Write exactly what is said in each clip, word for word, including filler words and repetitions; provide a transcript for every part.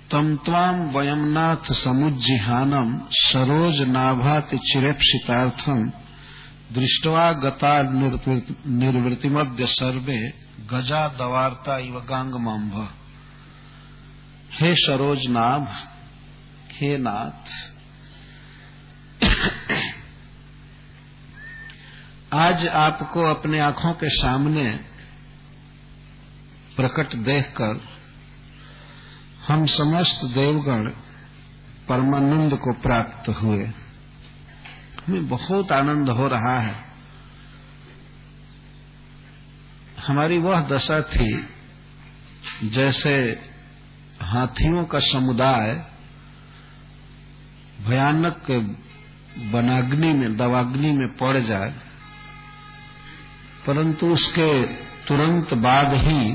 तम त्वाम वयम नाथ समुज्जिहानम सरोज नाभाति चिरेप्सितार्थम दृष्ट्वा गता निर्वृतिमद्य सर्वे गजा दवार्ता इव गांगमांभ। हे सरोज नाभ, हे नाथ, आज आपको अपने आंखों के सामने प्रकट देखकर हम समस्त देवगण परमानंद को प्राप्त हुए। हमें बहुत आनंद हो रहा है। हमारी वह दशा थी जैसे हाथियों का समुदाय भयानक वनाग्नि में दवाग्नि में पड़ जाए, परंतु उसके तुरंत बाद ही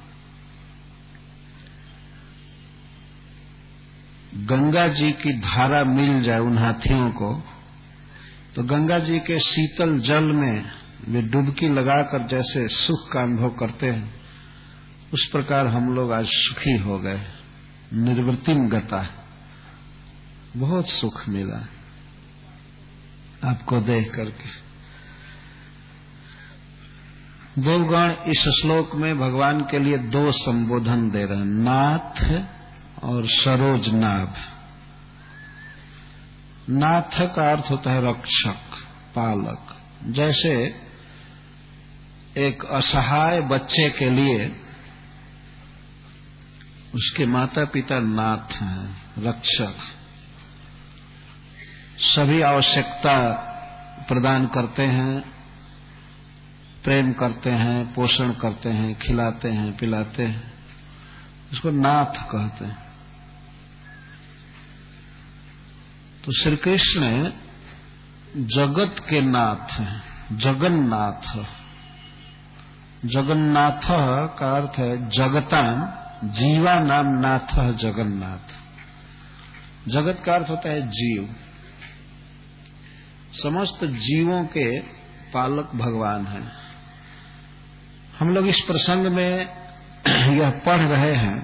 गंगा जी की धारा मिल जाए उन हाथियों को, तो गंगा जी के शीतल जल में वे डुबकी लगाकर जैसे सुख का अनुभव करते हैं, उस प्रकार हम लोग आज सुखी हो गए। निर्वृतिम गता, बहुत सुख मिला आपको देख करके। देवगण इस श्लोक में भगवान के लिए दो संबोधन दे रहे हैं, नाथ और सरोज नाभ। नाथ का अर्थ होता है रक्षक, पालक। जैसे एक असहाय बच्चे के लिए उसके माता पिता नाथ हैं, रक्षक, सभी आवश्यकता प्रदान करते हैं, प्रेम करते हैं, पोषण करते हैं, खिलाते हैं, पिलाते हैं, उसको नाथ कहते हैं। तो श्री कृष्ण जगत के नाथ हैं, जगन्नाथ। जगन्नाथ का अर्थ है जगताम जीवा नाम नाथ जगन्नाथ। जगत का अर्थ होता है जीव, समस्त जीवों के पालक भगवान हैं। हम लोग इस प्रसंग में यह पढ़ रहे हैं,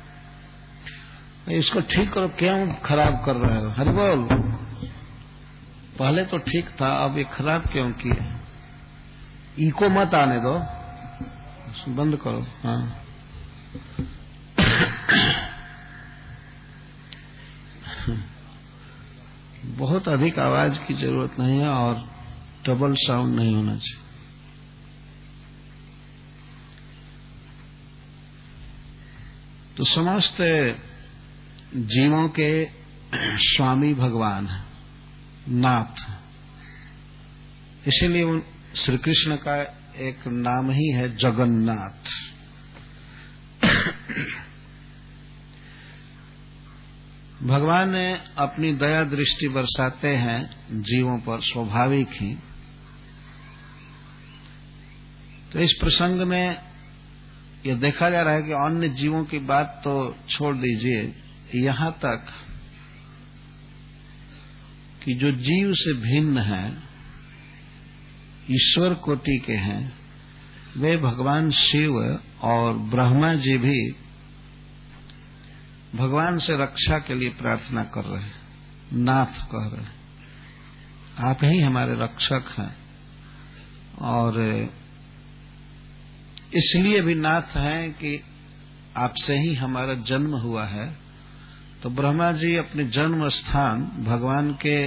इसको ठीक करो, क्यों खराब कर रहे हो? हरि बोल। पहले तो ठीक था, अब ये खराब क्यों किए? इको मत आने दो, बंद करो। हाँ बहुत अधिक आवाज की जरूरत नहीं है और डबल साउंड नहीं होना चाहिए। तो समस्त जीवों के स्वामी भगवान है, नाथ। इसीलिए श्री कृष्ण का एक नाम ही है जगन्नाथ। भगवान ने अपनी दया दृष्टि बरसाते हैं जीवों पर, स्वाभाविक ही। तो इस प्रसंग में यह देखा जा रहा है कि अन्य जीवों की बात तो छोड़ दीजिए, यहां तक कि जो जीव से भिन्न है, ईश्वर कोटि के हैं, वे भगवान शिव और ब्रह्मा जी भी भगवान से रक्षा के लिए प्रार्थना कर रहे हैं, नाथ कह रहे हैं, आप ही हमारे रक्षक हैं। और इसलिए भी नाथ हैं कि आपसे ही हमारा जन्म हुआ है। तो ब्रह्मा जी अपने जन्म स्थान भगवान के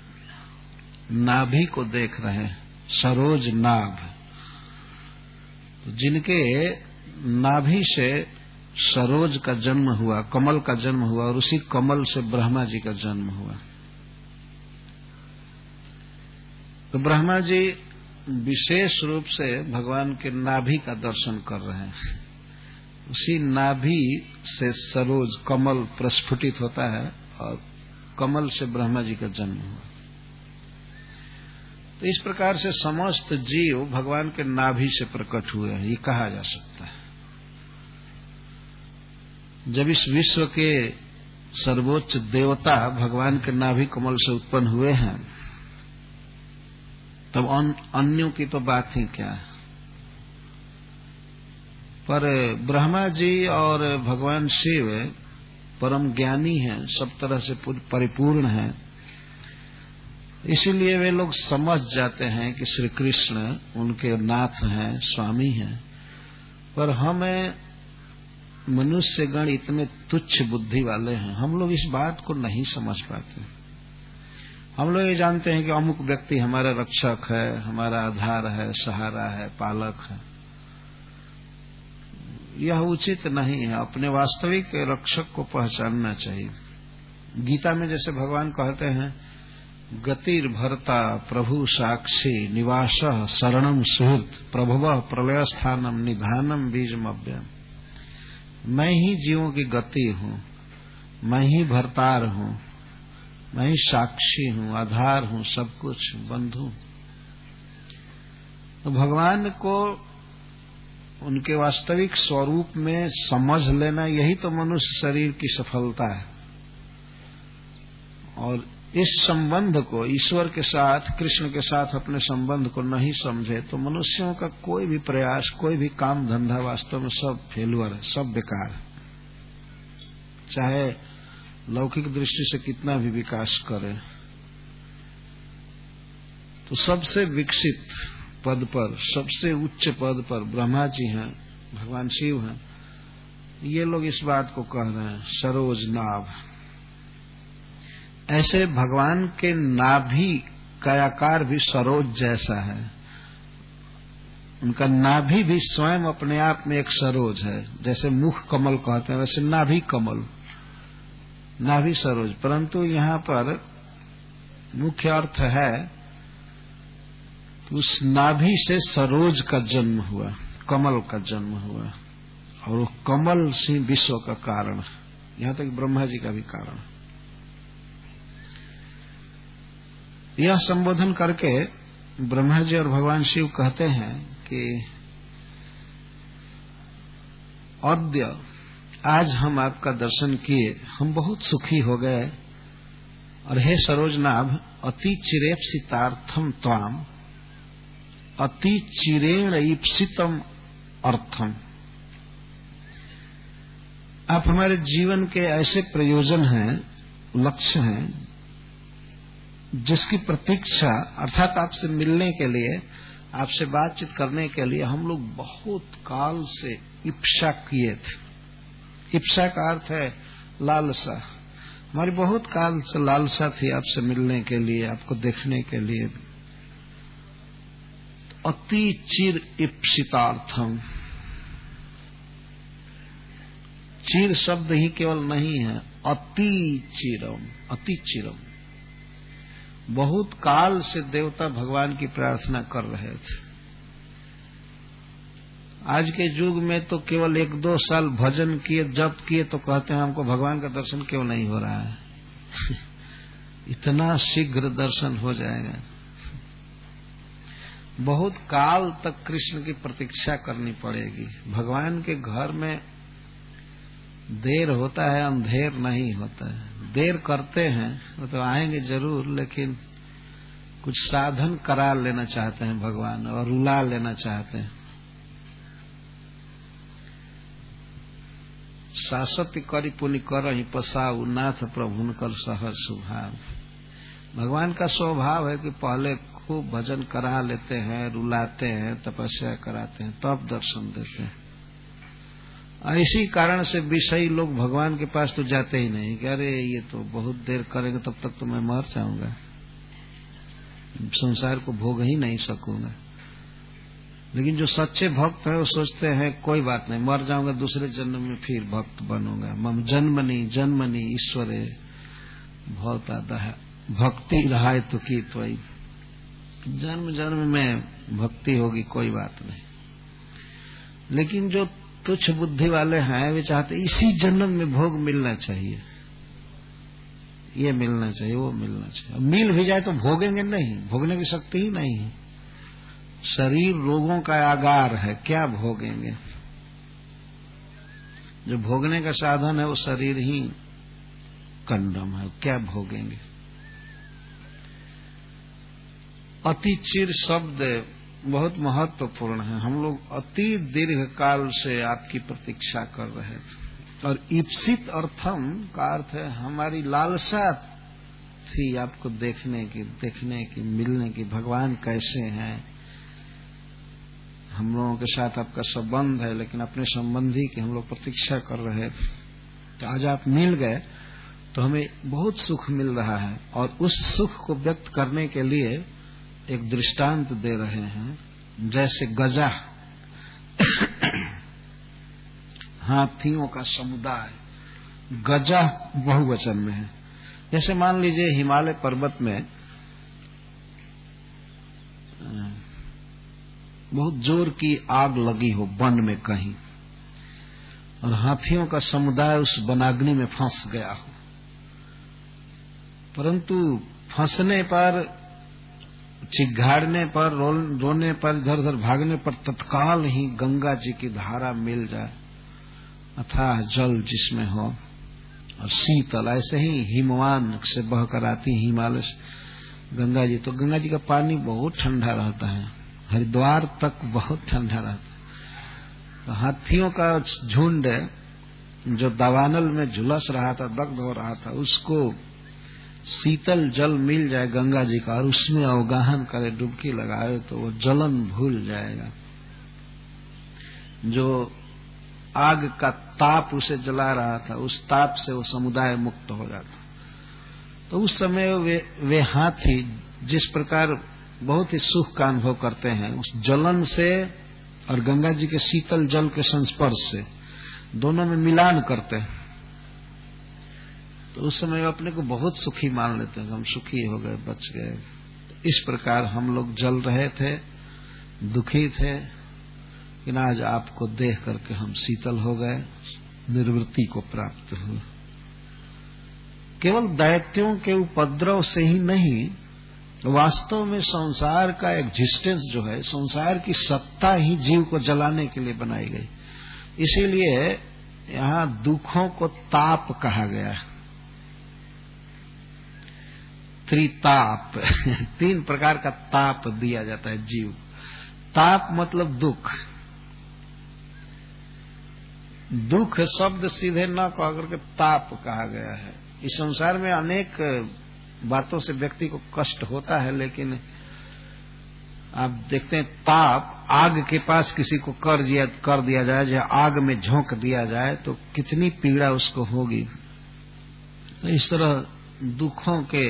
नाभि को देख रहे हैं, सरोज नाभ। तो जिनके नाभि से सरोज का जन्म हुआ, कमल का जन्म हुआ, और उसी कमल से ब्रह्मा जी का जन्म हुआ। तो ब्रह्मा जी विशेष रूप से भगवान के नाभि का दर्शन कर रहे हैं। उसी नाभि से सरोज कमल प्रस्फुटित होता है और कमल से ब्रह्मा जी का जन्म हुआ। तो इस प्रकार से समस्त जीव भगवान के नाभि से प्रकट हुए हैं, ये कहा जा सकता है। जब इस विश्व के सर्वोच्च देवता भगवान के नाभि कमल से उत्पन्न हुए हैं, तब अन्यों की तो बात ही क्या है। पर ब्रह्मा जी और भगवान शिव परम ज्ञानी हैं, सब तरह से परिपूर्ण हैं। इसीलिए वे लोग समझ जाते हैं कि श्री कृष्ण उनके नाथ हैं, स्वामी हैं। पर हमें मनुष्यगण इतने तुच्छ बुद्धि वाले हैं, हम लोग इस बात को नहीं समझ पाते। हम लोग ये जानते हैं कि अमुक व्यक्ति हमारा रक्षक है, हमारा आधार है, सहारा है, पालक है। यह उचित नहीं है। अपने वास्तविक रक्षक को पहचानना चाहिए। गीता में जैसे भगवान कहते हैं, गतिर भर्ता प्रभु साक्षी निवासः शरणम सुहृत् प्रभवः प्रलय स्थानम निधानम बीजमव्ययम्। मैं ही जीवों की गति हूँ, मैं ही भरतार हूँ, मैं ही साक्षी हूँ, आधार हूँ, सब कुछ बंधु। तो भगवान को उनके वास्तविक स्वरूप में समझ लेना, यही तो मनुष्य शरीर की सफलता है। और इस संबंध को ईश्वर के साथ, कृष्ण के साथ अपने संबंध को नहीं समझे तो मनुष्यों का कोई भी प्रयास, कोई भी काम धंधा वास्तव में सब फेलुअर है, सब बेकार है। चाहे लौकिक दृष्टि से कितना भी विकास करे। तो सबसे विकसित पद पर, सबसे उच्च पद पर ब्रह्मा जी हैं, भगवान शिव हैं। ये लोग इस बात को कह रहे हैं, सरोज नाभ। ऐसे भगवान के नाभि का आकार भी सरोज जैसा है। उनका नाभि भी स्वयं अपने आप में एक सरोज है। जैसे मुख कमल कहते हैं, वैसे नाभि कमल, नाभि सरोज। परंतु यहाँ पर मुख्य अर्थ है कि उस नाभि से सरोज का जन्म हुआ, कमल का जन्म हुआ, और वो कमल से विश्व का कारण, यहाँ तक ब्रह्मा जी का भी कारण। यह संबोधन करके ब्रह्मा जी और भगवान शिव कहते हैं कि अद्य, आज हम आपका दर्शन किए, हम बहुत सुखी हो गए। और हे सरोजनाभ, अति चिरेप्सितार्थम त्वाम अति चिरेण ईप्सितम अर्थम। आप हमारे जीवन के ऐसे प्रयोजन हैं, लक्ष्य हैं, जिसकी प्रतीक्षा, अर्थात आपसे मिलने के लिए, आपसे बातचीत करने के लिए हम लोग बहुत काल से इप्सा किए थे। इप्सा का अर्थ है लालसा। हमारी बहुत काल से लालसा थी आपसे मिलने के लिए, आपको देखने के लिए। अति चिर इप्सितार्थम। चिर शब्द ही केवल नहीं है, अति चिरम, अति चिरम। बहुत काल से देवता भगवान की प्रार्थना कर रहे थे। आज के युग में तो केवल एक दो साल भजन किए, जप किए तो कहते हैं हमको भगवान का दर्शन क्यों नहीं हो रहा है। इतना शीघ्र दर्शन हो जाएगा। बहुत काल तक कृष्ण की प्रतीक्षा करनी पड़ेगी। भगवान के घर में देर होता है, अंधेर नहीं होता है। देर करते हैं, वो तो आएंगे जरूर, लेकिन कुछ साधन करा लेना चाहते हैं भगवान, और रुला लेना चाहते हैं। शासति करी पुनि करहि पसाऊ नाथ प्रभुन कर सहज स्वभाव। भगवान का स्वभाव है कि पहले खूब भजन करा लेते हैं, रुलाते हैं, तपस्या कराते हैं, तब दर्शन देते हैं। और इसी कारण से विषयी लोग भगवान के पास तो जाते ही नहीं कि अरे ये तो बहुत देर करेंगे, तब तक तो मैं मर जाऊंगा, संसार को भोग ही नहीं सकूंगा। लेकिन जो सच्चे भक्त हैं वो सोचते हैं कोई बात नहीं, मर जाऊंगा, दूसरे जन्म में फिर भक्त बनूंगा। मम जन्मनि जन्मनि ईश्वरे भवता दहा भक्ति रहाय तो की त्वयि। जन्म जन्म में भक्ति होगी, कोई बात नहीं। लेकिन जो तुच्छ बुद्धि वाले हैं वे चाहते इसी जन्म में भोग मिलना चाहिए, ये मिलना चाहिए, वो मिलना चाहिए। मिल भी जाए तो भोगेंगे नहीं, भोगने की शक्ति ही नहीं है। शरीर रोगों का आगार है, क्या भोगेंगे। जो भोगने का साधन है वो शरीर ही कंडम है, क्या भोगेंगे। अति चिर शब्द बहुत महत्वपूर्ण है। हम लोग अति दीर्घ काल से आपकी प्रतीक्षा कर रहे थे। और ईप्सित अर्थम का अर्थ है हमारी लालसा थी आपको देखने की, देखने की, मिलने की, भगवान कैसे हैं, हम लोगों के साथ आपका संबंध है, लेकिन अपने संबंधी की हम लोग प्रतीक्षा कर रहे थे, तो आज आप मिल गए तो हमें बहुत सुख मिल रहा है। और उस सुख को व्यक्त करने के लिए एक दृष्टांत दे रहे हैं, जैसे गजा हाथियों का समुदाय, गजा बहुवचन में है। जैसे मान लीजिए हिमालय पर्वत में बहुत जोर की आग लगी हो वन में कहीं, और हाथियों का समुदाय उस वनाग्नि में फंस गया हो, परंतु फंसने पर, चिघाड़ने पर, रो, रोने पर, इधर उधर भागने पर तत्काल ही गंगा जी की धारा मिल जाए, अथाह जल जिसमें हो, और शीतल, ऐसे ही हिमवान से बहकर आती हिमालय से गंगा जी, तो गंगा जी का पानी बहुत ठंडा रहता है, हरिद्वार तक बहुत ठंडा रहता है। तो हाथियों का झुंड जो दावानल में झुलस रहा था, दग्ध हो रहा था, उसको शीतल जल मिल जाए गंगा जी का, और उसमें अवगाहन करे, डुबकी लगाए, तो वो जलन भूल जाएगा। जो आग का ताप उसे जला रहा था, उस ताप से वो समुदाय मुक्त हो जाता। तो उस समय वे, वे हाथी जिस प्रकार बहुत ही सुख का अनुभव करते हैं उस जलन से और गंगा जी के शीतल जल के संस्पर्श से, दोनों में मिलान करते हैं, तो उस समय वे अपने को बहुत सुखी मान लेते हैं, हम सुखी हो गए, बच गए। तो इस प्रकार हम लोग जल रहे थे, दुखी थे, लेकिन आज आपको देख करके हम शीतल हो गए, निर्वृत्ति को प्राप्त हुए। केवल दैत्यों के उपद्रव से ही नहीं, वास्तव में संसार का एग्जिस्टेंस जो है, संसार की सत्ता ही जीव को जलाने के लिए बनाई गई। इसीलिए यहाँ दुखों को ताप कहा गया है, त्रिताप तीन प्रकार का ताप दिया जाता है जीव। ताप मतलब दुख, दुख शब्द सीधे न कह करके ताप कहा गया है। इस संसार में अनेक बातों से व्यक्ति को कष्ट होता है, लेकिन आप देखते हैं ताप, आग के पास किसी को कर दिया कर दिया जाए, जो आग में झोंक दिया जाए तो कितनी पीड़ा उसको होगी। तो इस तरह दुखों के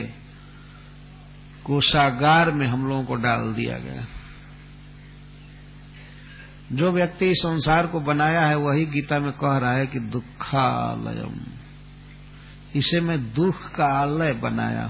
कोषागार में हम लोगों को डाल दिया गया। जो व्यक्ति इस संसार को बनाया है वही गीता में कह रहा है कि दुखालयम, इसे मैं दुख का आलय बनाया,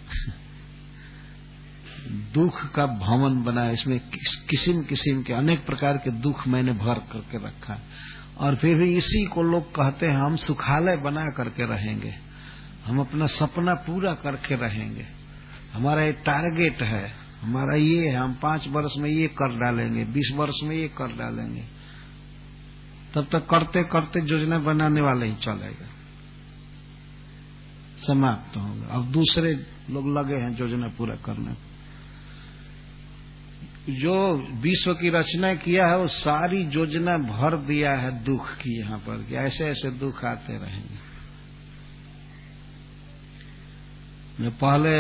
दुख का भवन बनाया, इसमें किस्म किस्म के अनेक प्रकार के दुख मैंने भर करके रखा, और फिर भी इसी को लोग कहते हैं हम सुखालय बना करके रहेंगे, हम अपना सपना पूरा करके रहेंगे, हमारा ये टारगेट है, हमारा ये है, हम पांच वर्ष में ये कर डालेंगे, बीस वर्ष में ये कर डालेंगे। तब तक करते करते योजना बनाने वाले ही चलेगा, समाप्त होगा। अब दूसरे लोग लगे हैं योजना पूरा करने। जो विश्व की रचना किया है वो सारी योजना भर दिया है दुख की यहाँ पर, कि ऐसे ऐसे दुख आते रहेंगे। जो पहले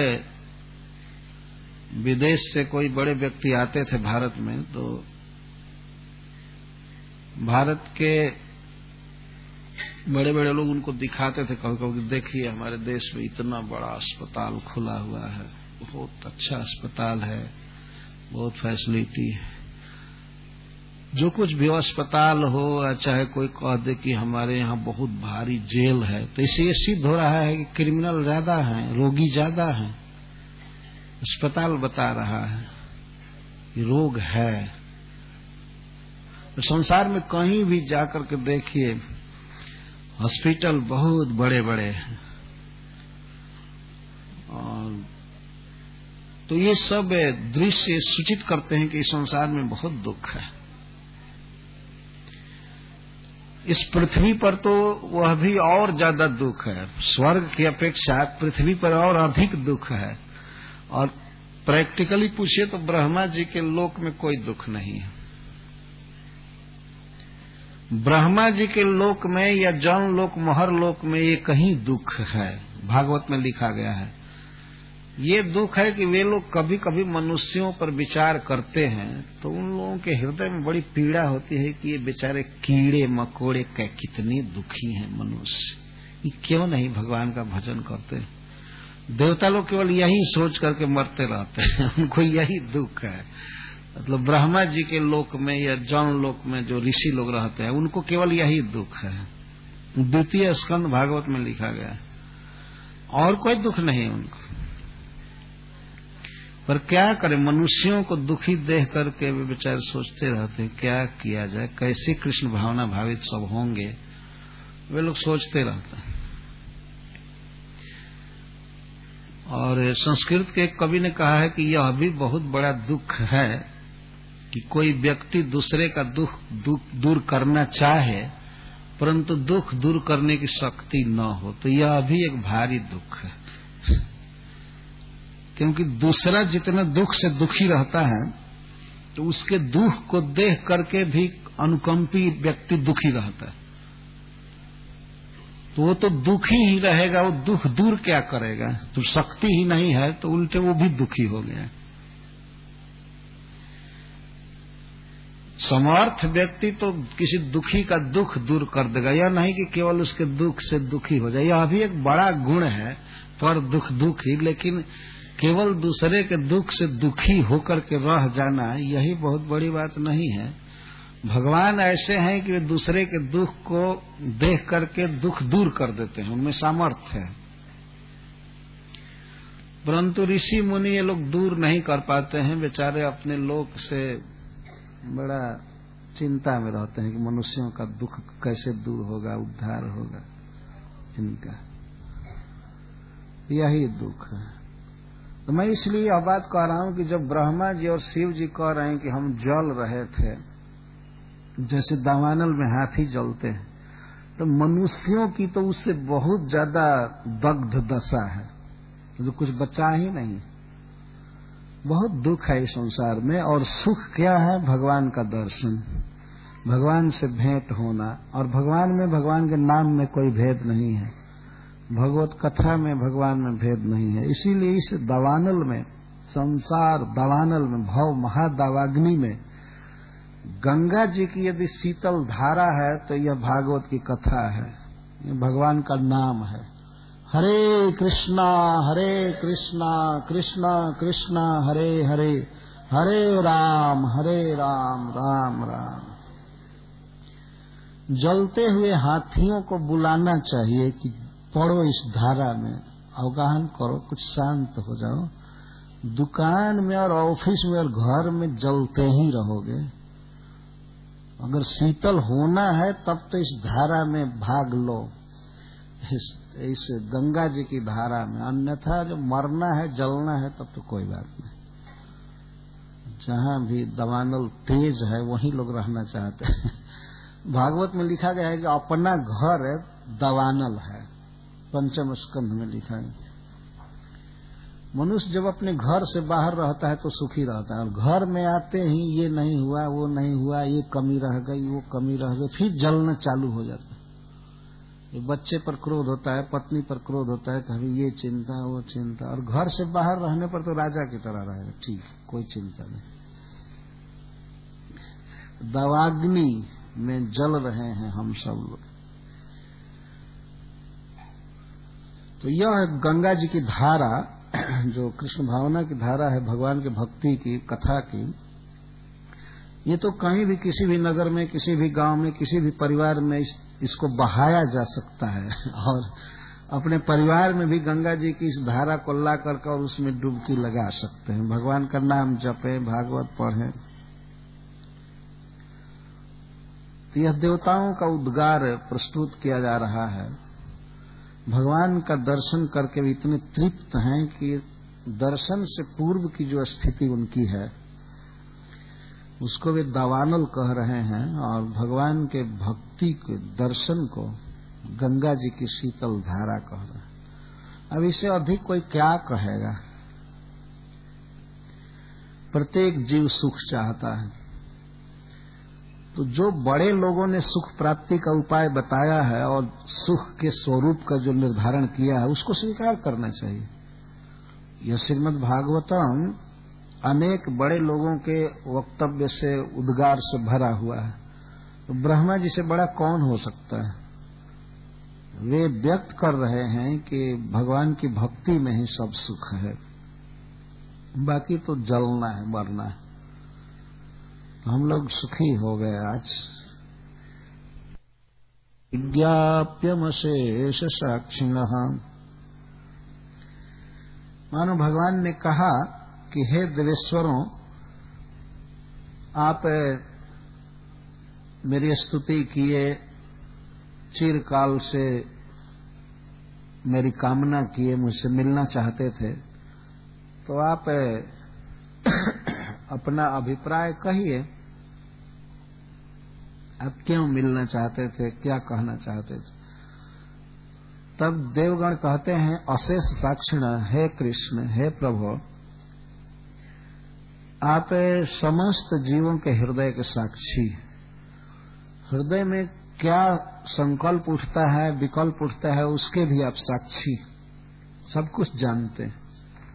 विदेश से कोई बड़े व्यक्ति आते थे भारत में, तो भारत के बड़े बड़े लोग उनको दिखाते थे, कभी कभी देखिए हमारे देश में इतना बड़ा अस्पताल खुला हुआ है, बहुत अच्छा अस्पताल है, बहुत फैसिलिटी है। जो कुछ भी अस्पताल हो, चाहे कोई कह दे कि हमारे यहाँ बहुत भारी जेल है, तो इससे ये सिद्ध हो रहा है कि क्रिमिनल ज्यादा हैं, रोगी ज्यादा हैं। अस्पताल बता रहा है कि रोग है। तो संसार में कहीं भी जाकर के देखिए हॉस्पिटल बहुत बड़े बड़े हैं, और तो ये सब दृश्य सूचित करते हैं कि इस संसार में बहुत दुख है। इस पृथ्वी पर तो वह भी और ज्यादा दुख है, स्वर्ग की अपेक्षा पृथ्वी पर और अधिक दुख है। और प्रैक्टिकली पूछिए तो ब्रह्मा जी के लोक में कोई दुख नहीं है। ब्रह्मा जी के लोक में या जन लोक महर लोक में ये कहीं दुख है, भागवत में लिखा गया है। ये दुख है कि वे लोग कभी कभी मनुष्यों पर विचार करते हैं तो उन लोगों के हृदय में बड़ी पीड़ा होती है कि ये बेचारे कीड़े मकोड़े के कितने दुखी हैं मनुष्य, ये क्यों नहीं भगवान का भजन करते। देवता लोग केवल यही सोच करके मरते रहते हैं, उनको यही दुख है। मतलब ब्रह्मा जी के लोक में या जन लोक में जो ऋषि लोग रहते हैं उनको केवल यही दुख है। द्वितीय स्कंद भागवत में लिखा गया है, और कोई दुख नहीं उनको। पर क्या करें, मनुष्यों को दुखी देख करके वे बेचारे सोचते रहते हैं क्या किया जाए, कैसे कृष्ण भावना भावित सब होंगे, वे लोग सोचते रहते हैं। और संस्कृत के एक कवि ने कहा है कि यह भी बहुत बड़ा दुख है कि कोई व्यक्ति दूसरे का दुख दुख दूर करना चाहे परंतु दुख दूर करने की शक्ति न हो, तो यह भी एक भारी दुख है। क्योंकि दूसरा जितना दुख से दुखी रहता है तो उसके दुख को देख करके भी अनुकंपी व्यक्ति दुखी रहता है, तो वो तो दुखी ही रहेगा, वो दुख दूर क्या करेगा। तो शक्ति ही नहीं है तो उल्टे वो भी दुखी हो गया। समर्थ व्यक्ति तो किसी दुखी का दुख दूर कर देगा, यह नहीं कि केवल उसके दुख से दुखी हो जाए। यह भी एक बड़ा गुण है, पर दुख दुखी, लेकिन केवल दूसरे के दुख से दुखी होकर के रह जाना यही बहुत बड़ी बात नहीं है। भगवान ऐसे हैं कि वे दूसरे के दुख को देख करके दुख दूर कर देते हैं, उनमें सामर्थ्य है। परंतु ऋषि मुनि ये लोग दूर नहीं कर पाते हैं, बेचारे अपने लोक से बड़ा चिंता में रहते हैं कि मनुष्यों का दुख कैसे दूर होगा, उद्धार होगा, इनका यही दुख है। तो मैं इसलिए यह बात कह रहा हूं कि जब ब्रह्मा जी और शिव जी कह रहे हैं कि हम जल रहे थे जैसे दावानल में हाथी जलते हैं, तो मनुष्यों की तो उससे बहुत ज्यादा दग्ध दशा है, जो कुछ बचा ही नहीं। बहुत दुख है इस संसार में, और सुख क्या है? भगवान का दर्शन, भगवान से भेंट होना। और भगवान में, भगवान के नाम में कोई भेद नहीं है, भगवत कथा में भगवान में भेद नहीं है। इसीलिए इस दावानल में, संसार दावानल में, भव महादावाग्नि में गंगा जी की यदि शीतल धारा है तो यह भागवत की कथा है, यह भगवान का नाम है। हरे कृष्णा हरे कृष्णा कृष्णा कृष्णा हरे हरे, हरे राम हरे राम राम राम। जलते हुए हाथियों को बुलाना चाहिए कि पढ़ो इस धारा में, अवगाहन करो, कुछ शांत हो जाओ। दुकान में और ऑफिस में और घर में जलते ही रहोगे। अगर शीतल होना है तब तो इस धारा में भाग लो, इस, इस गंगा जी की धारा में। अन्यथा जो मरना है, जलना है, तब तो कोई बात नहीं। जहां भी दवानल तेज है वहीं लोग रहना चाहते हैं। भागवत में लिखा गया है कि अपना घर दवानल है, पंचम स्कंध में लिखा है। मनुष्य जब अपने घर से बाहर रहता है तो सुखी रहता है, और घर में आते ही ये नहीं हुआ, वो नहीं हुआ, ये कमी रह गई, वो कमी रह गई, फिर जलना चालू हो जाता है। ये बच्चे पर क्रोध होता है, पत्नी पर क्रोध होता है, कभी ये चिंता वो चिंता। और घर से बाहर रहने पर तो राजा की तरह रहेगा, ठीक, कोई चिंता नहीं। दावाग्नि में जल रहे हैं हम सब लोग। तो यह गंगा जी की धारा, जो कृष्ण भावना की धारा है, भगवान के भक्ति की, कथा की, ये तो कहीं भी, किसी भी नगर में, किसी भी गांव में, किसी भी परिवार में इस, इसको बहाया जा सकता है। और अपने परिवार में भी गंगा जी की इस धारा को ला करके और उसमें डुबकी लगा सकते हैं। भगवान का नाम जपे, भागवत पढ़े। तो यह देवताओं का उद्गार प्रस्तुत किया जा रहा है। भगवान का दर्शन करके भी इतने तृप्त हैं कि दर्शन से पूर्व की जो स्थिति उनकी है उसको वे दावानल कह रहे हैं, और भगवान के भक्ति के दर्शन को गंगा जी की शीतल धारा कह रहे हैं। अब इसे अधिक कोई क्या कहेगा। प्रत्येक जीव सुख चाहता है, तो जो बड़े लोगों ने सुख प्राप्ति का उपाय बताया है और सुख के स्वरूप का जो निर्धारण किया है उसको स्वीकार करना चाहिए। यह श्रीमद् भागवतम अनेक बड़े लोगों के वक्तव्य से उद्गार से भरा हुआ है। तो ब्रह्मा जी से बड़ा कौन हो सकता है? वे व्यक्त कर रहे हैं कि भगवान की भक्ति में ही सब सुख है, बाकी तो जलना है, मरना है। हम लोग सुखी हो गए आज। विज्ञाप्यमशेष साक्षिणः, मानो भगवान ने कहा कि हे देवेश्वरों, आप मेरी स्तुति किए, चिरकाल से मेरी कामना किए, मुझसे मिलना चाहते थे, तो आप अपना अभिप्राय कहिए। आप क्यों मिलना चाहते थे, क्या कहना चाहते थे? तब देवगण कहते हैं, अशेष साक्षिण, हे कृष्ण, हे प्रभु, आप समस्त जीवों के हृदय के साक्षी। हृदय में क्या संकल्प उठता है, विकल्प उठता है, उसके भी आप साक्षी, सब कुछ जानते हैं।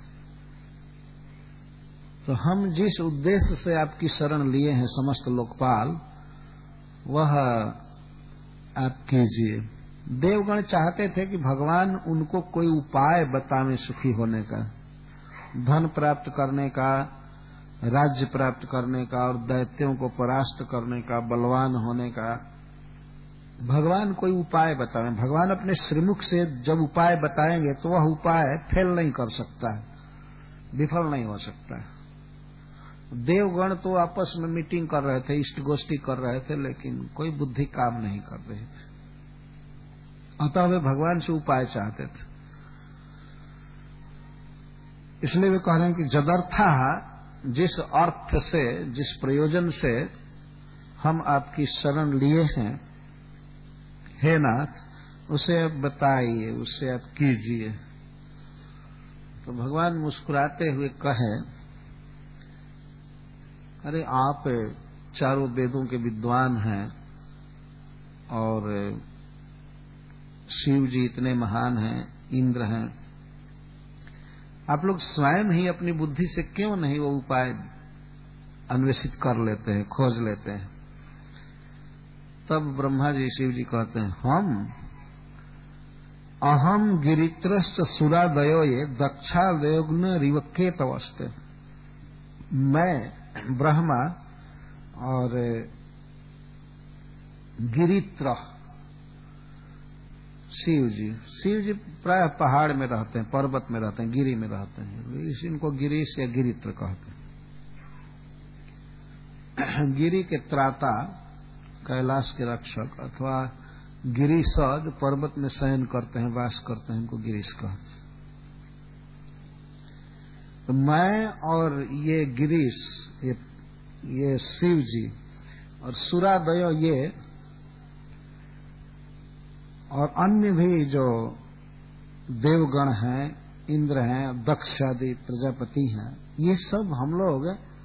तो हम जिस उद्देश्य से आपकी शरण लिए हैं समस्त लोकपाल, वह आप कीजिए। देवगण चाहते थे कि भगवान उनको कोई उपाय बतावें सुखी होने का, धन प्राप्त करने का, राज्य प्राप्त करने का और दैत्यों को परास्त करने का, बलवान होने का। भगवान कोई उपाय बतावें। भगवान अपने श्रीमुख से जब उपाय बताएंगे तो वह उपाय फेल नहीं कर सकता है, विफल नहीं हो सकता है। देवगण तो आपस में मीटिंग कर रहे थे, इष्ट गोष्ठी कर रहे थे, लेकिन कोई बुद्धि काम नहीं कर रही थी। अतः वे भगवान से उपाय चाहते थे। इसलिए वे कह रहे हैं कि जदर्था, जिस अर्थ से, जिस प्रयोजन से हम आपकी शरण लिए हैं, हे नाथ, उसे आप बताइए, उसे आप कीजिए। तो भगवान मुस्कुराते हुए कहे, अरे आप चारों वेदों के विद्वान हैं और शिव जी इतने महान हैं, इंद्र हैं, आप लोग स्वयं ही अपनी बुद्धि से क्यों नहीं वो उपाय अन्वेषित कर लेते हैं, खोज लेते हैं? तब ब्रह्मा जी शिव जी कहते हैं, हम अहम गिरित्रश्च सुरादयो ये दक्षादयोग्न रिवकेतवस्ते, मैं ब्रह्मा और गिरित्र शिव जी, शिव जी प्राय पहाड़ में रहते हैं, पर्वत में रहते हैं, गिरी में रहते हैं, इस इनको गिरीश या गिरित्र कहते हैं। गिरी के त्राता, कैलाश के रक्षक, अथवा गिरीश जो पर्वत में शयन करते हैं, वास करते हैं, इनको गिरीश कहते हैं। तो मैं और ये गिरीश, ये ये शिव जी और सुरादय, ये और अन्य भी जो देवगण हैं, इंद्र हैं, दक्ष आदि प्रजापति हैं, ये सब हम लोग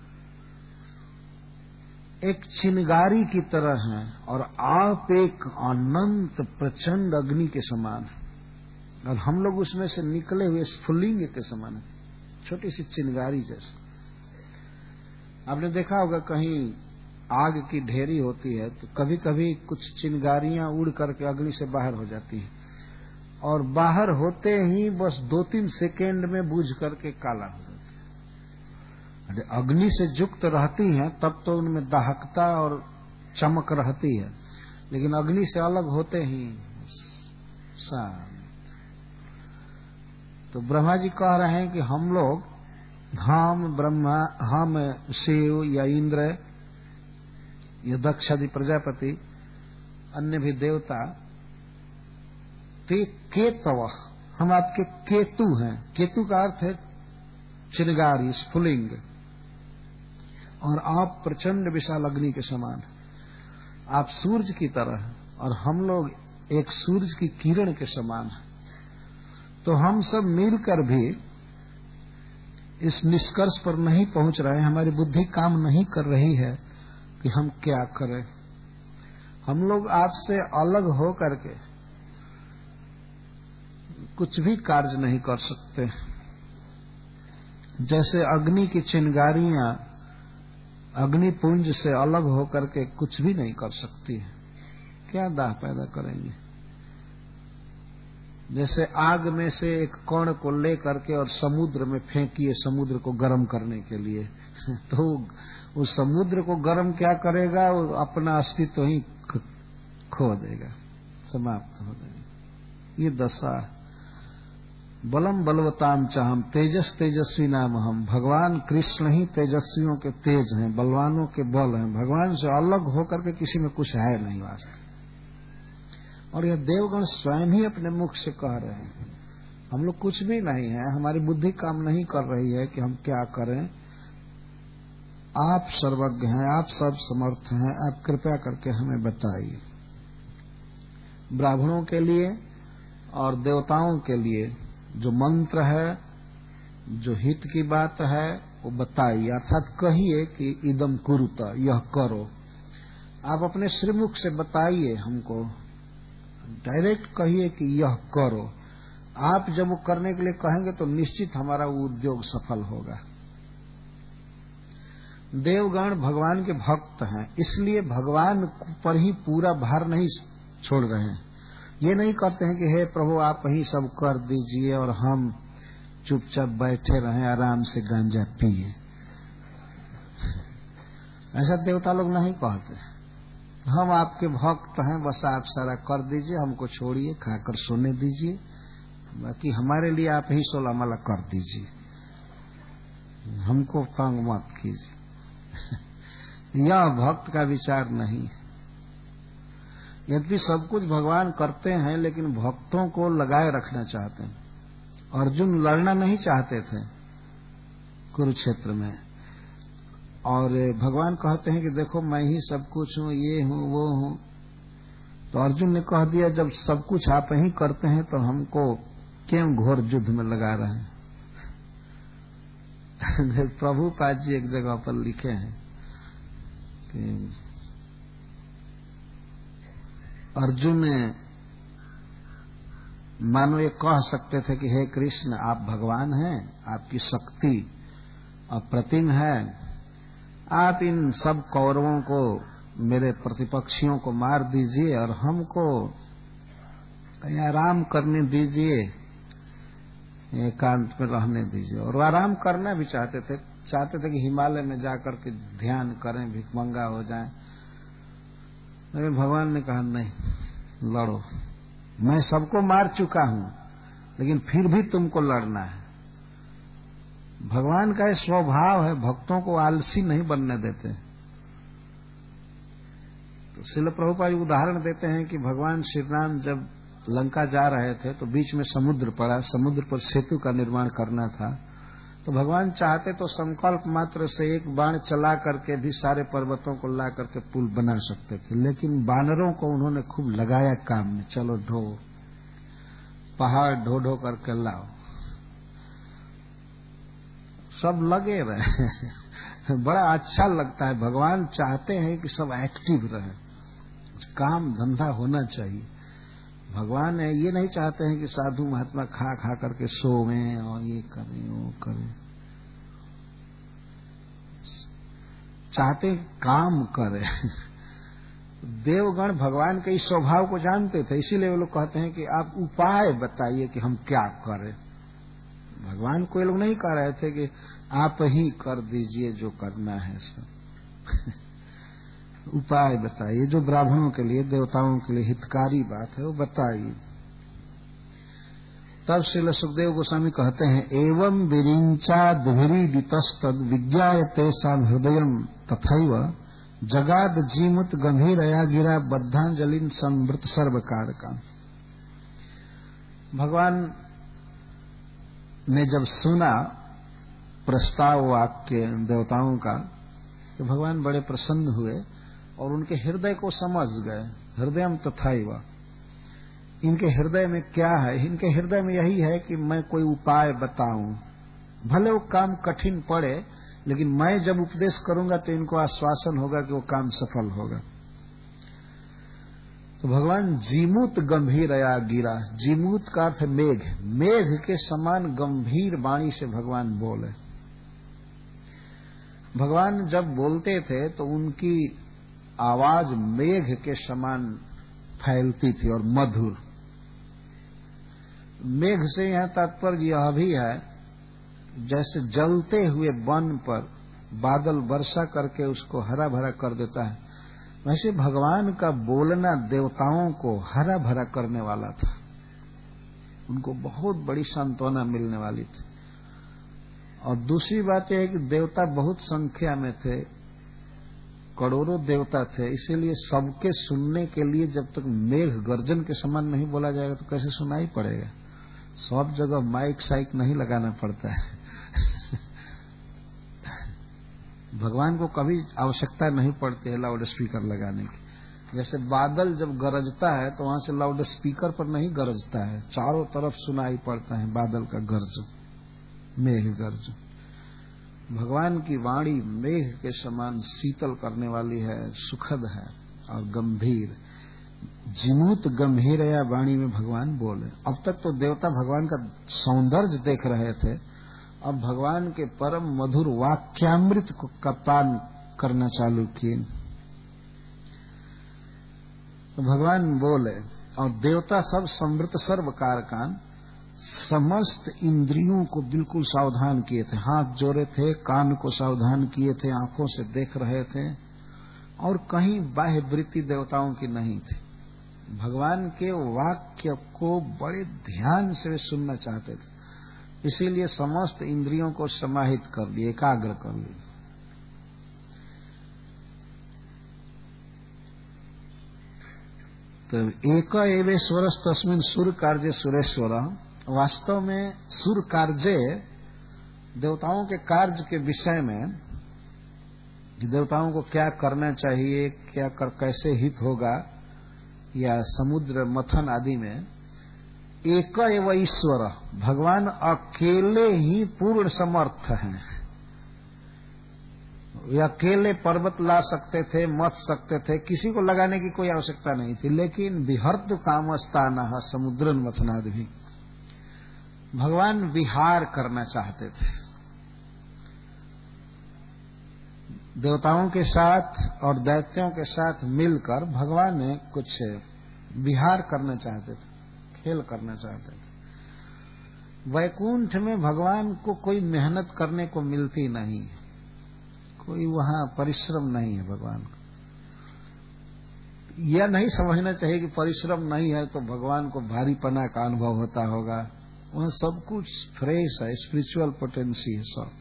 एक चिनगारी की तरह हैं और आप एक अनंत प्रचंड अग्नि के समान हैं और हम लोग उसमें से निकले हुए स्फुलिंग के समान हैं, छोटी सी चिनगारी जैसे। आपने देखा होगा कहीं आग की ढेरी होती है तो कभी कभी कुछ चिनगारियां उड़ करके अग्नि से बाहर हो जाती हैं और बाहर होते ही बस दो तीन सेकेंड में बुझ करके काला हो जाती है। अग्नि से युक्त रहती हैं तब तो उनमें दाहकता और चमक रहती है, लेकिन अग्नि से अलग होते ही शांत। तो ब्रह्मा जी कह रहे हैं कि हम लोग, हम ब्रह्मा, हम शिव या इंद्र या दक्ष आदि प्रजापति, अन्य भी देवता, ते केतव, हम आपके केतु हैं। केतु का अर्थ है चिनगारी, स्फुलिंग, और आप प्रचंड विशाल अग्नि के समान। आप सूर्य की तरह और हम लोग एक सूर्य की किरण के समान हैं। तो हम सब मिलकर भी इस निष्कर्ष पर नहीं पहुंच रहे, हमारी बुद्धि काम नहीं कर रही है कि हम क्या करें। हम लोग आपसे अलग हो करके कुछ भी कार्य नहीं कर सकते। जैसे अग्नि की चिंगारियां अग्निपुंज से अलग होकर के कुछ भी नहीं कर सकती है, क्या दाह पैदा करेंगे। जैसे आग में से एक कण को ले करके और समुद्र में फेंकिए समुद्र को गर्म करने के लिए तो उस समुद्र को गर्म क्या करेगा, वो अपना अस्तित्व ही खो देगा, समाप्त हो जाएगा। ये दशा बलम बलवताम चाहम तेजस तेजस्वी नाम हम। भगवान कृष्ण ही तेजस्वियों के तेज हैं, बलवानों के बल हैं। भगवान से अलग होकर के किसी में कुछ है नहीं वास्तव। और यह देवगण स्वयं ही अपने मुख से कह रहे हैं, हम लोग कुछ भी नहीं है, हमारी बुद्धि काम नहीं कर रही है कि हम क्या करें। आप सर्वज्ञ हैं, आप सब समर्थ हैं, आप कृपया करके हमें बताइए। ब्राह्मणों के लिए और देवताओं के लिए जो मंत्र है, जो हित की बात है, वो बताइए, अर्थात कहिए कि इदम कुरुत, यह करो। आप अपने श्रीमुख से बताइए हमको, डायरेक्ट कहिए कि यह करो। आप जब वो करने के लिए कहेंगे तो निश्चित हमारा वो उद्योग सफल होगा। देवगण भगवान के भक्त हैं, इसलिए भगवान पर ही पूरा भार नहीं छोड़ रहे हैं। ये नहीं कहते हैं कि हे प्रभु आप ही सब कर दीजिए और हम चुपचाप बैठे रहें, आराम से गांजा पिए। ऐसा देवता लोग नहीं कहते। हम आपके भक्त हैं, बस आप सारा कर दीजिए, हमको छोड़िए, खाकर सोने दीजिए, बाकी हमारे लिए आप ही सोलह माला कर दीजिए, हमको तंग मत कीजिए। यह भक्त का विचार नहीं है। यद्यपि सब कुछ भगवान करते हैं, लेकिन भक्तों को लगाए रखना चाहते हैं। अर्जुन लड़ना नहीं चाहते थे कुरुक्षेत्र में, और भगवान कहते हैं कि देखो मैं ही सब कुछ हूँ, ये हूँ, वो हूँ। तो अर्जुन ने कह दिया जब सब कुछ आप ही करते हैं तो हमको क्यों घोर युद्ध में लगा रहे हैं। प्रभुपाद जी एक जगह पर लिखे हैं कि अर्जुन मानो ये कह सकते थे कि हे कृष्ण आप भगवान हैं, आपकी शक्ति अप्रतिम है, आप इन सब कौरवों को, मेरे प्रतिपक्षियों को मार दीजिए और हमको कहीं आराम करने दीजिए, एकांत में रहने दीजिए। और आराम करना भी चाहते थे, चाहते थे कि हिमालय में जाकर के ध्यान करें, भिखमंगा हो जाएं। लेकिन भगवान ने कहा नहीं, लड़ो, मैं सबको मार चुका हूं, लेकिन फिर भी तुमको लड़ना है। भगवान का ये स्वभाव है, भक्तों को आलसी नहीं बनने देते। तो श्रील प्रभुपाद जी उदाहरण देते हैं कि भगवान श्री राम जब लंका जा रहे थे तो बीच में समुद्र पड़ा, समुद्र पर सेतु का निर्माण करना था। तो भगवान चाहते तो संकल्प मात्र से एक बाण चला करके भी सारे पर्वतों को ला करके पुल बना सकते थे, लेकिन बानरों को उन्होंने खूब लगाया काम में, चलो ढो, पहाड़ ढो ढो करके लाओ। सब लगे रहे। बड़ा अच्छा लगता है। भगवान चाहते हैं कि सब एक्टिव रहे, काम धंधा होना चाहिए। भगवान ये नहीं चाहते हैं कि साधु महात्मा खा खा करके सोवें और ये करें वो करें, चाहते हैं काम करें। देवगण भगवान के इस स्वभाव को जानते थे, इसीलिए वो लोग कहते हैं कि आप उपाय बताइए कि हम क्या करें। भगवान को ये लोग नहीं कह रहे थे कि आप ही कर दीजिए जो करना है सब। उपाय बताइए, जो ब्राह्मणों के लिए, देवताओं के लिए हितकारी बात है वो बताइए। तब श्रील सुखदेव गोस्वामी कहते हैं, एवं विरिंचा द्विरीडितस्तद विज्ञायते सा हृदयम तथैव जगाद जीमुत गंभीरया गिरा बद्धांजलिन संवृत सर्वकारका। भगवान ने जब सुना प्रस्ताव वाक्य देवताओं का तो भगवान बड़े प्रसन्न हुए और उनके हृदय को समझ गए। हृदयम तथैव, इनके हृदय में क्या है? इनके हृदय में यही है कि मैं कोई उपाय बताऊं, भले वो काम कठिन पड़े, लेकिन मैं जब उपदेश करूंगा तो इनको आश्वासन होगा कि वो काम सफल होगा। तो भगवान जीमूत गंभीरया गिरा, जीमूत का अर्थ मेघ, मेघ के समान गंभीर वाणी से भगवान बोले। भगवान जब बोलते थे तो उनकी आवाज मेघ के समान फैलती थी और मधुर। मेघ से यह तात्पर्य यह भी है, जैसे जलते हुए वन पर बादल वर्षा करके उसको हरा भरा कर देता है, वैसे भगवान का बोलना देवताओं को हरा भरा करने वाला था। उनको बहुत बड़ी सांत्वना मिलने वाली थी। और दूसरी बात यह है कि देवता बहुत संख्या में थे, करोड़ों देवता थे, इसीलिए सबके सुनने के लिए जब तक मेघ गर्जन के समान नहीं बोला जाएगा तो कैसे सुनाई पड़ेगा। सब जगह माइक साइक नहीं लगाना पड़ता है। भगवान को कभी आवश्यकता नहीं पड़ती है लाउड स्पीकर लगाने की। जैसे बादल जब गरजता है तो वहां से लाउड स्पीकर पर नहीं गरजता है, चारों तरफ सुनाई पड़ता है बादल का गर्ज, मेघ गर्ज। भगवान की वाणी मेघ के समान शीतल करने वाली है, सुखद है और गंभीर। जीमूत गंभीरया वाणी में भगवान बोले। अब तक तो देवता भगवान का सौंदर्य देख रहे थे, अब भगवान के परम मधुर वाक्यामृत को कपान करना चालू किए। तो भगवान बोले और देवता सब समृत सर्व कारकान, समस्त इंद्रियों को बिल्कुल सावधान किए थे, हाथ जोड़े थे, कान को सावधान किए थे, आंखों से देख रहे थे, और कहीं बाह्य वृत्ति देवताओं की नहीं थी। भगवान के वाक्य को बड़े ध्यान से वे सुनना चाहते थे, इसीलिए समस्त इंद्रियों को समाहित कर लिए, एकाग्र कर लिए। तो एक एवेश्वर तस्मिन् सुर कार्य सुरेश्वर। वास्तव में सुर कार्य देवताओं के कार्य के विषय में, कि देवताओं को क्या करना चाहिए, क्या कर, कैसे हित होगा, या समुद्र मंथन आदि में, एक एव ईश्वर, भगवान अकेले ही पूर्ण समर्थ हैं। वे अकेले पर्वत ला सकते थे, मथ सकते थे, किसी को लगाने की कोई आवश्यकता नहीं थी। लेकिन विहर्तु कामस्तानः समुद्रन मथनादि भी, भगवान विहार करना चाहते थे। देवताओं के साथ और दैत्यों के साथ मिलकर भगवान ने कुछ विहार करना चाहते थे, खेल करना चाहते थे। वैकुंठ में भगवान को कोई मेहनत करने को मिलती नहीं, कोई वहां परिश्रम नहीं है भगवान को। यह नहीं समझना चाहिए कि परिश्रम नहीं है तो भगवान को भारीपना का अनुभव होता होगा। वहां सब कुछ फ्रेश है, स्पिरिचुअल पोटेंसी है, सब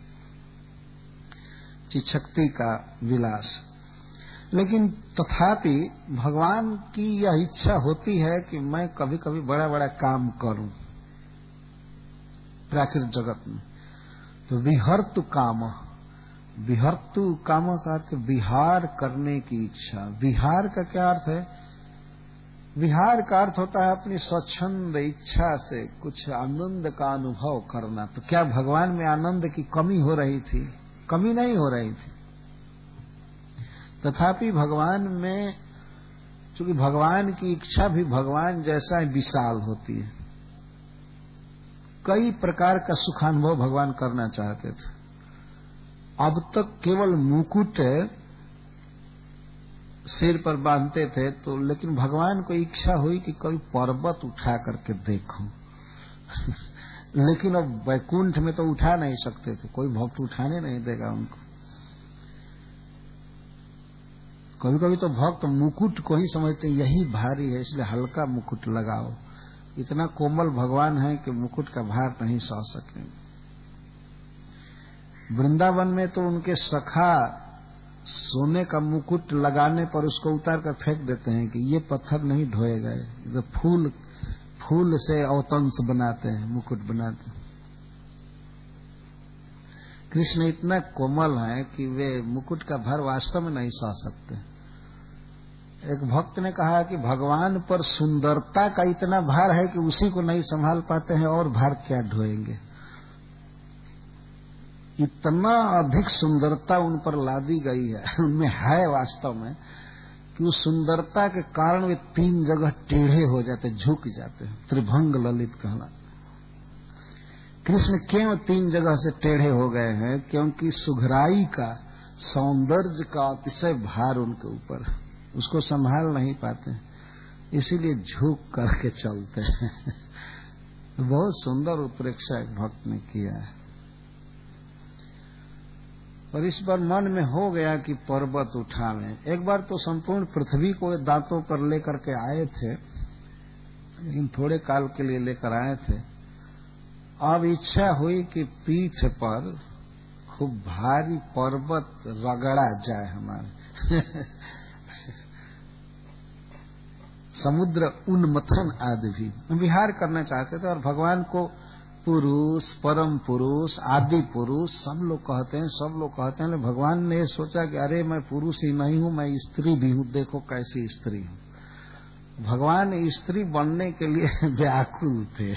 शक्ति का विलास। लेकिन तथापि भगवान की यह इच्छा होती है कि मैं कभी कभी बड़ा बड़ा काम करूं प्राकृतिक जगत में। तो विहर्तु काम, विहर्तु काम का अर्थ विहार करने की इच्छा। विहार का क्या अर्थ है? विहार का अर्थ होता है अपनी स्वच्छंद इच्छा से कुछ आनंद का अनुभव करना। तो क्या भगवान में आनंद की कमी हो रही थी? कमी नहीं हो रही थी। तथापि भगवान में, चूंकि भगवान की इच्छा भी भगवान जैसा विशाल होती है, कई प्रकार का सुखानुभव भगवान करना चाहते थे। अब तक केवल मुकुट सिर पर बांधते थे, तो लेकिन भगवान को इच्छा हुई कि कोई पर्वत उठा करके देखो। लेकिन अब वैकुंठ में तो उठा नहीं सकते थे, कोई भक्त उठाने नहीं देगा उनको। कभी कभी तो भक्त मुकुट को ही समझते यही भारी है, इसलिए हल्का मुकुट लगाओ। इतना कोमल भगवान है कि मुकुट का भार नहीं सह सके। वृंदावन में तो उनके सखा सोने का मुकुट लगाने पर उसको उतार कर फेंक देते हैं कि ये पत्थर नहीं ढोए गए, तो फूल फूल से अवतंस बनाते हैं, मुकुट बनाते हैं। कृष्ण इतना कोमल है कि वे मुकुट का भार वास्तव में नहीं सह सकते। एक भक्त ने कहा कि भगवान पर सुंदरता का इतना भार है कि उसी को नहीं संभाल पाते हैं, और भार क्या ढोएंगे। इतना अधिक सुंदरता उन पर लादी गई है, उनमें है वास्तव में, कि उस सुंदरता के कारण वे तीन जगह टेढ़े हो जाते, झुक जाते हैं। त्रिभंग ललित कहला। कृष्ण क्यों तीन जगह से टेढ़े हो गए हैं? क्योंकि सुघराई का, सौंदर्य का अतिशय भार उनके ऊपर, उसको संभाल नहीं पाते, इसीलिए झुक करके चलते हैं। बहुत सुंदर उत्प्रेक्षा एक भक्त ने किया है। और इस बार मन में हो गया कि पर्वत उठावें। एक बार तो संपूर्ण पृथ्वी को दांतों पर लेकर के आए थे, लेकिन थोड़े काल के लिए लेकर आए थे। अब इच्छा हुई कि पीठ पर खूब भारी पर्वत रगड़ा जाए हमारे। समुद्र उन्मथन आदि भी हम विहार करना चाहते थे। और भगवान को पुरुष, परम पुरुष, आदि पुरुष सब लोग कहते हैं, सब लोग कहते हैं। भगवान ने सोचा कि अरे मैं पुरुष ही नहीं हूं, मैं स्त्री भी हूं, देखो कैसी स्त्री हूं। भगवान स्त्री बनने के लिए व्याकुल थे।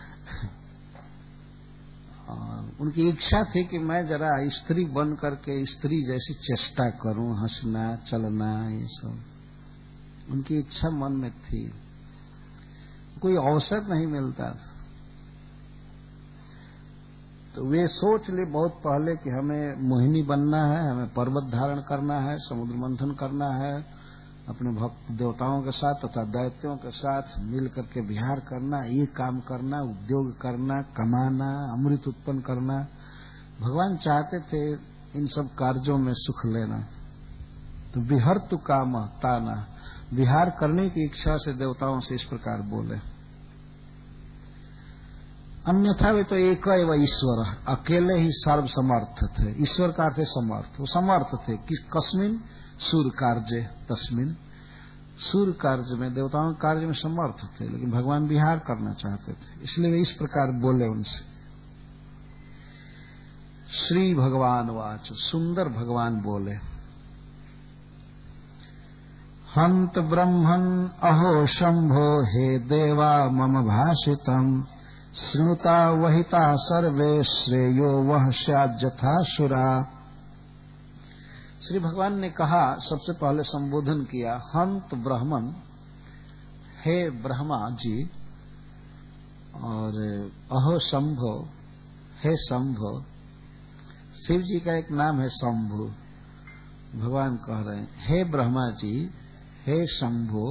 और उनकी इच्छा थी कि मैं जरा स्त्री बन करके स्त्री जैसी चेष्टा करूं, हंसना, चलना, ये सब उनकी इच्छा मन में थी। कोई अवसर नहीं मिलता था। तो वे सोच ले बहुत पहले कि हमें मोहिनी बनना है, हमें पर्वत धारण करना है, समुद्र मंथन करना है, अपने भक्त देवताओं के साथ तथा दैत्यों के साथ मिल करके विहार करना, ये काम करना, उद्योग करना, कमाना, अमृत उत्पन्न करना। भगवान चाहते थे इन सब कार्यों में सुख लेना। तो विहर्तु काम ताना, विहार करने की इच्छा से देवताओं से इस प्रकार बोले। अन्यथा वे तो एक एवं ईश्वर, अकेले ही सर्व समर्थ थे। ईश्वर का अर्थ है समर्थ। वो समर्थ थे कि कस्मिन सूर्य कार्य तस्मिन, सूर्य कार्य में, देवताओं के कार्य में समर्थ थे, लेकिन भगवान विहार करना चाहते थे, इसलिए वे इस प्रकार बोले उनसे। श्री भगवान वाच, सुंदर भगवान बोले। हंत ब्रह्मन् अहो शंभो, हे देवा मम भाषितम्, श्रुता वहिता सर्वे, श्रेयो वह स्यात् यथासुरा। श्री भगवान ने कहा, सबसे पहले संबोधन किया, हंत ब्रह्मन्, हे ब्रह्मा जी, और अहो शंभो, हे शंभो। शिव जी का एक नाम है शंभु। भगवान कह रहे हैं, हे ब्रह्मा जी, हे शंभो,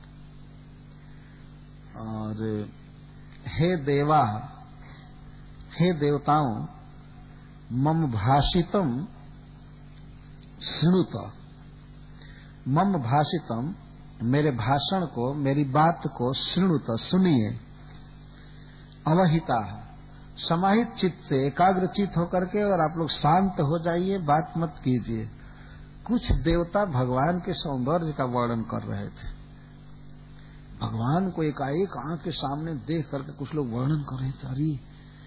और हे देवा, हे देवताओं, मम भाषितम श्रुत, मम भाषितम, मेरे भाषण को, मेरी बात को, श्रुत, सुनिए। अवहिता, समाहित चित्त से, एकाग्र चित्त होकर के, और आप लोग शांत हो जाइए, बात मत कीजिए। कुछ देवता भगवान के सौंदर्य का वर्णन कर रहे थे। भगवान को एकाएक आंख के सामने देख करके कुछ लोग वर्णन कर रहे थे, अरे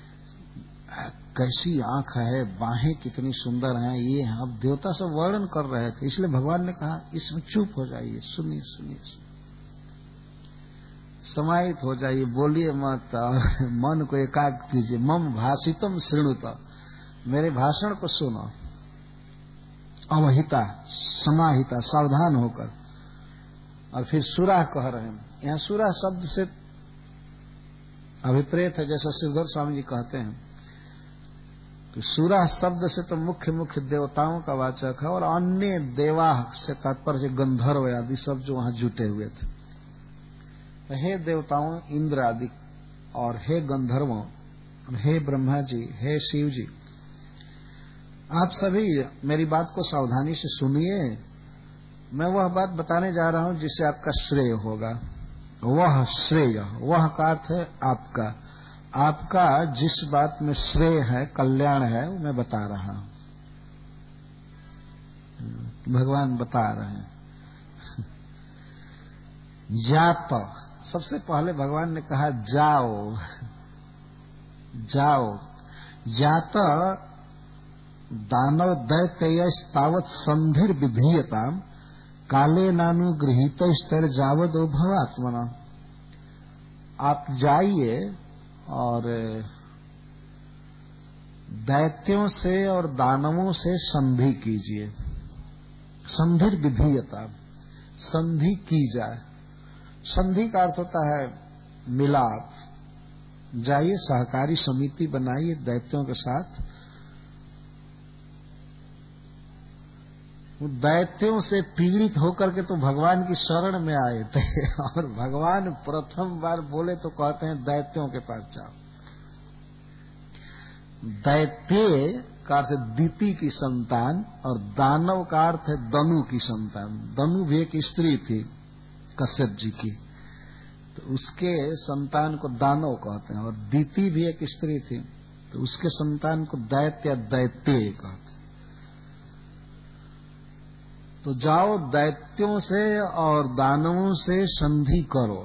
कैसी आंख है, बाहें कितनी सुंदर हैं, ये हैं। अब देवता सब वर्णन कर रहे थे, इसलिए भगवान ने कहा इसमें चुप हो जाइए, सुनिए सुनिए सुनिए, समाहित हो जाइए, बोलिए मत, मन को एकाग्र कीजिए। मम भाषितम श्रृणुत, मेरे भाषण को सुनो। अवहिता, समाहिता, सावधान होकर। और फिर सुरा कह रहे हैं। यहाँ सुरा शब्द से अभिप्रेत है, जैसा श्रीधर स्वामी जी कहते हैं कि सुरा शब्द से तो मुख्य मुख्य देवताओं का वाचक है, और अन्य देवा से तात्पर्य गंधर्व आदि सब जो वहां जुटे हुए थे। हे देवताओं, इंद्र आदि, और हे गंधर्वों, हे ब्रह्मा जी, हे शिव जी, आप सभी मेरी बात को सावधानी से सुनिए। मैं वह बात बताने जा रहा हूं जिससे आपका श्रेय होगा। वह श्रेय, वह का अर्थ है आपका, आपका जिस बात में श्रेय है, कल्याण है, वो मैं बता रहा हूं। भगवान बता रहे हैं। जात, सबसे पहले भगवान ने कहा जाओ, जाओ। जात दानव दैत्य तावत संधिर विधीयता, काले नानुगृहीत स्तर जावद भवात्मना। आप जाइए और दैत्यों से और दानवों से संधि कीजिए। संधिर विधीयता, संधि की जाए। संधि का अर्थ होता है मिलाप। जाइए सहकारी समिति बनाइए दैत्यों के साथ। दैत्यों से पीड़ित होकर के तो भगवान की शरण में आए थे और भगवान प्रथम बार बोले तो कहते हैं दैत्यों के पास जाओ। दैत्य का अर्थ दिति की संतान और दानव का अर्थ है दनु की संतान। दनु भी एक स्त्री थी कश्यप जी की, तो उसके संतान को दानव कहते हैं। और दिति भी एक स्त्री थी, तो उसके संतान को दैत्य या दैत्य कहते हैं। तो जाओ दैत्यों से और दानवों से संधि करो।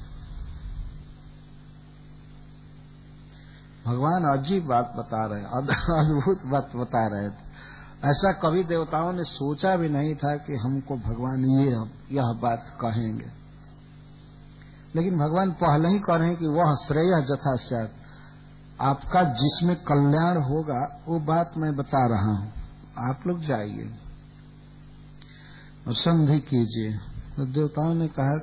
भगवान अजीब बात बता रहे, अद्भुत बात बता रहे थे। ऐसा कभी देवताओं ने सोचा भी नहीं था कि हमको भगवान ये यह बात कहेंगे, लेकिन भगवान पहले ही कह रहे हैं कि वह श्रेय जथा स्यात्, आपका जिसमें कल्याण होगा वो बात मैं बता रहा हूं, आप लोग जाइए और संधि कीजिए। तो देवताओं ने कहा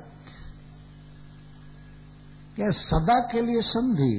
क्या सदा के लिए संधि?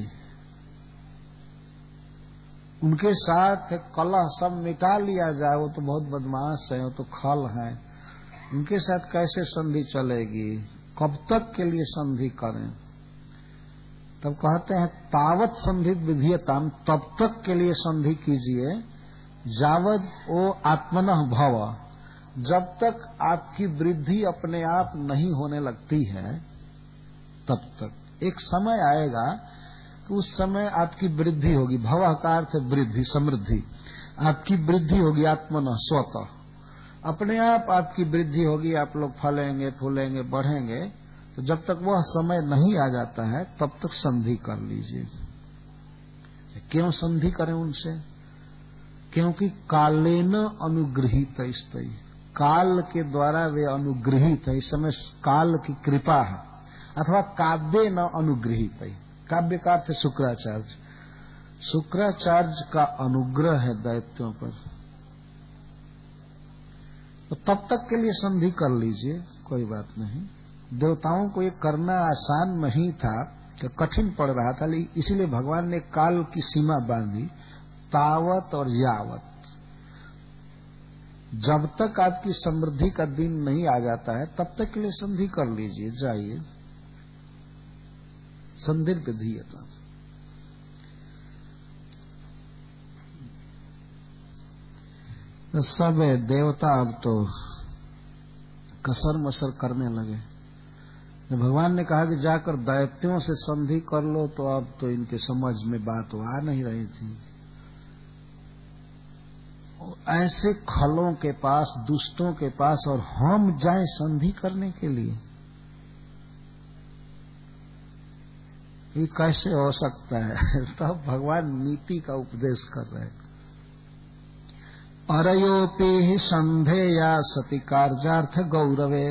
उनके साथ कलह सब मिटा लिया जाए, वो तो बहुत बदमाश है, वो तो खल है, उनके साथ कैसे संधि चलेगी? कब तक के लिए संधि करें? तब कहते हैं तावत संधि विधीयताम, तब तक के लिए संधि कीजिए जावद ओ आत्मनः भव, जब तक आपकी वृद्धि अपने आप नहीं होने लगती है तब तक। एक समय आएगा कि उस समय आपकी वृद्धि होगी। भव का अर्थ है वृद्धि, समृद्धि। आपकी वृद्धि होगी आत्मनः स्वतः, अपने आप आपकी वृद्धि होगी, आप लोग फलेंगे फूलेंगे बढ़ेंगे। तो जब तक वह समय नहीं आ जाता है तब तक संधि कर लीजिए। क्यों संधि करें उनसे? क्योंकि कालेन अनुगृहीत स्तयी, काल के द्वारा वे अनुगृहित है। इस समय काल की कृपा है, अथवा काव्य न अनुगृहित है। काव्य का अर्थ है शुक्राचार्य। शुक्राचार्य का अनुग्रह है दैत्यों पर। तो तब तक के लिए संधि कर लीजिए, कोई बात नहीं। देवताओं को ये करना आसान नहीं था, कि कठिन पड़ रहा था, इसीलिए भगवान ने काल की सीमा बांधी, तावत और यावत। जब तक आपकी समृद्धि का दिन नहीं आ जाता है तब तक के लिए संधि कर लीजिए, जाइए। संधि विधीयता। सब देवता अब तो कसर मसर करने लगे। भगवान ने कहा कि जाकर दैत्यों से संधि कर लो, तो अब तो इनके समझ में बात आ नहीं रही थी। ऐसे खलों के पास, दुष्टों के पास, और हम जाएं संधि करने के लिए, ये कैसे हो सकता है? तब भगवान नीति का उपदेश कर रहे हैं। अरयोपि संधेया सति कार्यार्थ गौरवे।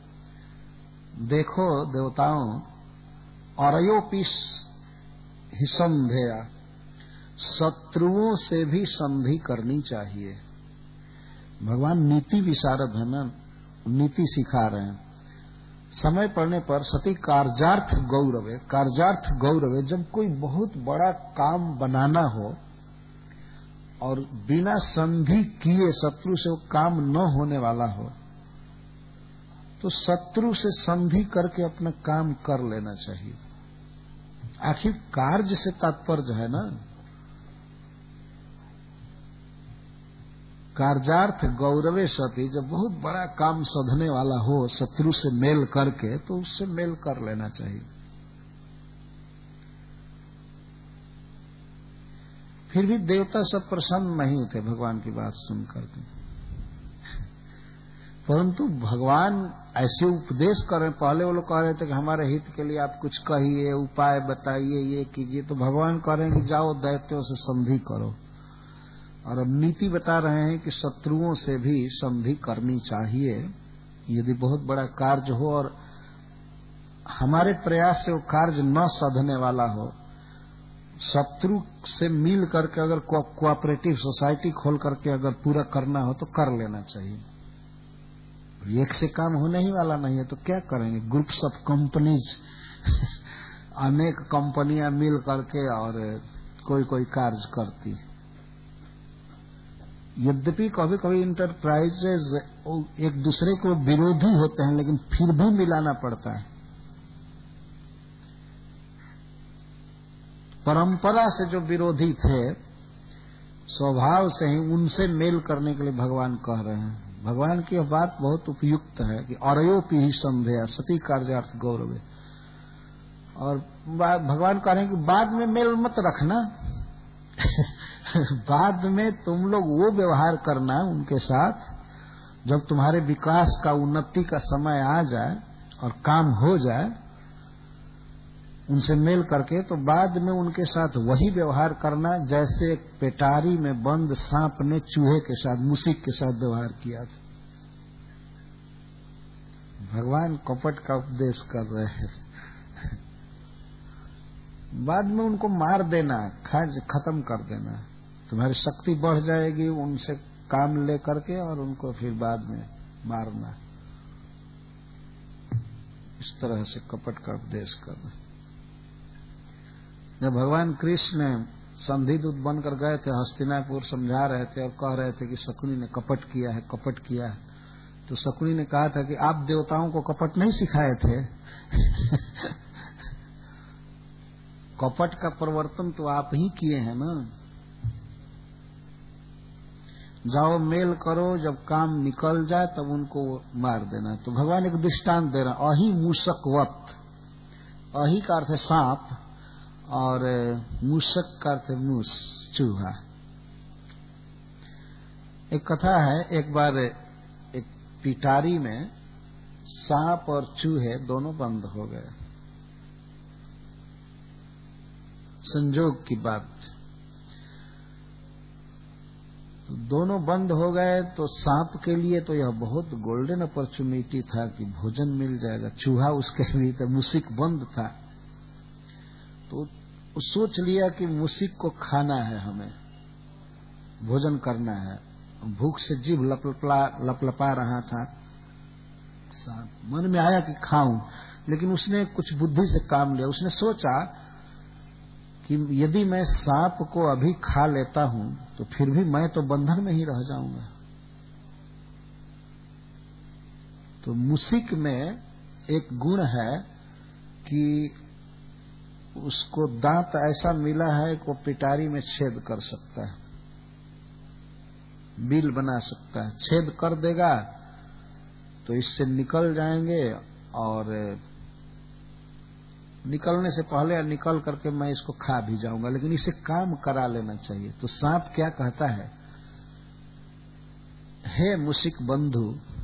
देखो देवताओं, अरयोपि ही संधेया, शत्रुओं से भी संधि करनी चाहिए। भगवान नीति विशारद है ना, नीति सिखा रहे हैं। समय पड़ने पर सती कार्यार्थ गौरवे, कार्यार्थ गौरवे, जब कोई बहुत बड़ा काम बनाना हो और बिना संधि किए शत्रु से वो काम न होने वाला हो, तो शत्रु से संधि करके अपना काम कर लेना चाहिए। आखिर कार्य से तात्पर्य है ना। कार्यार्थ गौरवे सती, जब बहुत बड़ा काम सधने वाला हो शत्रु से मेल करके, तो उससे मेल कर लेना चाहिए। फिर भी देवता सब प्रसन्न नहीं थे भगवान की बात सुनकर के, परंतु भगवान ऐसे उपदेश कर रहे। पहले वो लोग कह रहे थे कि हमारे हित के लिए आप कुछ कहिए, उपाय बताइए, ये कीजिए। तो भगवान कह रहे हैं कि जाओ दैत्यों से संधि करो। और अब नीति बता रहे हैं कि शत्रुओं से भी संधि करनी चाहिए। यदि बहुत बड़ा कार्य हो और हमारे प्रयास से वो कार्य न साधने वाला हो, शत्रु से मिल करके अगर कोऑपरेटिव सोसाइटी खोल करके अगर पूरा करना हो तो कर लेना चाहिए। एक से काम होने ही वाला नहीं है, तो क्या करेंगे? ग्रुप्स ऑफ कंपनीज अनेक कंपनियां मिल करके और कोई कोई कार्य करती। यद्यपि कभी कभी इंटरप्राइजेज एक दूसरे को विरोधी होते हैं, लेकिन फिर भी मिलाना पड़ता है। परंपरा से जो विरोधी थे, स्वभाव से ही उनसे मेल करने के लिए भगवान कह रहे हैं। भगवान की यह बात बहुत उपयुक्त है कि अरयोपि ही संध्या सती कार्यार्थ गौरवे। और भगवान कह रहे हैं कि बाद में मेल मत रखना बाद में तुम लोग वो व्यवहार करना उनके साथ जब तुम्हारे विकास का, उन्नति का समय आ जाए और काम हो जाए उनसे मेल करके, तो बाद में उनके साथ वही व्यवहार करना जैसे एक पेटारी में बंद सांप ने चूहे के साथ, मूसिक के साथ व्यवहार किया था। भगवान कपट का उपदेश कर रहे हैं। बाद में उनको मार देना, खाज खत्म कर देना, तुम्हारी शक्ति बढ़ जाएगी उनसे काम ले करके, और उनको फिर बाद में मारना। इस तरह से कपट का उपदेश करना। जब भगवान कृष्ण संधि दूत बनकर गए थे हस्तिनापुर, समझा रहे थे और कह रहे थे कि शकुनी ने कपट किया है, कपट किया है, तो शकुनी ने कहा था कि आप देवताओं को कपट नहीं सिखाए थे कपट का प्रवर्तन तो आप ही किए हैं ना। जाओ मेल करो, जब काम निकल जाए तब उनको मार देना। तो भगवान एक दृष्टांत दे रहा, अही मूषकवत। अही का अर्थ है सांप और मूषक का अर्थ है मूस, चूहा। एक कथा है, एक बार एक पिटारी में सांप और चूहे दोनों बंद हो गए। संजोग की बात, तो दोनों बंद हो गए। तो सांप के लिए तो यह बहुत गोल्डन अपॉर्चुनिटी था कि भोजन मिल जाएगा। चूहा उसके लिए तो मूसिक बंद था, तो सोच लिया कि मूसिक को खाना है, हमें भोजन करना है। भूख से जीभ लपलपा लपलपा रहा था सांप। मन में आया कि खाऊं, लेकिन उसने कुछ बुद्धि से काम लिया। उसने सोचा कि यदि मैं सांप को अभी खा लेता हूं तो फिर भी मैं तो बंधन में ही रह जाऊंगा। तो मूसिक में एक गुण है कि उसको दांत ऐसा मिला है कि वो पिटारी में छेद कर सकता है, बिल बना सकता है। छेद कर देगा तो इससे निकल जाएंगे, और निकलने से पहले निकल करके मैं इसको खा भी जाऊंगा, लेकिन इसे काम करा लेना चाहिए। तो सांप क्या कहता है, हे मूसिक बंधु,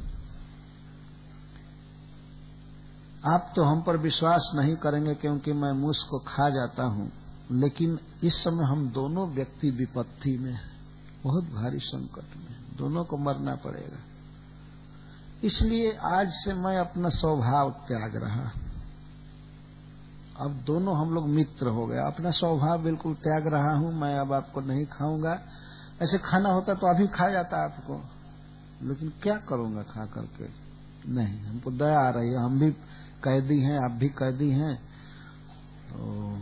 आप तो हम पर विश्वास नहीं करेंगे क्योंकि मैं मूस को खा जाता हूं, लेकिन इस समय हम दोनों व्यक्ति विपत्ति में, बहुत भारी संकट में, दोनों को मरना पड़ेगा। इसलिए आज से मैं अपना स्वभाव त्याग रहा। अब दोनों हम लोग मित्र हो गए। अपना स्वभाव बिल्कुल त्याग रहा हूं, मैं अब आपको नहीं खाऊंगा। ऐसे खाना होता तो अभी खा जाता आपको, लेकिन क्या करूंगा खा करके। नहीं, हमको दया आ रही है, हम भी कैदी हैं, आप भी कैदी हैं। तो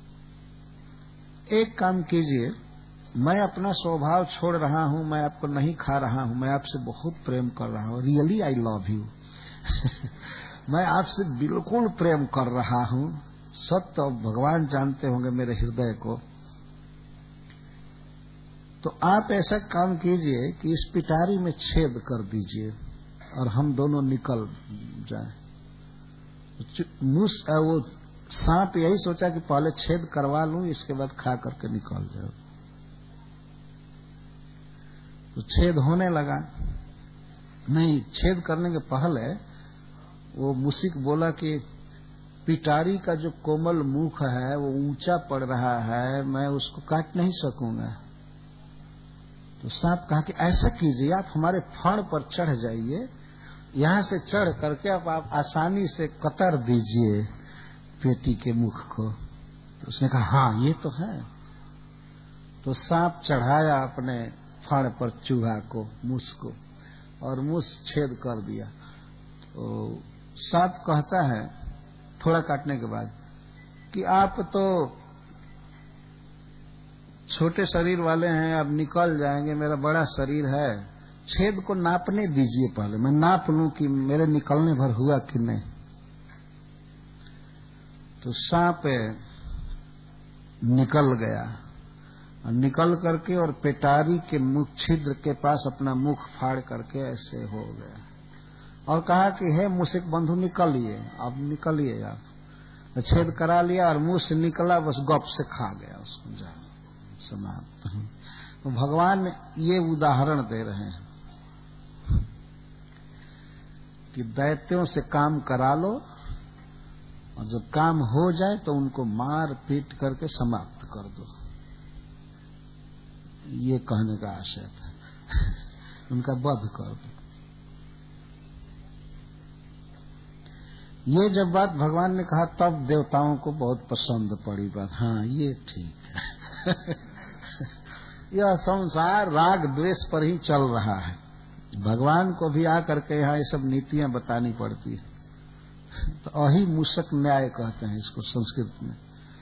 एक काम कीजिए, मैं अपना स्वभाव छोड़ रहा हूं, मैं आपको नहीं खा रहा हूं, मैं आपसे बहुत प्रेम कर रहा हूं, रियली आई लव यू मैं आपसे बिल्कुल प्रेम कर रहा हूं। सत्य भगवान जानते होंगे मेरे हृदय को। तो आप ऐसा काम कीजिए कि इस पिटारी में छेद कर दीजिए और हम दोनों निकल जाएं। मूस वो सांप यही सोचा कि पहले छेद करवा लूं, इसके बाद खा करके निकल जाओ। तो छेद होने लगा। नहीं, छेद करने के पहले वो मूसिक बोला कि पिटारी का जो कोमल मुख है वो ऊंचा पड़ रहा है, मैं उसको काट नहीं सकूंगा। तो सांप कहा कि ऐसा कीजिए, आप हमारे फण पर चढ़ जाइए, यहां से चढ़ करके आप, आप आसानी से कतर दीजिए पेटी के मुख को। तो उसने कहा हाँ ये तो है। तो सांप चढ़ाया अपने फण पर चूहा को, मूस को, और मूस छेद कर दिया। तो सांप कहता है थोड़ा काटने के बाद कि आप तो छोटे शरीर वाले हैं, अब निकल जाएंगे, मेरा बड़ा शरीर है, छेद को नापने दीजिए, पहले मैं नाप लूं कि मेरे निकलने भर हुआ कि नहीं। तो सांप निकल गया और निकल करके और पेटारी के मुख छिद्र के पास अपना मुख फाड़ करके ऐसे हो गया और कहा कि हे मूषिक बंधु निकलिए, अब निकलिए आप। छेद करा लिया और मुंह से निकला, बस गप से खा गया उसको, जा समाप्त। तो भगवान ये उदाहरण दे रहे हैं कि दैत्यों से काम करा लो और जब काम हो जाए तो उनको मार पीट करके समाप्त कर दो, ये कहने का आशय था। उनका वध कर दो। ये जब बात भगवान ने कहा तब देवताओं को बहुत पसंद पड़ी बात। हाँ, ये ठीक है। यह संसार राग द्वेष पर ही चल रहा है, भगवान को भी आकर के यहाँ ये सब नीतियां बतानी पड़ती है। तो अहि मूषक न्याय कहते हैं इसको संस्कृत में।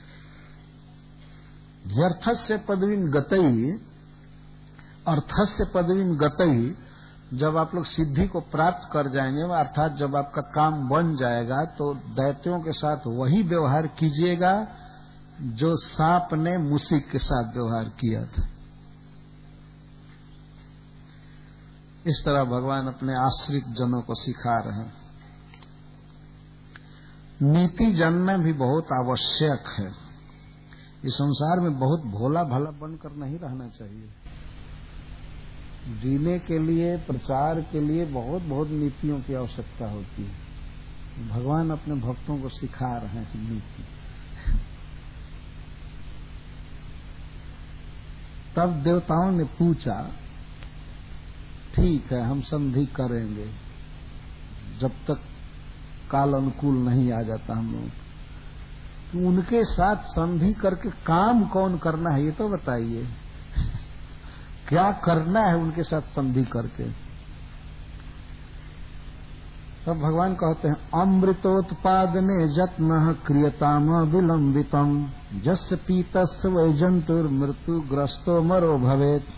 व्यर्थस्य पदवीन गतई, अर्थस्य पदवीन गतई, जब आप लोग सिद्धि को प्राप्त कर जाएंगे, अर्थात जब आपका काम बन जाएगा, तो दैत्यों के साथ वही व्यवहार कीजिएगा जो सांप ने मूषिक के साथ व्यवहार किया था। इस तरह भगवान अपने आश्रित जनों को सिखा रहे हैं। नीति जानना भी बहुत आवश्यक है। इस संसार में बहुत भोला भाला बनकर नहीं रहना चाहिए। जीने के लिए, प्रचार के लिए बहुत बहुत नीतियों की आवश्यकता होती है। भगवान अपने भक्तों को सिखा रहे हैं नीति। तब देवताओं ने पूछा, ठीक है हम संधि करेंगे जब तक काल अनुकूल नहीं आ जाता हम लोग। तो उनके साथ संधि करके काम कौन करना है ये तो बताइए। क्या करना है उनके साथ संधि करके? तब भगवान कहते हैं, अमृतोत्पादने जत्न क्रियताम विलंबितम जस्य पीतस्य वै जंतुर मृत्यु ग्रस्तो मरो भवेत।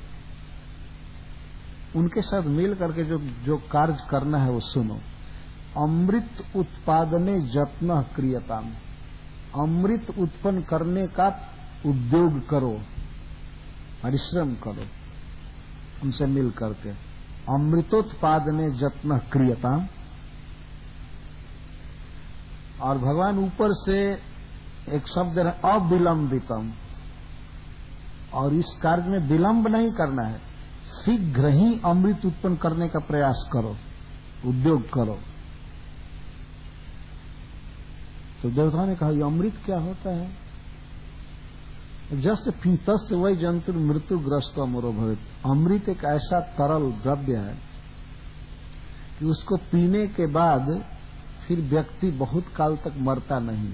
उनके साथ मिल करके जो जो कार्य करना है वो सुनो। अमृत उत्पादने जत्न क्रियताम, अमृत उत्पन्न करने का उद्योग करो, परिश्रम करो उनसे मिल करके। अमृतोत्पादने जत्न क्रियताम। और भगवान ऊपर से एक शब्द है अविलंबितम, और इस कार्य में विलंब नहीं करना है, शीघ्र ही अमृत उत्पन्न करने का प्रयास करो, उद्योग करो। तो देवता ने कहा ये अमृत क्या होता है? जस पीतस्य वही जंतु मृत्यु ग्रस्त अमरो भवित। अमृत एक ऐसा तरल द्रव्य है कि उसको पीने के बाद फिर व्यक्ति बहुत काल तक मरता नहीं,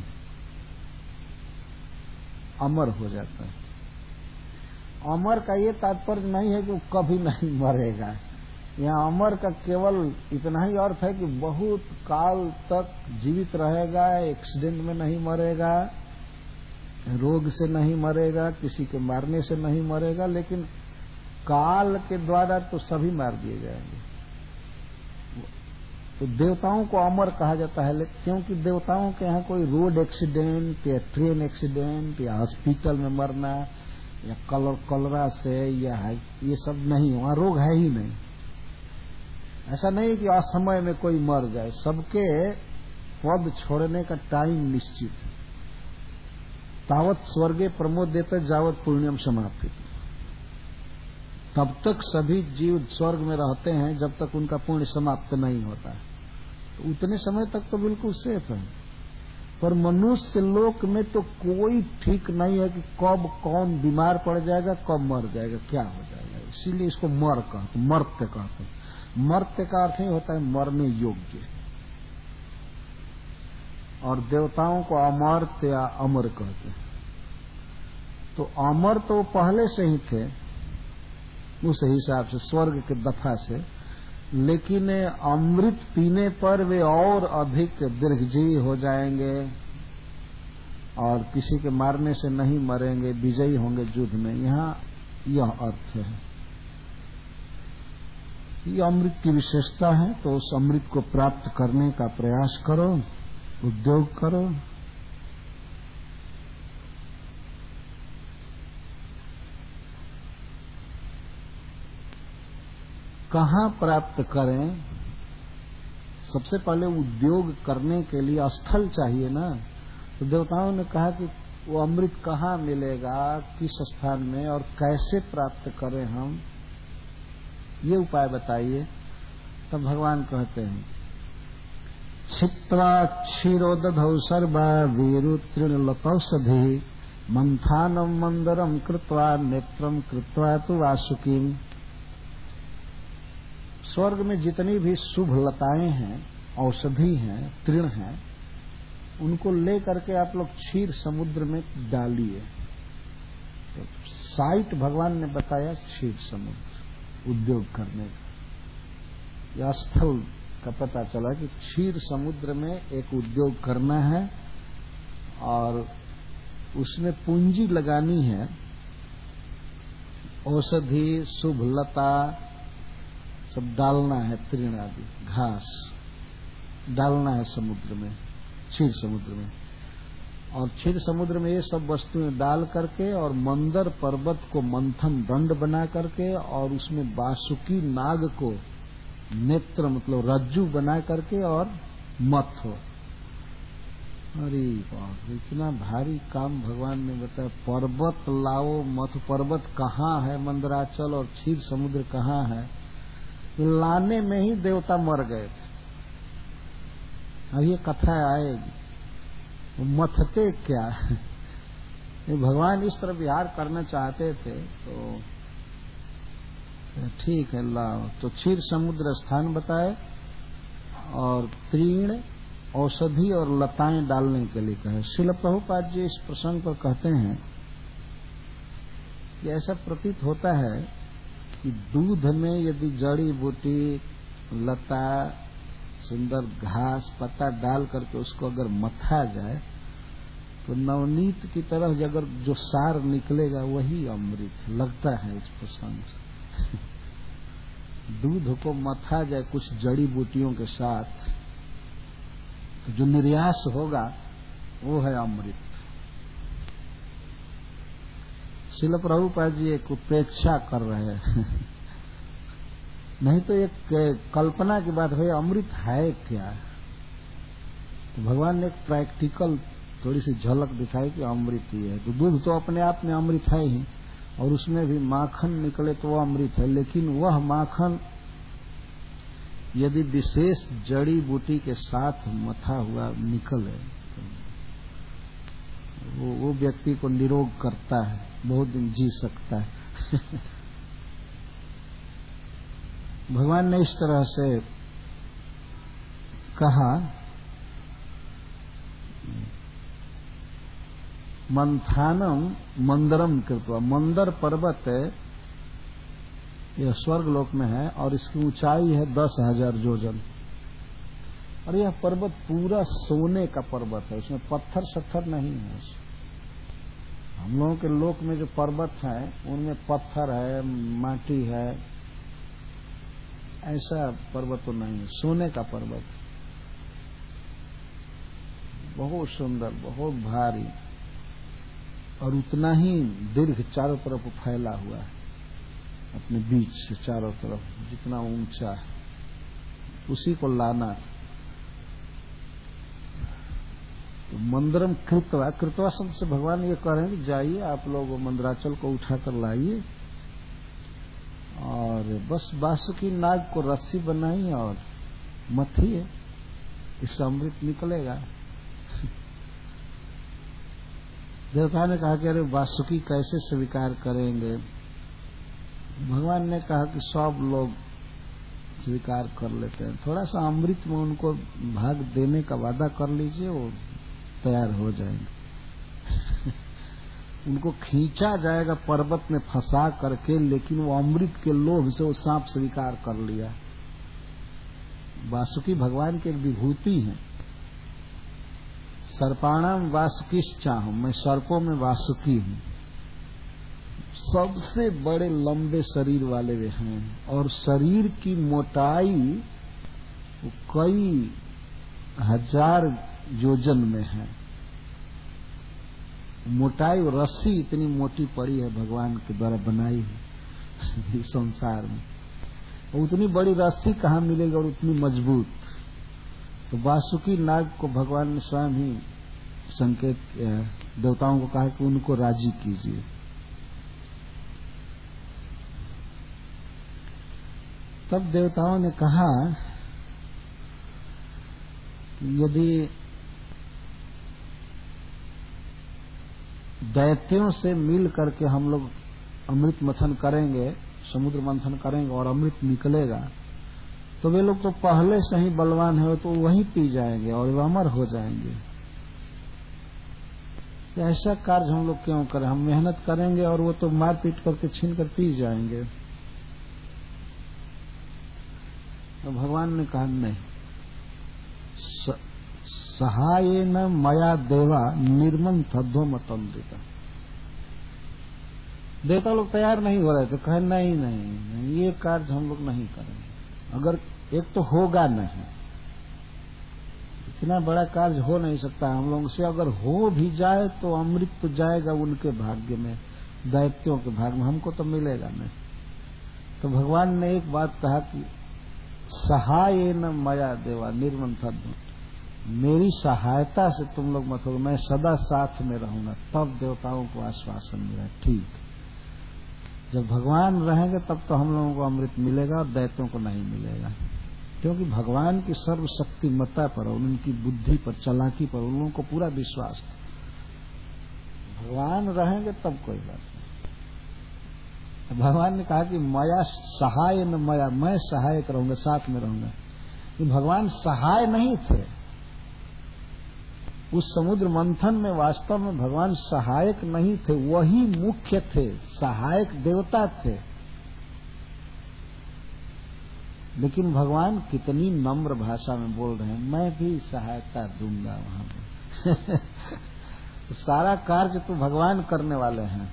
अमर हो जाता है। अमर का ये तात्पर्य नहीं है कि वो कभी नहीं मरेगा। यहाँ अमर का केवल इतना ही अर्थ है कि बहुत काल तक जीवित रहेगा, एक्सीडेंट में नहीं मरेगा, रोग से नहीं मरेगा, किसी के मारने से नहीं मरेगा, लेकिन काल के द्वारा तो सभी मार दिए जाएंगे। तो देवताओं को अमर कहा जाता है, क्योंकि देवताओं के यहाँ कोई रोड एक्सीडेंट या ट्रेन एक्सीडेंट या हॉस्पिटल में मरना या कलर कलरा से या ये सब नहीं, वहाँ रोग है ही नहीं। ऐसा नहीं कि असमय में कोई मर जाए, सबके पद छोड़ने का टाइम निश्चित है। तावत स्वर्गे प्रमोद देते जावत पुण्यम समाप्ति। तब तक सभी जीव स्वर्ग में रहते हैं जब तक उनका पुण्य समाप्त नहीं होता है, तो उतने समय तक तो बिल्कुल सेफ है। पर मनुष्य लोक में तो कोई ठीक नहीं है कि कब कौन बीमार पड़ जाएगा, कब मर जाएगा, क्या हो जाएगा। इसीलिए इसको मर कहते, मर्त्य कहते। मर्त्य का अर्थ ही होता है मरने योग्य। और देवताओं को अमर्त्य या अमर कहते हैं। तो अमर तो पहले से ही थे, उस हिसाब से स्वर्ग के दफा से, लेकिन अमृत पीने पर वे और अधिक दीर्घजीवी हो जाएंगे और किसी के मारने से नहीं मरेंगे, विजयी होंगे युद्ध में। यहाँ यह अर्थ है। ये अमृत की विशेषता है, तो उस अमृत को प्राप्त करने का प्रयास करो, उद्योग करो। कहाँ प्राप्त करें? सबसे पहले उद्योग करने के लिए स्थल चाहिए ना। तो देवताओं ने कहा कि वो अमृत कहाँ मिलेगा, किस स्थान में और कैसे प्राप्त करें हम, ये उपाय बताइए। तब भगवान कहते हैं, क्षिप्त्वा क्षीरोदधौ सर्वा वीरु तृणलतौषधि मंथानम मंदरम कृत्वा नेत्रम कृत्वा तु वासुकीम। स्वर्ग में जितनी भी शुभ लताएं हैं, औषधि हैं, तृण हैं, उनको ले करके आप लोग क्षीर समुद्र में डालिए। तो साइट भगवान ने बताया क्षीर समुद्र उद्योग करने का। यह स्थल का पता चला कि क्षीर समुद्र में एक उद्योग करना है और उसमें पूंजी लगानी है। औषधि, शुभ लता सब डालना है, तृण आदि घास डालना है समुद्र में, क्षीर समुद्र में। और क्षीर समुद्र में ये सब वस्तुएं डाल करके और मंदर पर्वत को मंथन दंड बना करके और उसमें वासुकी नाग को नेत्र मतलब रज्जु बना करके और मत हो। अरे बाप, इतना भारी काम भगवान ने बताया। पर्वत लाओ मत। पर्वत कहाँ है? मंदराचल। और क्षीर समुद्र कहाँ है? लाने में ही देवता मर गए थे। अब ये कथा आएगी, मथते क्या ये भगवान इस तरह विहार करना चाहते थे तो ठीक है लाओ। तो क्षीर समुद्र स्थान बताए और तृण, औषधि और लताएं डालने के लिए कहे। श्रील प्रभुपाद जी इस प्रसंग पर कहते हैं कि ऐसा प्रतीत होता है कि दूध में यदि जड़ी बूटी, लता, सुंदर घास, पत्ता डाल करके उसको अगर मथा जाए तो नवनीत की तरह अगर जो सार निकलेगा वही अमृत लगता है। इस प्रसंग से दूध को मथा जाए कुछ जड़ी बूटियों के साथ तो जो निर्यास होगा वो है अमृत। श्रील प्रभुपाद जी एक उपेक्षा कर रहे हैं नहीं तो एक कल्पना की बात है, अमृत है क्या? तो भगवान ने एक प्रैक्टिकल थोड़ी सी झलक दिखाई कि अमृत ही है। तो दूध तो अपने आप में अमृत है ही और उसमें भी माखन निकले तो वह अमृत है। लेकिन वह माखन यदि विशेष जड़ी बूटी के साथ मथा हुआ निकले तो वो, वो व्यक्ति को निरोग करता है, बहुत दिन जी सकता है भगवान ने इस तरह से कहा, मंथानम मंदरम कृत्वा। मंदर पर्वत यह स्वर्ग लोक में है और इसकी ऊंचाई है दस हजार योजन। और यह पर्वत पूरा सोने का पर्वत है, उसमें पत्थर सत्थर नहीं है। हम लोगों के लोक में जो पर्वत है उनमें पत्थर है, माटी है, ऐसा पर्वत तो नहीं है। सोने का पर्वत, बहुत सुंदर, बहुत भारी और उतना ही दीर्घ चारों तरफ फैला हुआ है, अपने बीच से चारों तरफ जितना ऊंचा है उसी को लाना। तो मंदरम कृत्वा, कृत्वा शब्द से भगवान ये कह रहे हैं कि जाइए आप लोग मंदराचल को उठाकर लाइए और बस वासुकी नाग को रस्सी बनाई और मथिए, इससे अमृत निकलेगा। देवता ने कहा कि अरे वासुकी कैसे स्वीकार करेंगे? भगवान ने कहा कि सब लोग स्वीकार कर लेते हैं, थोड़ा सा अमृत में उनको भाग देने का वादा कर लीजिए, वो तैयार हो जाएंगे उनको खींचा जाएगा पर्वत में फंसा करके, लेकिन वो अमृत के लोभ से वो सांप स्वीकार कर लिया। वासुकी भगवान की एक विभूति है। सर्पाणाम वासुकिश्चाहम, मैं सर्पों में वासुकी हूँ। सबसे बड़े लंबे शरीर वाले वे हैं और शरीर की मोटाई कई हजार योजन में है। मोटाई और रस्सी इतनी मोटी पड़ी है भगवान के द्वारा बनाई है इस संसार में। उतनी बड़ी रस्सी कहाँ मिलेगी और उतनी मजबूत। तो वासुकी नाग को भगवान ने स्वयं ही संकेत किया, देवताओं को कहा कि उनको राजी कीजिए। तब देवताओं ने कहा यदि दैत्यों से मिल करके हम लोग अमृत मंथन करेंगे, समुद्र मंथन करेंगे और अमृत निकलेगा, तो वे लोग तो पहले से ही बलवान है, तो वहीं पी जाएंगे और वे अमर हो जाएंगे। तो ऐसा कार्य हम लोग क्यों करें? हम मेहनत करेंगे और वो तो मार पीट करके छीन कर पी जाएंगे। तो भगवान ने कहा नहीं, सहाय न मया देवा निर्मम थध्वो मतमृता। देवता लोग तैयार नहीं हो रहे थे, कहे नहीं नहीं, नहीं ये कार्य हम लोग नहीं करेंगे। अगर एक तो होगा नहीं, इतना बड़ा कार्य हो नहीं सकता हम लोगों से। अगर हो भी जाए तो अमृत तो जाएगा उनके भाग्य में, दैत्यों के भाग्य में, हमको तो मिलेगा नहीं। तो भगवान ने एक बात कहा कि सहाय न मया देवा निर्मम थध्वो, मेरी सहायता से तुम लोग मत हो, मैं सदा साथ में रहूंगा। तब देवताओं को आश्वासन मिला, ठीक, जब भगवान रहेंगे तब तो हम लोगों को अमृत मिलेगा और दैत्यों को नहीं मिलेगा। क्योंकि भगवान की सर्वशक्तिमत्ता पर और उनकी बुद्धि पर, चालाकी पर उन लोगों को पूरा विश्वास था। भगवान रहेंगे तब कोई बात नहीं। भगवान ने कहा कि मया सहाय न मया, मैं सहायक रहूंगा, साथ में रहूंगा। कि भगवान सहाय नहीं थे उस समुद्र मंथन में, वास्तव में भगवान सहायक नहीं थे, वही मुख्य थे, सहायक देवता थे। लेकिन भगवान कितनी नम्र भाषा में बोल रहे हैं, मैं भी सहायता दूंगा वहां पर तो सारा कार्य तो भगवान करने वाले हैं।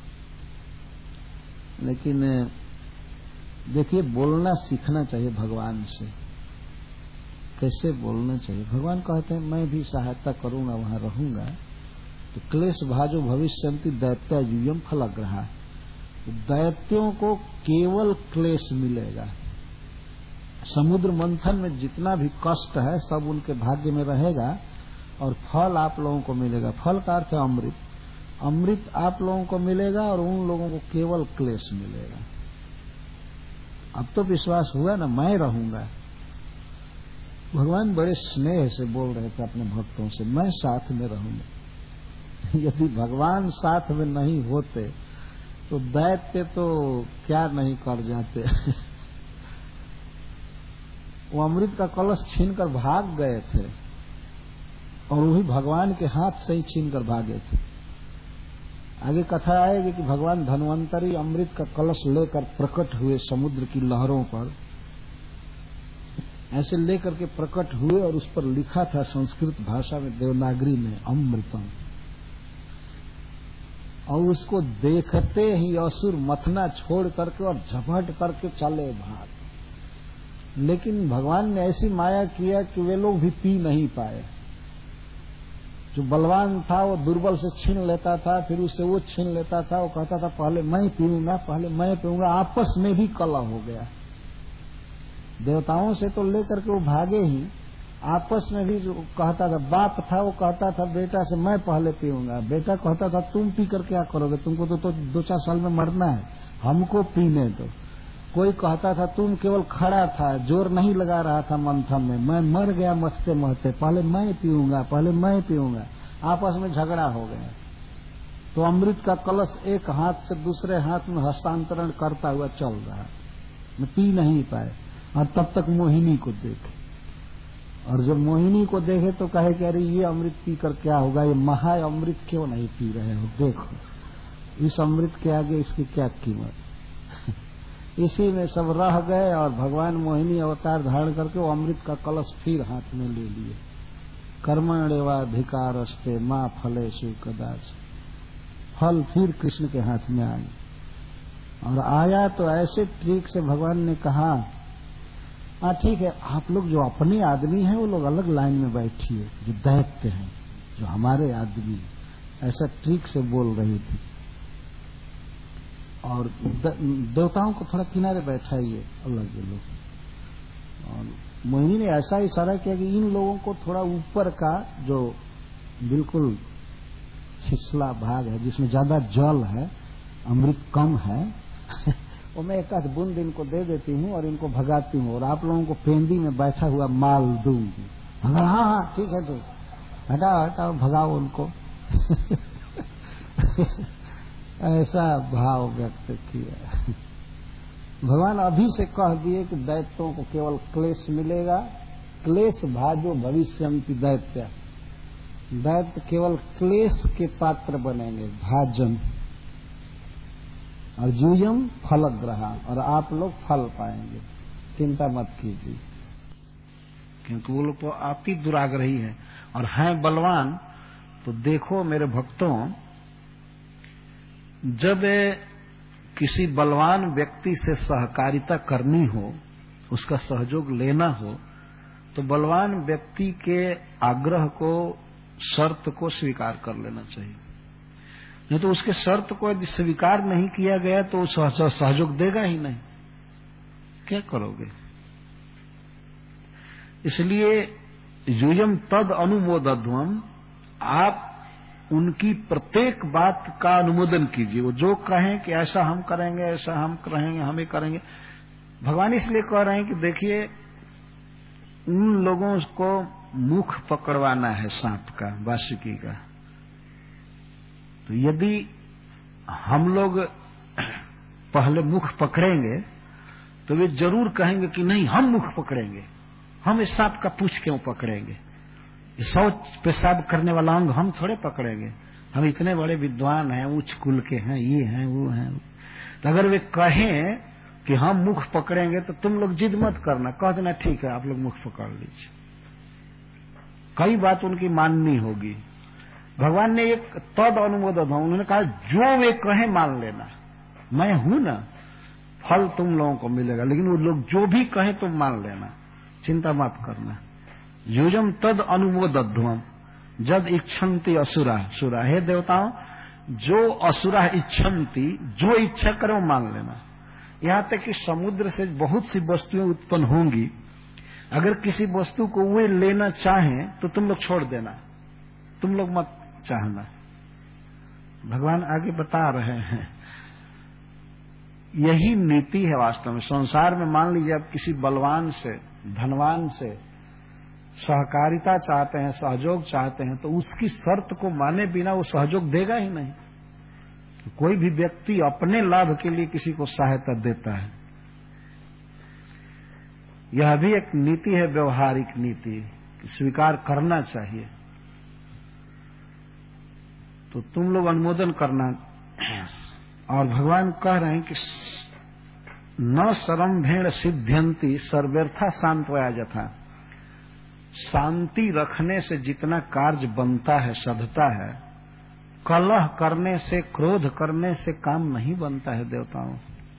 लेकिन देखिए, बोलना सीखना चाहिए भगवान से, कैसे बोलना चाहिए। भगवान कहते हैं मैं भी सहायता करूंगा, वहां रहूंगा। तो क्लेश भाजो भविष्यन्ति दैत्य यूयम फलग्रहा, दैत्यों को केवल क्लेश मिलेगा। समुद्र मंथन में जितना भी कष्ट है सब उनके भाग्य में रहेगा और फल आप लोगों को मिलेगा। फल का अर्थ है अमृत। अमृत आप लोगों को मिलेगा और उन लोगों को केवल क्लेश मिलेगा। अब तो विश्वास हुआ ना, मैं रहूंगा। भगवान बड़े स्नेह से बोल रहे थे अपने भक्तों से, मैं साथ में रहूंगा। यदि भगवान साथ में नहीं होते तो दैत्य तो क्या नहीं कर जाते वो अमृत का कलश छीनकर भाग गए थे और वही भगवान के हाथ से ही छीनकर भागे थे। आगे कथा आएगी कि भगवान धन्वंतरी अमृत का कलश लेकर प्रकट हुए समुद्र की लहरों पर, ऐसे लेकर के प्रकट हुए और उस पर लिखा था संस्कृत भाषा में, देवनागरी में, अमृतम। और उसको देखते ही असुर मथना छोड़ करके और झपट करके चले भाग। लेकिन भगवान ने ऐसी माया किया कि वे लोग भी पी नहीं पाए। जो बलवान था वो दुर्बल से छीन लेता था, फिर उससे वो छीन लेता था। वो कहता था पहले मैं पीऊंगा, पहले मैं पीऊंगा। आपस में भी कलह हो गया। देवताओं से तो लेकर के वो भागे ही, आपस में भी जो कहता था, बाप था वो कहता था बेटा से मैं पहले पीऊंगा, बेटा कहता था तुम पी कर क्या करोगे, तुमको तो, तो दो चार साल में मरना है, हमको पीने दो। कोई कहता था तुम केवल खड़ा था, जोर नहीं लगा रहा था मंथन में, मैं मर गया मरते मरते, पहले मैं पीऊंगा, पहले मैं पीऊंगा। आपस में झगड़ा हो गया। तो अमृत का कलश एक हाथ से दूसरे हाथ में हस्तांतरण करता हुआ चल रहा, मैं पी नहीं पाए। और तब तक मोहिनी को देखे, और जब मोहिनी को देखे तो कहे कि अरे ये अमृत पी कर क्या होगा, ये महा अमृत क्यों नहीं पी रहे हो, देखो इस अमृत के आगे इसकी क्या कीमत। इसी में सब रह गए और भगवान मोहिनी अवतार धारण करके वो अमृत का कलश फिर हाथ में ले लिए। कर्मण्येवाधिकारस्ते मां फलेषु कदाच, फल फिर कृष्ण के हाथ में आए। और आया तो ऐसे ट्रिक से भगवान ने कहा, हाँ ठीक है, आप लोग जो अपने आदमी हैं वो लोग अलग लाइन में बैठिए, जो दैत्य हैं, जो हमारे आदमी, ऐसा ट्रिक से बोल रही थी। और देवताओं को थोड़ा किनारे बैठाइए अलग ये लोग। और मोहिनी ने ऐसा इशारा किया कि इन लोगों को थोड़ा ऊपर का जो बिल्कुल छिछला भाग है, जिसमें ज्यादा जल है, अमृत कम है, वो मैं एक आध बूंद इनको दे देती हूँ और इनको भगाती हूँ, और आप लोगों को पेंदी में बैठा हुआ माल दूंगी। हाँ हाँ ठीक है, तो हटाओ हटाओ, भगाओ उनको। ऐसा भाव व्यक्त किया। भगवान अभी से कह दिए कि दैत्यों को केवल क्लेश मिलेगा, क्लेश भाजो भविष्यन्ति दैत्य, दैत्य केवल क्लेश के पात्र बनेंगे, भाजन, और जूयम फलग्रहा, और आप लोग फल पाएंगे, चिंता मत कीजिए। क्योंकि वो लोग तो आप ही दुराग्रही हैं और हैं बलवान। तो देखो मेरे भक्तों, जब किसी बलवान व्यक्ति से सहकारिता करनी हो, उसका सहयोग लेना हो, तो बलवान व्यक्ति के आग्रह को, शर्त को स्वीकार कर लेना चाहिए। नहीं तो उसके शर्त को यदि स्वीकार नहीं किया गया तो वो सहयोग देगा ही नहीं, क्या करोगे? इसलिए यूयम तद अनुमोदध्वम, आप उनकी प्रत्येक बात का अनुमोदन कीजिए। वो जो कहें कि ऐसा हम करेंगे, ऐसा हम करेंगे, हमें करेंगे। भगवान इसलिए कह रहे हैं कि देखिए, उन लोगों को मुख पकड़वाना है सांप का, वासुकी का। तो यदि हम लोग पहले मुख पकड़ेंगे तो वे जरूर कहेंगे कि नहीं, हम मुख पकड़ेंगे, हम इस सांप का पूंछ क्यों पकड़ेंगे, शौच पेशाब करने वाला अंग हम थोड़े पकड़ेंगे, हम इतने बड़े विद्वान हैं, उच्च कुल के हैं, ये हैं वो हैं। तो अगर वे कहें कि हम मुख पकड़ेंगे तो तुम लोग जिद मत करना, कह देना ठीक है आप लोग मुख पकड़ लीजिए। कई बात उनकी माननी होगी। भगवान ने एक तद अनुमोदन, उन्होंने कहा जो वे कहें मान लेना, मैं हूं ना, फल तुम लोगों को मिलेगा, लेकिन वो लोग जो भी कहें तुम मान लेना, चिंता मत करना। युजम तद अनुमोदध्वम जद इच्छन्ति असुरा सुरा, हे देवताओं, जो असुरा इच्छन्ति, जो इच्छा करे वो मान लेना। यहां तक कि समुद्र से बहुत सी वस्तुएं उत्पन्न होंगी, अगर किसी वस्तु को वे लेना चाहें तो तुम लोग छोड़ देना, तुम लोग मत चाहना। भगवान आगे बता रहे हैं, यही नीति है वास्तव में संसार में। मान लीजिए आप किसी बलवान से, धनवान से सहकारिता चाहते हैं, सहयोग चाहते हैं, तो उसकी शर्त को माने बिना वो सहयोग देगा ही नहीं। कोई भी व्यक्ति अपने लाभ के लिए किसी को सहायता देता है, यह भी एक नीति है, व्यवहारिक नीति, स्वीकार करना चाहिए। तो तुम लोग अनुमोदन करना। और भगवान कह रहे हैं कि न सरम्भेण सिद्ध्यंति सर्व्यर्था सांत्वया यथा, शांति रखने से जितना कार्य बनता है, सधता है, कलह करने से, क्रोध करने से काम नहीं बनता है देवताओं।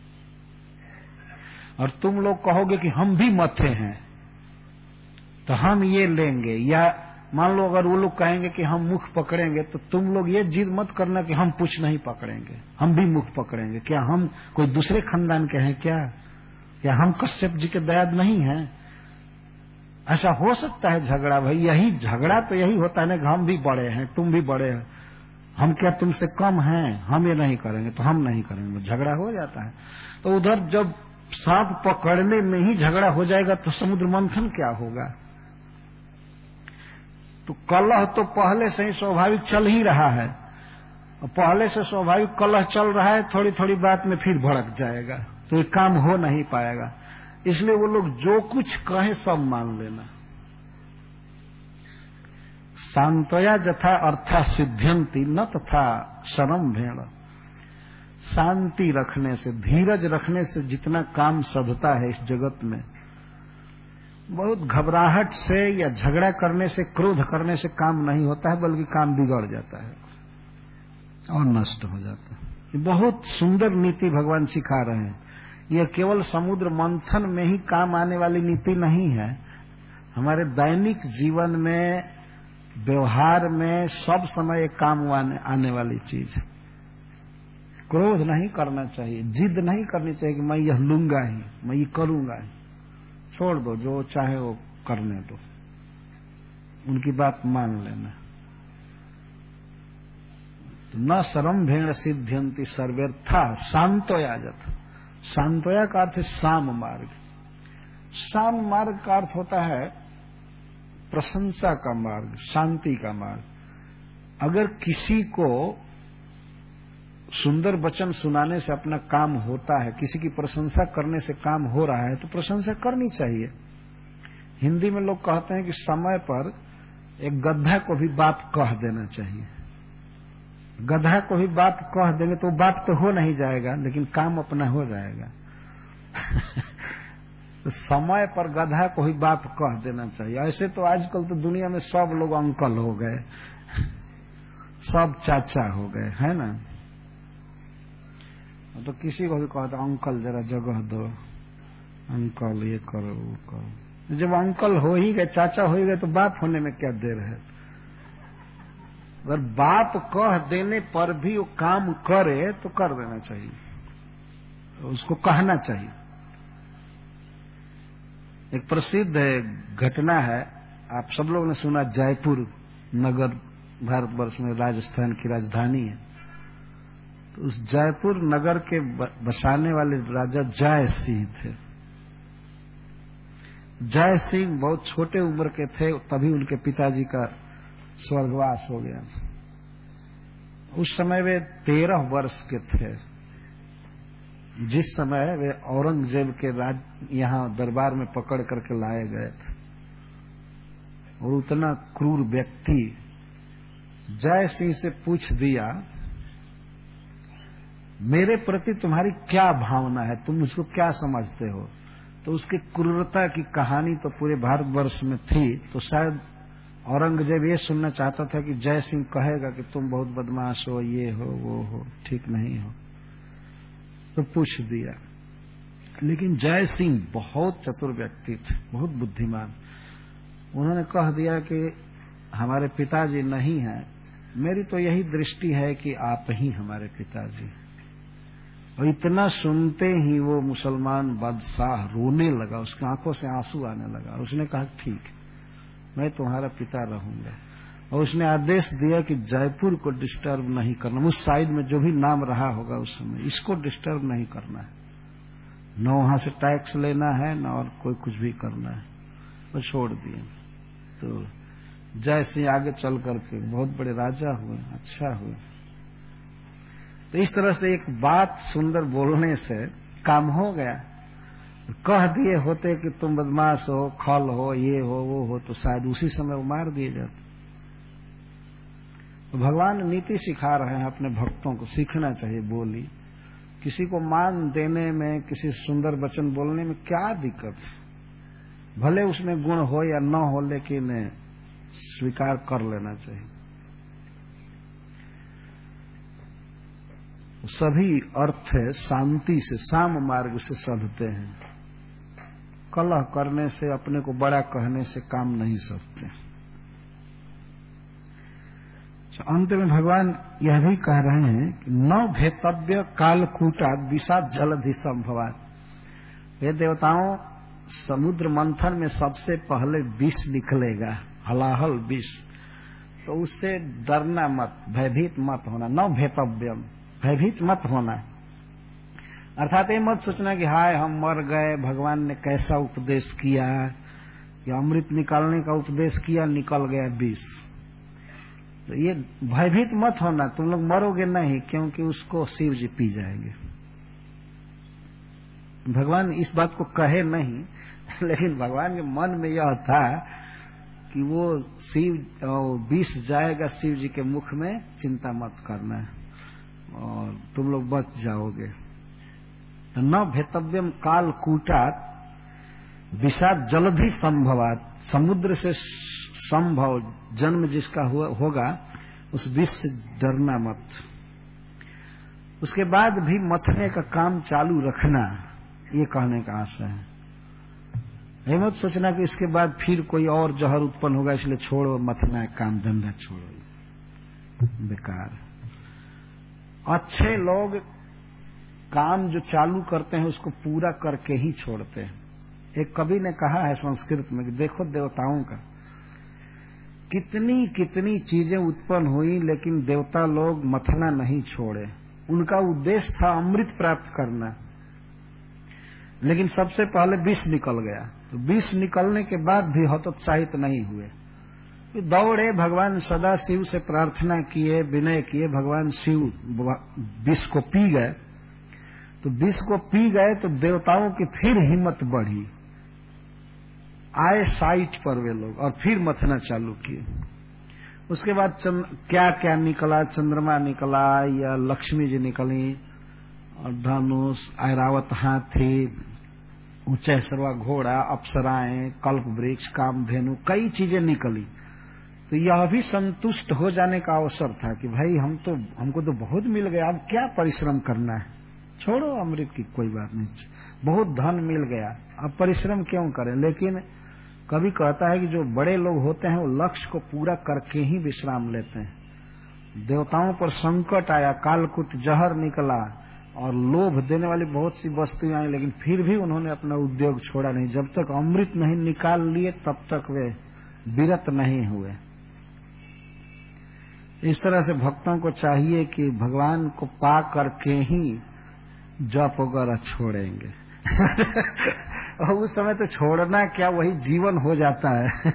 और तुम लोग कहोगे कि हम भी मथे हैं तो हम ये लेंगे, या मान लो अगर वो लोग कहेंगे कि हम मुख पकड़ेंगे, तो तुम लोग ये जिद मत करना कि हम पूछ नहीं पकड़ेंगे, हम भी मुख पकड़ेंगे। क्या हम कोई दूसरे खानदान के हैं क्या? क्या हम कश्यप जी के दयाद नहीं हैं? ऐसा हो सकता है झगड़ा? भाई यही झगड़ा तो यही होता है ना, कि हम भी बड़े हैं, तुम भी बड़े हैं, हम क्या तुमसे कम हैं, हम ये नहीं करेंगे तो हम नहीं करेंगे, झगड़ा हो जाता है। तो उधर जब सांप पकड़ने में ही झगड़ा हो जाएगा तो समुद्र मंथन क्या होगा? तो कलह तो पहले से ही स्वाभाविक चल ही रहा है, और पहले से स्वाभाविक कलह चल रहा है, थोड़ी थोड़ी बात में फिर भड़क जाएगा, तो ये काम हो नहीं पाएगा। इसलिए वो लोग जो कुछ कहें सब मान लेना। शांतया जथा अर्था सिद्ध्यंति न तथा शरम्भेण, शांति रखने से, धीरज रखने से जितना काम सधता है इस जगत में, बहुत घबराहट से या झगड़ा करने से, क्रोध करने से काम नहीं होता है, बल्कि काम बिगड़ जाता है और नष्ट हो जाता है। ये बहुत सुंदर नीति भगवान सिखा रहे हैं। यह केवल समुद्र मंथन में ही काम आने वाली नीति नहीं है, हमारे दैनिक जीवन में, व्यवहार में सब समय काम आने वाली चीज। क्रोध नहीं करना चाहिए, जिद नहीं करनी चाहिए कि मैं यह लूंगा ही, मैं ये करूंगा ही। छोड़ दो, जो चाहे वो करने दो, उनकी बात मान लेना। न सरम्भेण सिद्ध्यन्ति सर्वेर्था शांतोया जथ। शांतोया का अर्थ है साम मार्ग। साम मार्ग का अर्थ होता है प्रशंसा का मार्ग, शांति का मार्ग। अगर किसी को सुंदर वचन सुनाने से अपना काम होता है, किसी की प्रशंसा करने से काम हो रहा है, तो प्रशंसा करनी चाहिए। हिंदी में लोग कहते हैं कि समय पर एक गधा को भी बात कह देना चाहिए। गधा को भी बात कह देंगे तो बात तो हो नहीं जाएगा, लेकिन काम अपना हो जाएगा। तो समय पर गधा को भी बात कह देना चाहिए। ऐसे तो आजकल तो दुनिया में सब लोग अंकल हो गए, सब चाचा हो गए, है ना। तो किसी को भी कहता अंकल जरा जगह दो, अंकल ये करो वो करो। जब अंकल हो ही गए, चाचा हो ही गए, तो बाप होने में क्या देर है। अगर बाप कह देने पर भी वो काम करे तो कर देना चाहिए, तो उसको कहना चाहिए। एक प्रसिद्ध घटना है, आप सब लोगों ने सुना, जयपुर नगर भारतवर्ष में राजस्थान की राजधानी है। तो उस जयपुर नगर के बसाने वाले राजा जय सिंह थे। जय सिंह बहुत छोटे उम्र के थे, तभी उनके पिताजी का स्वर्गवास हो गया। उस समय वे तेरह वर्ष के थे, जिस समय वे औरंगजेब के राज यहाँ दरबार में पकड़ करके लाए गए थे। और उतना क्रूर व्यक्ति जय सिंह से पूछ दिया, मेरे प्रति तुम्हारी क्या भावना है, तुम उसको क्या समझते हो। तो उसकी क्रूरता की कहानी तो पूरे भारतवर्ष में थी। तो शायद औरंगजेब ये सुनना चाहता था कि जय सिंह कहेगा कि तुम बहुत बदमाश हो, ये हो वो हो, ठीक नहीं हो। तो पूछ दिया। लेकिन जय सिंह बहुत चतुर व्यक्ति थे, बहुत बुद्धिमान। उन्होंने कह दिया कि हमारे पिताजी नहीं हैं, मेरी तो यही दृष्टि है कि आप ही हमारे पिताजी। और इतना सुनते ही वो मुसलमान बादशाह रोने लगा, उसकी आंखों से आंसू आने लगा। उसने कहा ठीक, मैं तुम्हारा पिता रहूंगा। और उसने आदेश दिया कि जयपुर को डिस्टर्ब नहीं करना, उस साइड में जो भी नाम रहा होगा उस समय, इसको डिस्टर्ब नहीं करना है। न वहां से टैक्स लेना है, न और कोई कुछ भी करना है। वो छोड़ दिए। तो जय सिंह आगे चल करके बहुत बड़े राजा हुए, अच्छा हुए। तो इस तरह से एक बात सुंदर बोलने से काम हो गया। कह दिए होते कि तुम बदमाश हो, खल हो, ये हो वो हो, तो शायद उसी समय वो मार दिए जाते। तो भगवान नीति सिखा रहे हैं अपने भक्तों को, सीखना चाहिए बोली। किसी को मान देने में, किसी सुंदर वचन बोलने में क्या दिक्कत है। भले उसमें गुण हो या न हो, लेकिन स्वीकार कर लेना चाहिए। सभी अर्थ शांति से, साम मार्ग से सधते हैं। कलह करने से, अपने को बड़ा कहने से काम नहीं सधते। तो अंत में भगवान यह भी कह रहे हैं कि न भेतव्य कालकूटाद विषाद जलधि संभवात। ये देवताओं, समुद्र मंथन में सबसे पहले विष निकलेगा, हलाहल विष। तो उससे डरना मत, भयभीत मत होना। न भेतव्यम, भयभीत मत होना। अर्थात ये मत सोचना कि हाय हम मर गए, भगवान ने कैसा उपदेश किया, या अमृत निकालने का उपदेश किया, निकल गया विष। तो ये भयभीत मत होना, तुम लोग मरोगे नहीं, क्योंकि उसको शिव जी पी जाएंगे। भगवान इस बात को कहे नहीं, लेकिन भगवान के मन में यह था कि वो शिव विष जाएगा शिव जी के मुख में, चिंता मत करना है। और तुम लोग बच जाओगे। तो न भेतव्यम काल कूटात विषाद जलधि संभवात, समुद्र से संभव जन्म जिसका होगा उस विष से डरना मत। उसके बाद भी मथने का काम चालू रखना, ये कहने का आशय है। ये मत सोचना कि इसके बाद फिर कोई और जहर उत्पन्न होगा इसलिए छोड़ो मथना है, काम धंधा छोड़ो, बेकार। अच्छे लोग काम जो चालू करते हैं उसको पूरा करके ही छोड़ते हैं। एक कवि ने कहा है संस्कृत में कि देखो देवताओं का, कितनी कितनी चीजें उत्पन्न हुई लेकिन देवता लोग मथना नहीं छोड़े। उनका उद्देश्य था अमृत प्राप्त करना, लेकिन सबसे पहले विष निकल गया। तो विष निकलने के बाद भी हतोत्साहित नहीं हुए, दौड़े, भगवान सदा शिव से प्रार्थना किए, विनय किए, भगवान शिव विष को पी गए। तो विष को पी गए तो देवताओं की फिर हिम्मत बढ़ी, आए साइट पर वे लोग और फिर मथना चालू किए। उसके बाद चंद, क्या क्या निकला, चंद्रमा निकला या लक्ष्मी जी निकली और धनुष, ऐरावत हाथी, ऊंचे सरवा घोड़ा, अप्सराएं, कल्प वृक्ष, कामधेनु, कई चीजें निकली। तो यह भी संतुष्ट हो जाने का अवसर था कि भाई हम तो हमको तो बहुत मिल गया, अब क्या परिश्रम करना है, छोड़ो अमृत की कोई बात नहीं, बहुत धन मिल गया, अब परिश्रम क्यों करें। लेकिन कभी कहता है कि जो बड़े लोग होते हैं वो लक्ष्य को पूरा करके ही विश्राम लेते हैं। देवताओं पर संकट आया, कालकूट जहर निकला और लोभ देने वाली बहुत सी वस्तुएं आई, लेकिन फिर भी उन्होंने अपना उद्योग छोड़ा नहीं। जब तक अमृत नहीं निकाल लिए तब तक वे विरत नहीं हुए। इस तरह से भक्तों को चाहिए कि भगवान को पा करके ही जप वगैरह छोड़ेंगे और उस समय तो छोड़ना क्या, वही जीवन हो जाता है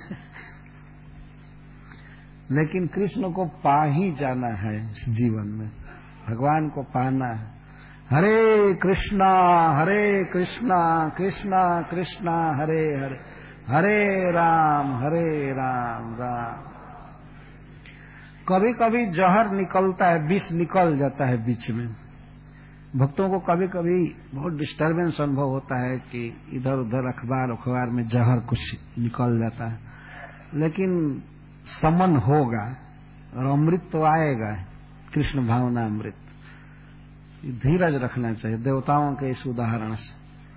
लेकिन कृष्ण को पा ही जाना है इस जीवन में, भगवान को पाना है। हरे कृष्णा हरे कृष्णा कृष्णा कृष्णा हरे हरे, हरे राम हरे राम राम। कभी कभी जहर निकलता है, विष निकल जाता है बीच में। भक्तों को कभी कभी बहुत डिस्टर्बेंस अनुभव होता है कि इधर उधर अखबार अखबार में जहर कुछ निकल जाता है, लेकिन समन होगा और अमृत तो आएगा, कृष्ण भावना अमृत। धीरज रखना चाहिए देवताओं के इस उदाहरण से।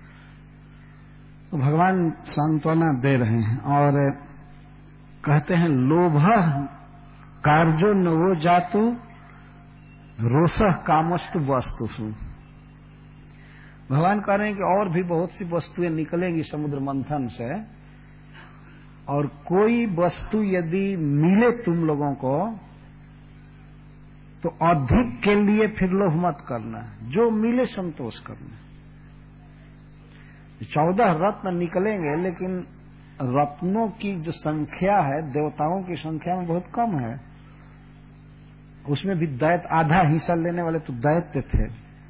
तो भगवान सांत्वना दे रहे हैं और कहते हैं लोभ कार्यो न वो जातु रोसह कामस्तु वस्तुषु। भगवान कह रहे हैं कि और भी बहुत सी वस्तुएं निकलेंगी समुद्र मंथन से, और कोई वस्तु यदि मिले तुम लोगों को तो अधिक के लिए फिर लोभ मत करना, जो मिले संतोष करना। चौदह रत्न निकलेंगे लेकिन रत्नों की जो संख्या है देवताओं की संख्या में बहुत कम है। उसमें भी दैत्य, आधा हिस्सा लेने वाले तो दैत्य थे।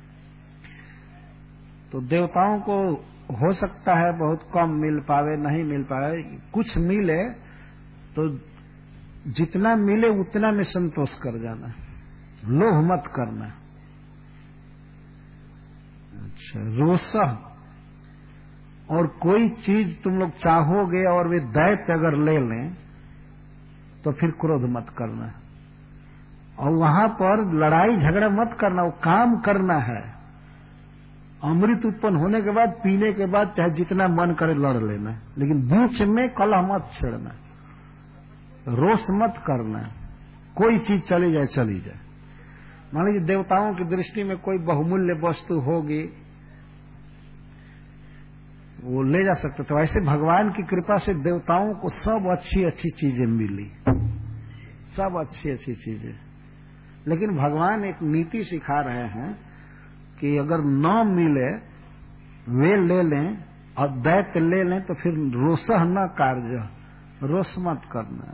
तो देवताओं को हो सकता है बहुत कम मिल पावे, नहीं मिल पावे, कुछ मिले तो जितना मिले उतना में संतोष कर जाना, लोभ मत करना। अच्छा, रोसह, और कोई चीज तुम लोग चाहोगे और वे दैत्य अगर ले लें तो फिर क्रोध मत करना, और वहां पर लड़ाई झगड़ा मत करना, वो काम करना है। अमृत उत्पन्न होने के बाद, पीने के बाद चाहे जितना मन करे लड़ लेना, लेकिन बीच में कलह मत छेड़ना, रोष मत करना। कोई चीज चली जाए चली जाए। मान लीजिए देवताओं की दृष्टि में कोई बहुमूल्य वस्तु होगी, वो ले जा सकते। तो ऐसे भगवान की कृपा से देवताओं को सब अच्छी अच्छी चीजें मिली, सब अच्छी अच्छी चीजें। लेकिन भगवान एक नीति सिखा रहे हैं कि अगर न मिले वे ले लें और दैत्य ले लें तो फिर रोसह न कार्य, रोष मत करना।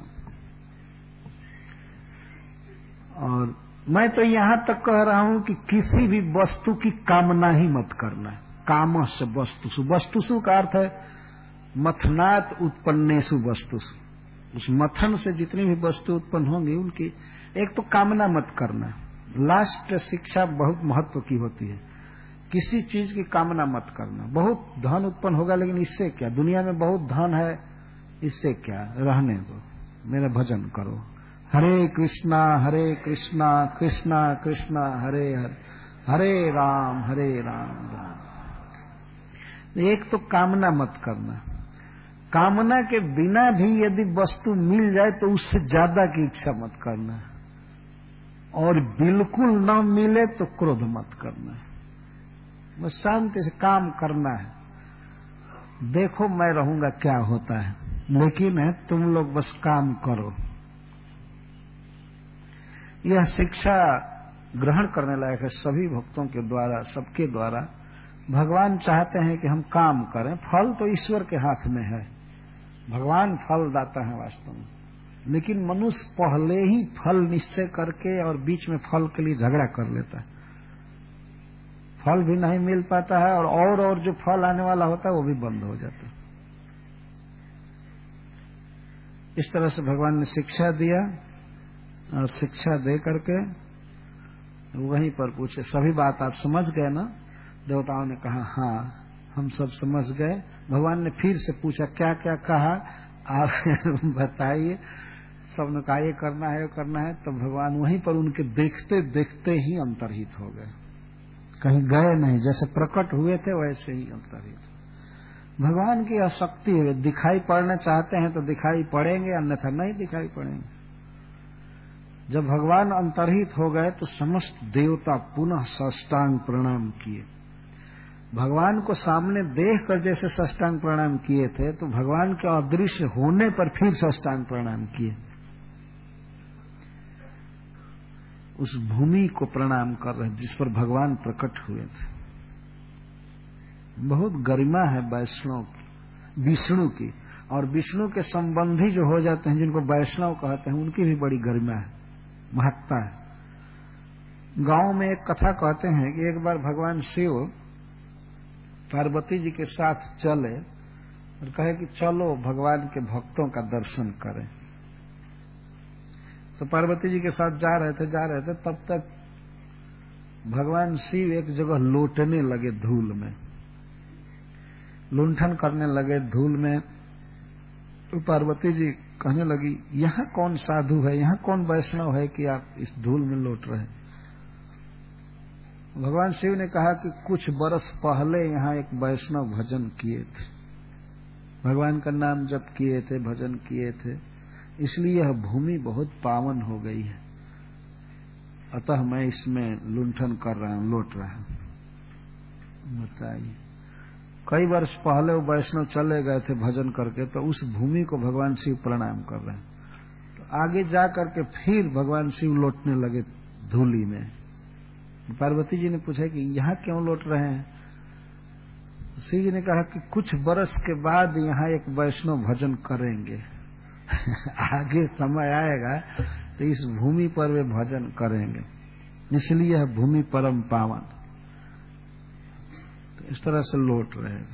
और मैं तो यहां तक कह रहा हूं कि किसी भी वस्तु की कामना ही मत करना। काम से वस्तुसु, वस्तुसु का अर्थ है मथनात् उत्पन्नेषु वस्तुसु। उस मथन से जितनी भी वस्तु उत्पन्न होंगी उनकी एक तो कामना मत करना, लास्ट शिक्षा बहुत महत्व की होती है। किसी चीज की कामना मत करना। बहुत धन उत्पन्न होगा लेकिन इससे क्या, दुनिया में बहुत धन है, इससे क्या, रहने दो, मेरा भजन करो। हरे कृष्णा हरे कृष्णा कृष्णा कृष्णा हरे हरे, हरे राम हरे राम राम। एक तो कामना मत करना। कामना के बिना भी यदि वस्तु मिल जाए तो उससे ज्यादा की इच्छा मत करना, और बिल्कुल न मिले तो क्रोध मत करना। बस शांति से काम करना है। देखो मैं रहूंगा क्या होता है, लेकिन है तुम लोग बस काम करो। यह शिक्षा ग्रहण करने लायक है सभी भक्तों के द्वारा, सबके द्वारा। भगवान चाहते हैं कि हम काम करें। फल तो ईश्वर के हाथ में है, भगवान फल दाता है वास्तव में, लेकिन मनुष्य पहले ही फल निश्चय करके और बीच में फल के लिए झगड़ा कर लेता है। फल भी नहीं मिल पाता है, और और और जो फल आने वाला होता है वो भी बंद हो जाता है। इस तरह से भगवान ने शिक्षा दिया, और शिक्षा दे करके वहीं पर पूछे, सभी बात आप समझ गए ना? देवताओं ने कहा हाँ हम सब समझ गए। भगवान ने फिर से पूछा क्या क्या कहा आप बताइए। सबने कहा ये करना है, ये करना है। तो भगवान वहीं पर उनके देखते देखते ही अंतर्हित हो गए, कहीं गए नहीं। जैसे प्रकट हुए थे वैसे ही अंतर्हित। भगवान की आसक्ति है, दिखाई पड़ना चाहते हैं तो दिखाई पड़ेंगे, अन्यथा नहीं दिखाई पड़ेंगे। जब भगवान अंतर्हित हो गए तो समस्त देवता पुनः साष्टांग प्रणाम किए। भगवान को सामने देख कर जैसे साष्टांग प्रणाम किए थे, तो भगवान के अदृश्य होने पर फिर साष्टांग प्रणाम किए। उस भूमि को प्रणाम कर रहे जिस पर भगवान प्रकट हुए थे। बहुत गरिमा है वैष्णव की, विष्णु की, और विष्णु के संबंधी जो हो जाते हैं जिनको वैष्णव कहते हैं, उनकी भी बड़ी गरिमा है, महत्ता है। गांव में एक कथा कहते हैं कि एक बार भगवान शिव पार्वती जी के साथ चले और कहे कि चलो भगवान के भक्तों का दर्शन करें। तो पार्वती जी के साथ जा रहे थे जा रहे थे तब तक भगवान शिव एक जगह लोटने लगे, धूल में लुंठन करने लगे धूल में। तो पार्वती जी कहने लगी, यहाँ कौन साधु है, यहाँ कौन वैष्णव है कि आप इस धूल में लौट रहे हैं? भगवान शिव ने कहा कि कुछ बरस पहले यहाँ एक वैष्णव भजन किए थे, भगवान का नाम जप किए थे, भजन किए थे, इसलिए यह भूमि बहुत पावन हो गई है, अतः मैं इसमें लुंठन कर रहा हूं, लौट रहा हूं। बताइए, कई वर्ष पहले वो वैष्णव चले गए थे भजन करके, तो उस भूमि को भगवान शिव प्रणाम कर रहे हैं। तो आगे जा करके फिर भगवान शिव लौटने लगे धूली में। पार्वती जी ने पूछा कि यहाँ क्यों लौट रहे हैं? शिव जी ने कहा कि कुछ बरस के बाद यहाँ एक वैष्णव भजन करेंगे आगे समय आएगा तो इस भूमि पर वे भजन करेंगे, इसलिए यह भूमि परम पावन। तो इस तरह से लौट रहे हैं।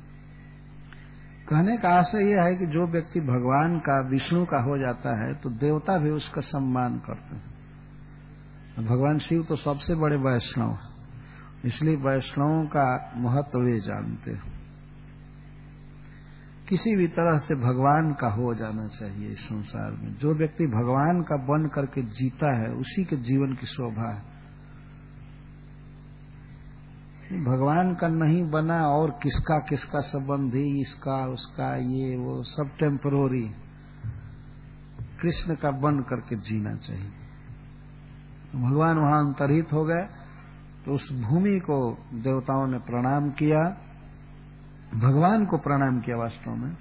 कहने का आशय यह है कि जो व्यक्ति भगवान का, विष्णु का हो जाता है तो देवता भी उसका सम्मान करते हैं। भगवान शिव तो सबसे बड़े वैष्णव हैं, इसलिए वैष्णवों का महत्व वे जानते हैं। किसी भी तरह से भगवान का हो जाना चाहिए इस संसार में। जो व्यक्ति भगवान का बन करके जीता है उसी के जीवन की शोभा है। भगवान का नहीं बना और किसका किसका संबंधी, इसका उसका, ये वो सब टेम्परोरी। कृष्ण का बन करके जीना चाहिए। भगवान वहां अंतर्हित हो गए तो उस भूमि को देवताओं ने प्रणाम किया, भगवान को प्रणाम किया वास्तव में।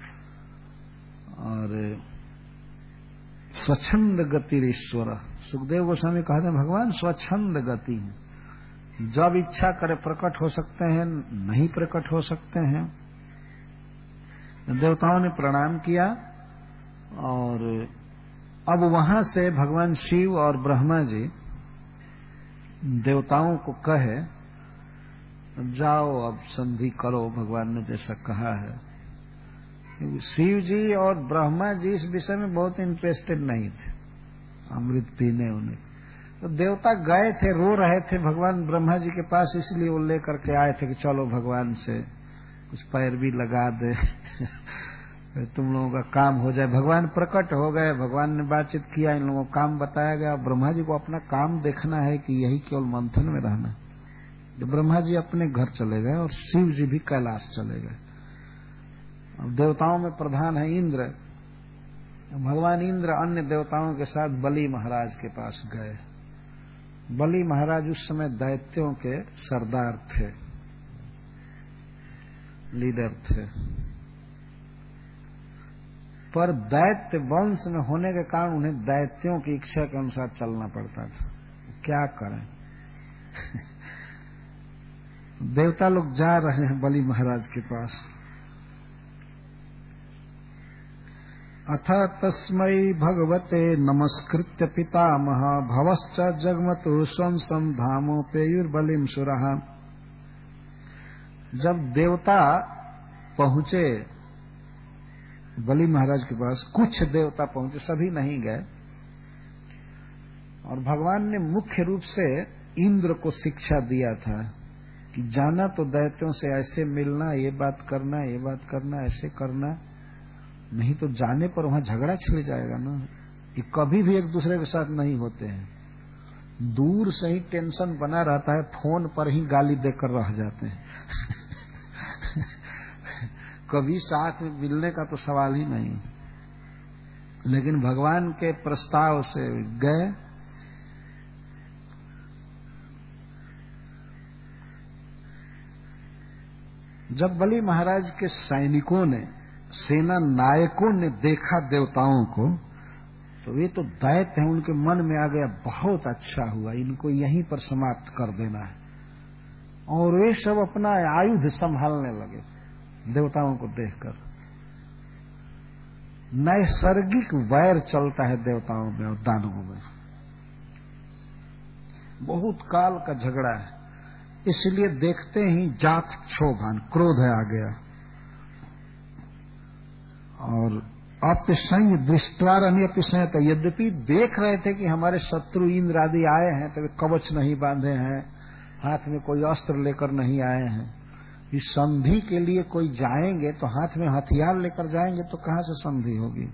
और स्वच्छंद गतिरीश्वर, सुखदेव गोस्वामी कहते हैं भगवान स्वच्छंद गति है, जब इच्छा करे प्रकट हो सकते हैं, नहीं प्रकट हो सकते हैं। देवताओं ने प्रणाम किया और अब वहां से भगवान शिव और ब्रह्मा जी देवताओं को कहे जाओ अब संधि करो, भगवान ने जैसा कहा है। शिव जी और ब्रह्मा जी इस विषय में बहुत इंटरेस्टेड नहीं थे, अमृत पीने उन्हें। तो देवता गए थे, रो रहे थे भगवान ब्रह्मा जी के पास, इसलिए वो लेकर के आए थे कि चलो भगवान से कुछ पैर भी लगा दे तुम लोगों का काम हो जाए। भगवान प्रकट हो गए, भगवान ने बातचीत किया, इन लोगों को काम बताया गया। ब्रह्मा जी को अपना काम देखना है कि यही केवल मंथन में रहना। तो ब्रह्मा जी अपने घर चले गए और शिव जी भी कैलाश चले गए। अब देवताओं में प्रधान है इंद्र। भगवान इंद्र अन्य देवताओं के साथ बलि महाराज के पास गए। बलि महाराज उस समय दैत्यों के सरदार थे, लीडर थे, पर दैत्य वंश में होने के कारण उन्हें दैत्यों की इच्छा के अनुसार चलना पड़ता था। क्या करें देवता लोग जा रहे हैं बलि महाराज के पास। अथ तस्मै भगवते नमस्कृत्य पितामह भवश्च जगमतु स्वं सम धामोपेयुर्बलिम सुरः। जब देवता पहुंचे बलि महाराज के पास, कुछ देवता पहुंचे, सभी नहीं गए, और भगवान ने मुख्य रूप से इंद्र को शिक्षा दिया था कि जाना तो दैत्यों से ऐसे मिलना, ये बात करना, ये बात करना, ऐसे करना, नहीं तो जाने पर वहां झगड़ा छिड़ जाएगा ना। ये कभी भी एक दूसरे के साथ नहीं होते हैं, दूर से ही टेंशन बना रहता है, फोन पर ही गाली देकर रह जाते हैं कभी साथ में मिलने का तो सवाल ही नहीं। लेकिन भगवान के प्रस्ताव से गए। जब बलि महाराज के सैनिकों ने, सेना नायकों ने देखा देवताओं को, तो वे तो दैत्य हैं, उनके मन में आ गया बहुत अच्छा हुआ, इनको यहीं पर समाप्त कर देना है। और वे सब अपना आयुध संभालने लगे देवताओं को देखकर। नैसर्गिक वैर चलता है देवताओं में और दानवों में, बहुत काल का झगड़ा है। इसलिए देखते ही जात क्षोभान, क्रोध आ गया। और अपिसंय दृष्टारण्य अपिसंयत, यद्यपि देख रहे थे कि हमारे शत्रु इंद्र आदि आए हैं, तो कवच नहीं बांधे हैं, हाथ में कोई अस्त्र लेकर नहीं आए हैं। इस संधि के लिए कोई जाएंगे तो हाथ में हथियार लेकर जाएंगे, तो कहां से संधि होगी।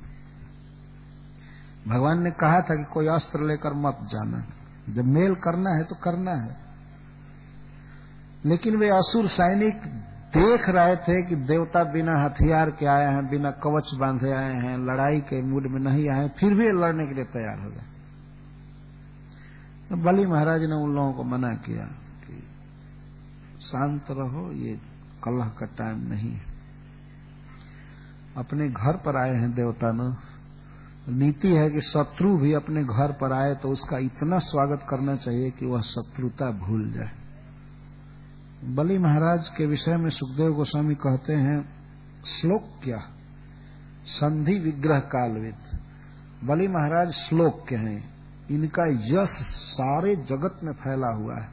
भगवान ने कहा था कि कोई अस्त्र लेकर मत जाना, जब मेल करना है तो करना है। लेकिन वे असुर सैनिक देख रहे थे कि देवता बिना हथियार के आए हैं, बिना कवच बांधे आए हैं, लड़ाई के मूड में नहीं आए, फिर भी लड़ने के लिए तैयार हो गए। तो बलि महाराज ने उन लोगों को मना किया कि शांत रहो, ये कलह का टाइम नहीं है। अपने घर पर आए हैं देवता न, नीति है कि शत्रु भी अपने घर पर आए तो उसका इतना स्वागत करना चाहिए कि वह शत्रुता भूल जाए। बलि महाराज के विषय में सुखदेव गोस्वामी कहते हैं, श्लोक क्या संधि विग्रह कालविद। बलि महाराज श्लोक के हैं, इनका यश सारे जगत में फैला हुआ है।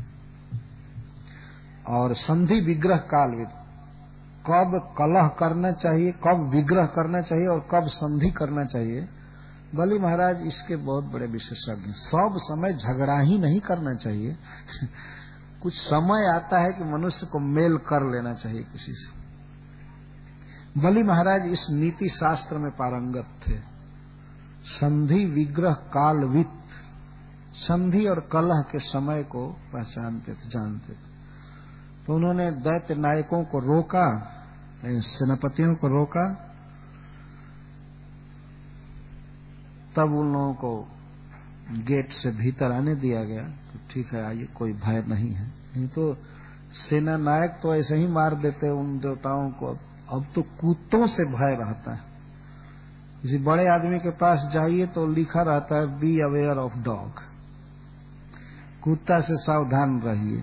और संधि विग्रह कालविद, कब कलह करना चाहिए, कब विग्रह करना चाहिए और कब संधि करना चाहिए, बलि महाराज इसके बहुत बड़े विशेषज्ञ। सब समय झगड़ा ही नहीं करना चाहिए कुछ समय आता है कि मनुष्य को मेल कर लेना चाहिए किसी से। बलि महाराज इस नीति शास्त्र में पारंगत थे। संधि विग्रह कालवित, संधि और कलह के समय को पहचानते थे, जानते थे। तो उन्होंने दैत्य नायकों को रोका, सेनापतियों को रोका, तब उन लोगों को गेट से भीतर आने दिया गया। तो ठीक है, आइए, कोई भय नहीं है। नहीं तो सेना नायक तो ऐसे ही मार देते उन देवताओं को। अब तो कुत्तों से भय रहता है। किसी बड़े आदमी के पास जाइए तो लिखा रहता है, बी अवेयर ऑफ डॉग, कुत्ता से सावधान रहिए।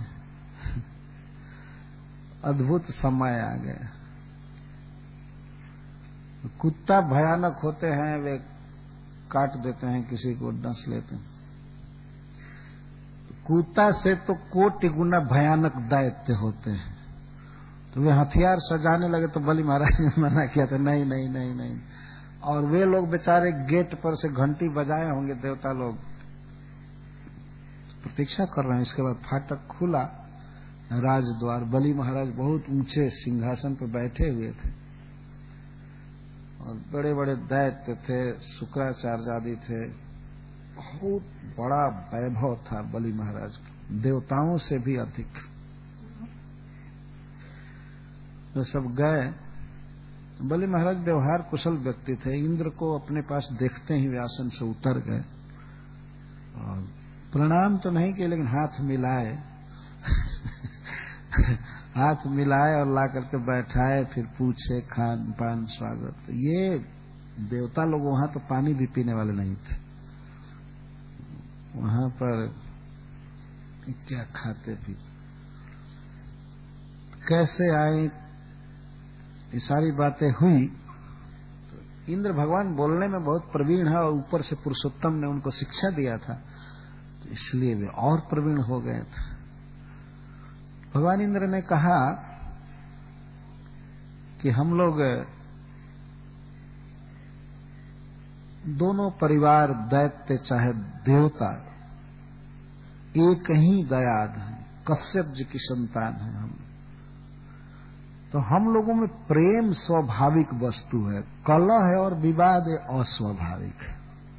अद्भुत समय आ गया। कुत्ता भयानक होते हैं, वे काट देते हैं, किसी को डस लेते हैं। कुत्ता से तो कोटि गुना भयानक दैत्य होते हैं। तो वे हथियार सजाने लगे तो बलि महाराज ने मना किया था, नहीं नहीं नहीं नहीं। और वे लोग बेचारे गेट पर से घंटी बजाए होंगे देवता लोग, प्रतीक्षा कर रहे हैं। इसके बाद फाटक खुला, राजद्वार, बलि महाराज बहुत ऊंचे सिंहासन पर बैठे हुए थे और बड़े बड़े दैत्य थे, शुक्राचार्य आदि थे, बहुत बड़ा वैभव था बलि महाराज का, देवताओं से भी अधिक। तो सब गए। बलि महाराज व्यवहार कुशल व्यक्ति थे, इंद्र को अपने पास देखते ही वे आसन से उतर गए और प्रणाम तो नहीं किए लेकिन हाथ मिलाए हाथ मिलाए और ला करके बैठाए, फिर पूछे खान पान स्वागत। तो ये देवता लोग वहां तो पानी भी पीने वाले नहीं थे, वहां पर क्या खाते भी। कैसे आए, ये सारी बातें हुई। तो इंद्र भगवान बोलने में बहुत प्रवीण है और ऊपर से पुरुषोत्तम ने उनको शिक्षा दिया था, तो इसलिए वे और प्रवीण हो गए थे। भगवान इंद्र ने कहा कि हम लोग दोनों परिवार, दैत्य चाहे देवता, एक ही दयाद हैं, कश्यप जी की संतान है हम। तो हम लोगों में प्रेम स्वाभाविक वस्तु है, कलह और विवाद अस्वाभाविक है।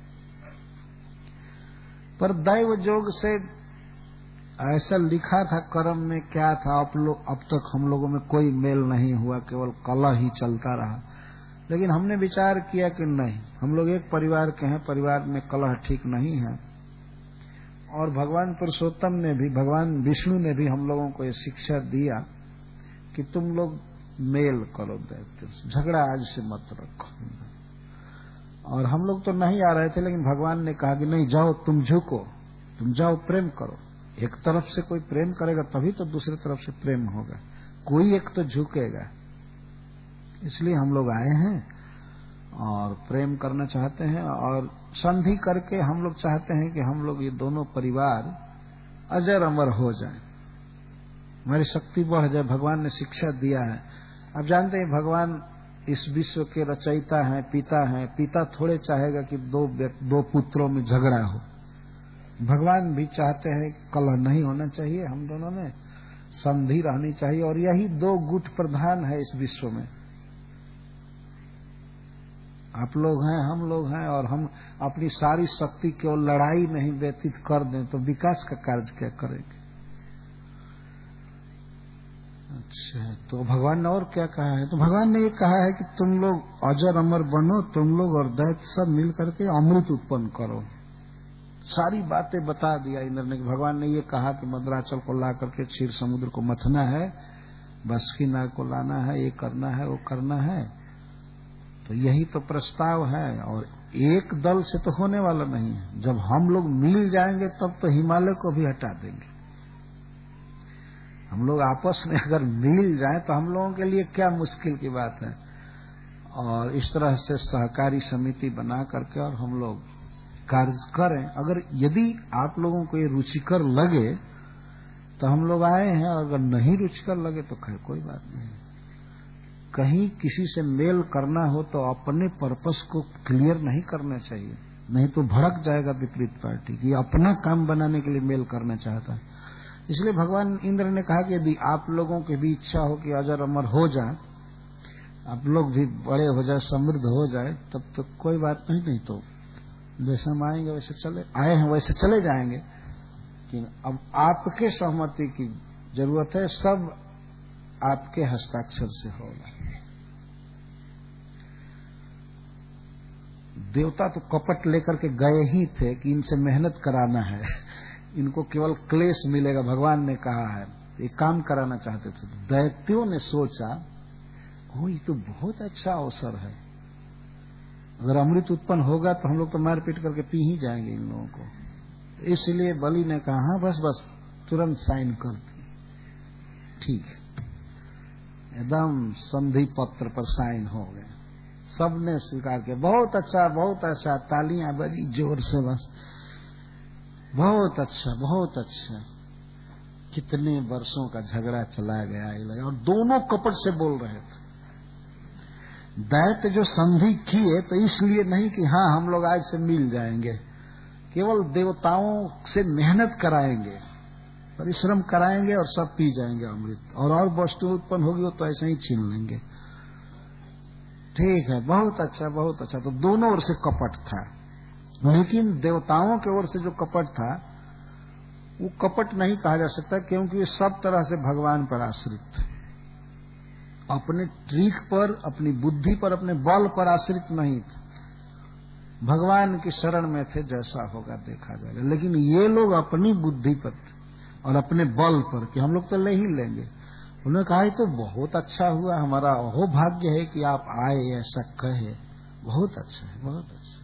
पर दैव जोग से ऐसा लिखा था, कर्म में क्या था, अब लोग अब तक हम लोगों में कोई मेल नहीं हुआ, केवल कलह ही चलता रहा। लेकिन हमने विचार किया कि नहीं, हम लोग एक परिवार के हैं, परिवार में कलह ठीक नहीं है। और भगवान पुरुषोत्तम ने भी, भगवान विष्णु ने भी हम लोगों को ये शिक्षा दिया कि तुम लोग मेल करो, दैत्य झगड़ा आज से मत रखो। और हम लोग तो नहीं आ रहे थे, लेकिन भगवान ने कहा कि नहीं जाओ, तुम झुको, तुम जाओ प्रेम करो। एक तरफ से कोई प्रेम करेगा तभी तो दूसरी तरफ से प्रेम होगा, कोई एक तो झुकेगा। इसलिए हम लोग आए हैं और प्रेम करना चाहते हैं और संधि करके हम लोग चाहते हैं कि हम लोग ये दोनों परिवार अजर अमर हो जाएं, हमारी शक्ति बढ़ जाए। भगवान ने शिक्षा दिया है। आप जानते हैं भगवान इस विश्व के रचयिता हैं, पिता हैं। पिता थोड़े चाहेगा कि दो दो पुत्रों में झगड़ा हो। भगवान भी चाहते हैं कि कलह नहीं होना चाहिए, हम दोनों में संधि रहनी चाहिए। और यही दो गुट प्रधान है इस विश्व में, आप लोग हैं, हम लोग हैं। और हम अपनी सारी शक्ति केवल लड़ाई में ही व्यतीत कर दें तो विकास का कार्य क्या करेंगे। अच्छा, तो भगवान ने और क्या कहा है? तो भगवान ने ये कहा है कि तुम लोग अजर अमर बनो, तुम लोग और दैत्य सब मिल करके अमृत उत्पन्न करो। सारी बातें बता दिया इंद्र ने। भगवान ने ये कहा कि मद्राचल को ला करके क्षीर समुद्र को मथना है, बसकी नाग को लाना है, ये करना है, वो करना है। तो यही तो प्रस्ताव है। और एक दल से तो होने वाला नहीं है। जब हम लोग मिल जाएंगे तब तो हिमालय को भी हटा देंगे। हम लोग आपस में अगर मिल जाएं तो हम लोगों के लिए क्या मुश्किल की बात है। और इस तरह से सहकारी समिति बना करके और हम लोग कार्य करें। अगर यदि आप लोगों को ये रुचिकर लगे तो हम लोग आए हैं, और अगर नहीं रुचिकर लगे तो खैर कोई बात नहीं। कहीं किसी से मेल करना हो तो अपने पर्पस को क्लियर नहीं करना चाहिए, नहीं तो भड़क जाएगा विपरीत पार्टी की। अपना काम बनाने के लिए मेल करना चाहता है। इसलिए भगवान इंद्र ने कहा कि यदि आप लोगों की भी इच्छा हो कि अजर अमर हो जाए, आप लोग भी बड़े हो जाए, समृद्ध हो जाए, तब तो कोई बात नहीं। नहीं तो जैसे हम आएंगे वैसे चले आए हैं वैसे चले जाएंगे। कि अब आपके सहमति की जरूरत है, सब आपके हस्ताक्षर से होगा। देवता तो कपट लेकर के गए ही थे कि इनसे मेहनत कराना है, इनको केवल क्लेश मिलेगा। भगवान ने कहा है ये काम कराना चाहते थे। दैत्यों ने सोचा ओ ये तो बहुत अच्छा अवसर है, अगर अमृत उत्पन्न होगा तो हम लोग तो मार पीट करके पी ही जाएंगे इन लोगों को। तो इसलिए बलि ने कहा हाँ बस बस तुरंत साइन कर दी। ठीक है, एकदम संधि पत्र पर साइन हो गए। सबने स्वीकार किया। बहुत अच्छा, बहुत अच्छा, तालियां बजी जोर से। बस बहुत अच्छा, बहुत अच्छा। कितने वर्षों का झगड़ा चला गया और दोनों कपट से बोल रहे थे। दैत्य जो संधि किए तो इसलिए नहीं कि हाँ हम लोग आज से मिल जाएंगे, केवल देवताओं से मेहनत कराएंगे, परिश्रम कराएंगे और सब पी जाएंगे अमृत, और और वस्तु उत्पन्न होगी वो तो ऐसे ही छीन लेंगे। ठीक है, बहुत अच्छा बहुत अच्छा। तो दोनों ओर से कपट था, लेकिन देवताओं के ओर से जो कपट था वो कपट नहीं कहा जा सकता, क्योंकि वे सब तरह से भगवान पर आश्रित थे, अपने ट्रिक पर, अपनी बुद्धि पर, अपने बल पर आश्रित नहीं थे, भगवान की शरण में थे, जैसा होगा देखा जाएगा। लेकिन ये लोग अपनी बुद्धि पर और अपने बल पर कि हम लोग तो ले ही लेंगे। उन्होंने कहा तो बहुत अच्छा हुआ, हमारा अहो भाग्य है कि आप आए, ऐसा कहे, बहुत अच्छा है, बहुत अच्छा।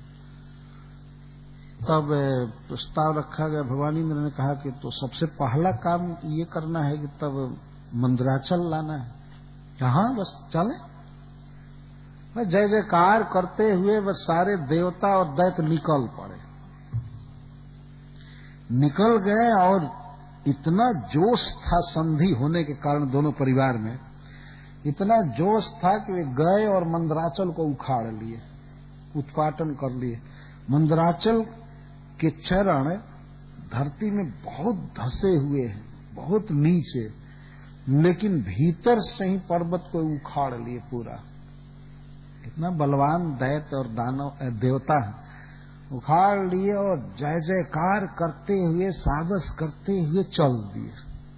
तब प्रस्ताव रखा गया, भवानी इंद्र ने कहा कि तो सबसे पहला काम ये करना है कि तब मंदराचल लाना है। हाँ बस चले, जय जयकार करते हुए बस सारे देवता और दैत्य निकल पड़े, निकल गए। और इतना जोश था संधि होने के कारण दोनों परिवार में, इतना जोश था कि वे गए और मंदराचल को उखाड़ लिए, उत्पाटन कर लिए। मंदराचल के चरण धरती में बहुत धसे हुए हैं, बहुत नीचे, लेकिन भीतर से ही पर्वत को उखाड़ लिए पूरा। कितना बलवान दैत्य और दानव देवता है, उखाड़ लिए और जय जयकार करते हुए, साबस करते हुए चल दिए।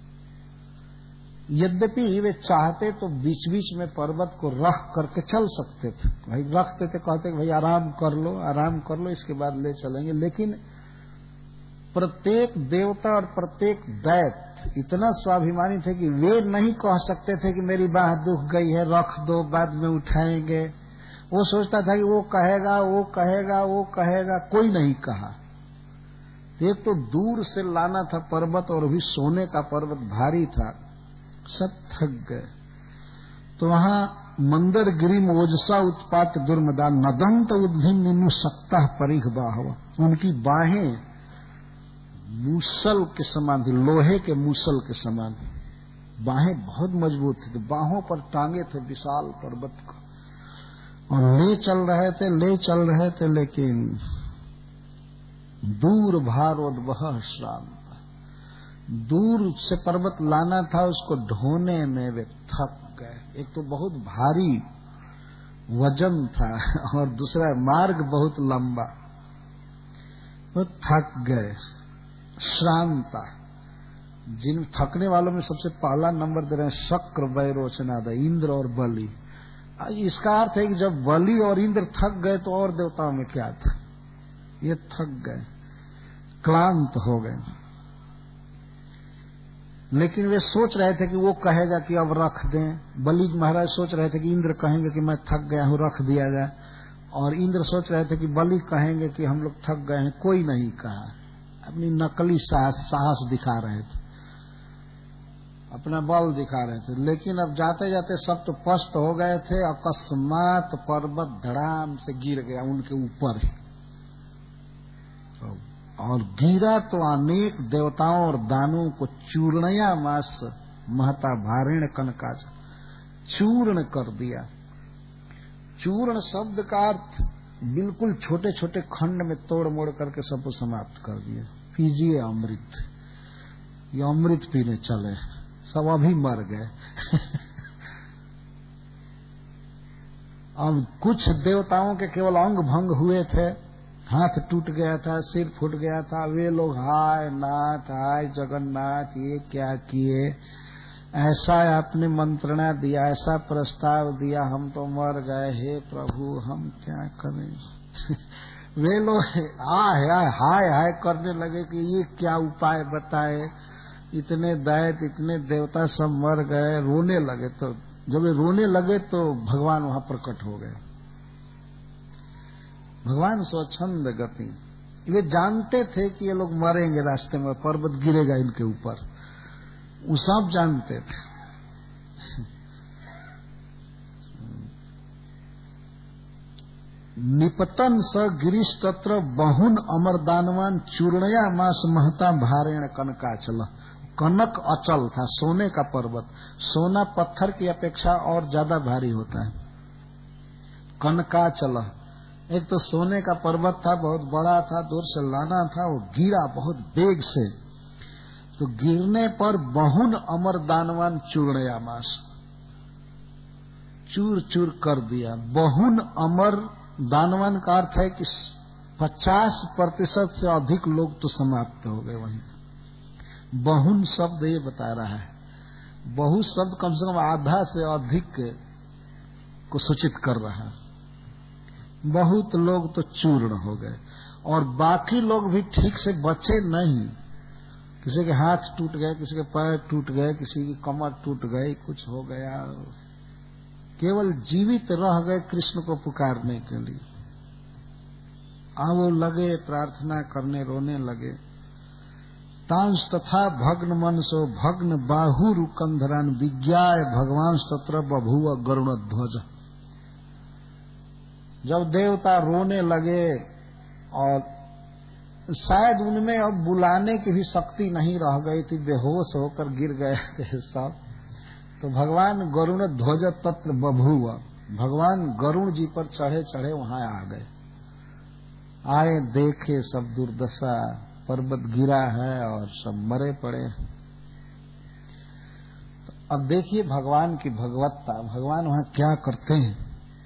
यद्यपि वे चाहते तो बीच बीच में पर्वत को रख करके चल सकते थे, भाई रखते थे, कहते भाई आराम कर लो, आराम कर लो, इसके बाद ले चलेंगे। लेकिन प्रत्येक देवता और प्रत्येक दैत्य इतना स्वाभिमानी थे कि वे नहीं कह सकते थे कि मेरी बाह दुख गई है, रख दो, बाद में उठाएंगे। वो सोचता था कि वो कहेगा, वो कहेगा, वो कहेगा, कोई नहीं कहा। एक तो दूर से लाना था पर्वत, और भी सोने का पर्वत भारी था, सब थक गए। तो वहां मंदर गिरी ओजसा उत्पात दुर्मदा नदंत उद्धिम निनु सक्ता परिघ बाहवा, उनकी बाहें मूसल के समान थी, लोहे के मूसल के समान, बाहें बहुत मजबूत थी। तो बाहों पर टांगे थे विशाल पर्वत को, और ले चल रहे थे, ले चल रहे थे, लेकिन दूर भारोद्वह श्रांत, दूर से पर्वत लाना था, उसको ढोने में वे थक गए। एक तो बहुत भारी वजन था, और दूसरा मार्ग बहुत लंबा, वो थक गए। श्रांता, जिन थकने वालों में सबसे पहला नंबर दे रहे हैं शक्र वैरोचनाद, इंद्र और बलि। इसका अर्थ है कि जब बलि और इंद्र थक गए तो और देवताओं में क्या था, ये थक गए, क्लांत हो गए। लेकिन वे सोच रहे थे कि वो कहेगा कि अब रख दें। बलि महाराज सोच रहे थे कि इंद्र कहेंगे कि मैं थक गया हूं, रख दिया जाए, और इंद्र सोच रहे थे कि बलि कहेंगे कि हम लोग थक गए हैं। कोई नहीं कहा, अपनी नकली साहस साहस दिखा रहे थे, अपना बल दिखा रहे थे। लेकिन अब जाते जाते सब तो पस्त हो गए थे। अकस्मात पर्वत धड़ाम से गिर गया उनके ऊपर, तो और गिरा तो अनेक देवताओं और दानों को चूर्णया मास महता भारेण कनकाच, चूर्ण कर दिया। चूर्ण शब्द का अर्थ बिल्कुल छोटे छोटे खंड में तोड़ मोड़ करके सबको समाप्त कर दिया। पीजिए अमृत, ये अमृत पीने चले, सब अभी मर गए। अब कुछ देवताओं के केवल अंग भंग हुए थे, हाथ टूट गया था, सिर फूट गया था। वे लोग हाय नाथ, हाय जगन्नाथ, ये क्या किए, ऐसा आपने मंत्रणा दिया, ऐसा प्रस्ताव दिया, हम तो मर गए, हे प्रभु हम क्या करें। वे लोग हाय हाय हाय हाय करने लगे कि ये क्या उपाय बताए, इतने दैत्य इतने देवता सब मर गए, रोने लगे। तो जब वे रोने लगे तो भगवान वहां प्रकट हो गए। भगवान स्वच्छंद गति, वे जानते थे कि ये लोग मरेंगे रास्ते में, पर्वत गिरेगा इनके ऊपर, वो सब जानते थे। निपतन स गिरीश तत्र बहुन अमरदानवान चूर्णया मास महता भारेण कनकाचल। कनक अचल था, सोने का पर्वत। सोना पत्थर की अपेक्षा और ज्यादा भारी होता है। कनकाचल, एक तो सोने का पर्वत था, बहुत बड़ा था, दूर से लाना था, वो गिरा बहुत बेग से। तो गिरने पर बहुन अमर दानवान चूर्णयामास, चूर चूर कर दिया। बहुन अमर दानवान का अर्थ है कि पचास प्रतिशत से अधिक लोग तो समाप्त हो गए वहीं। बहुन शब्द ये बता रहा है, बहु शब्द कम से कम आधा से अधिक को सूचित कर रहा है। बहुत लोग तो चूर्ण हो गए और बाकी लोग भी ठीक से बचे नहीं। किसी के हाथ टूट गए, किसी के पैर टूट गए, किसी की कमर टूट गई, कुछ हो गया। केवल जीवित रह गए कृष्ण को पुकारने के लिए। आ वो लगे प्रार्थना करने, रोने लगे। तांस तथा भग्न मन सो भग्न बाहु रुकंधरान विज्ञाय भगवान तत्र बभूव गरुण ध्वज। जब देवता रोने लगे और शायद उनमें अब बुलाने की भी शक्ति नहीं रह गई थी, बेहोश होकर गिर गए थे सब, तो भगवान गरुण ध्वज तत्र बभूव, भगवान गरुण जी पर चढ़े चढ़े वहां आ गए। आए, देखे सब दुर्दशा, पर्वत गिरा है और सब मरे पड़े। तो अब देखिए भगवान की भगवत्ता, भगवान वहां क्या करते हैं।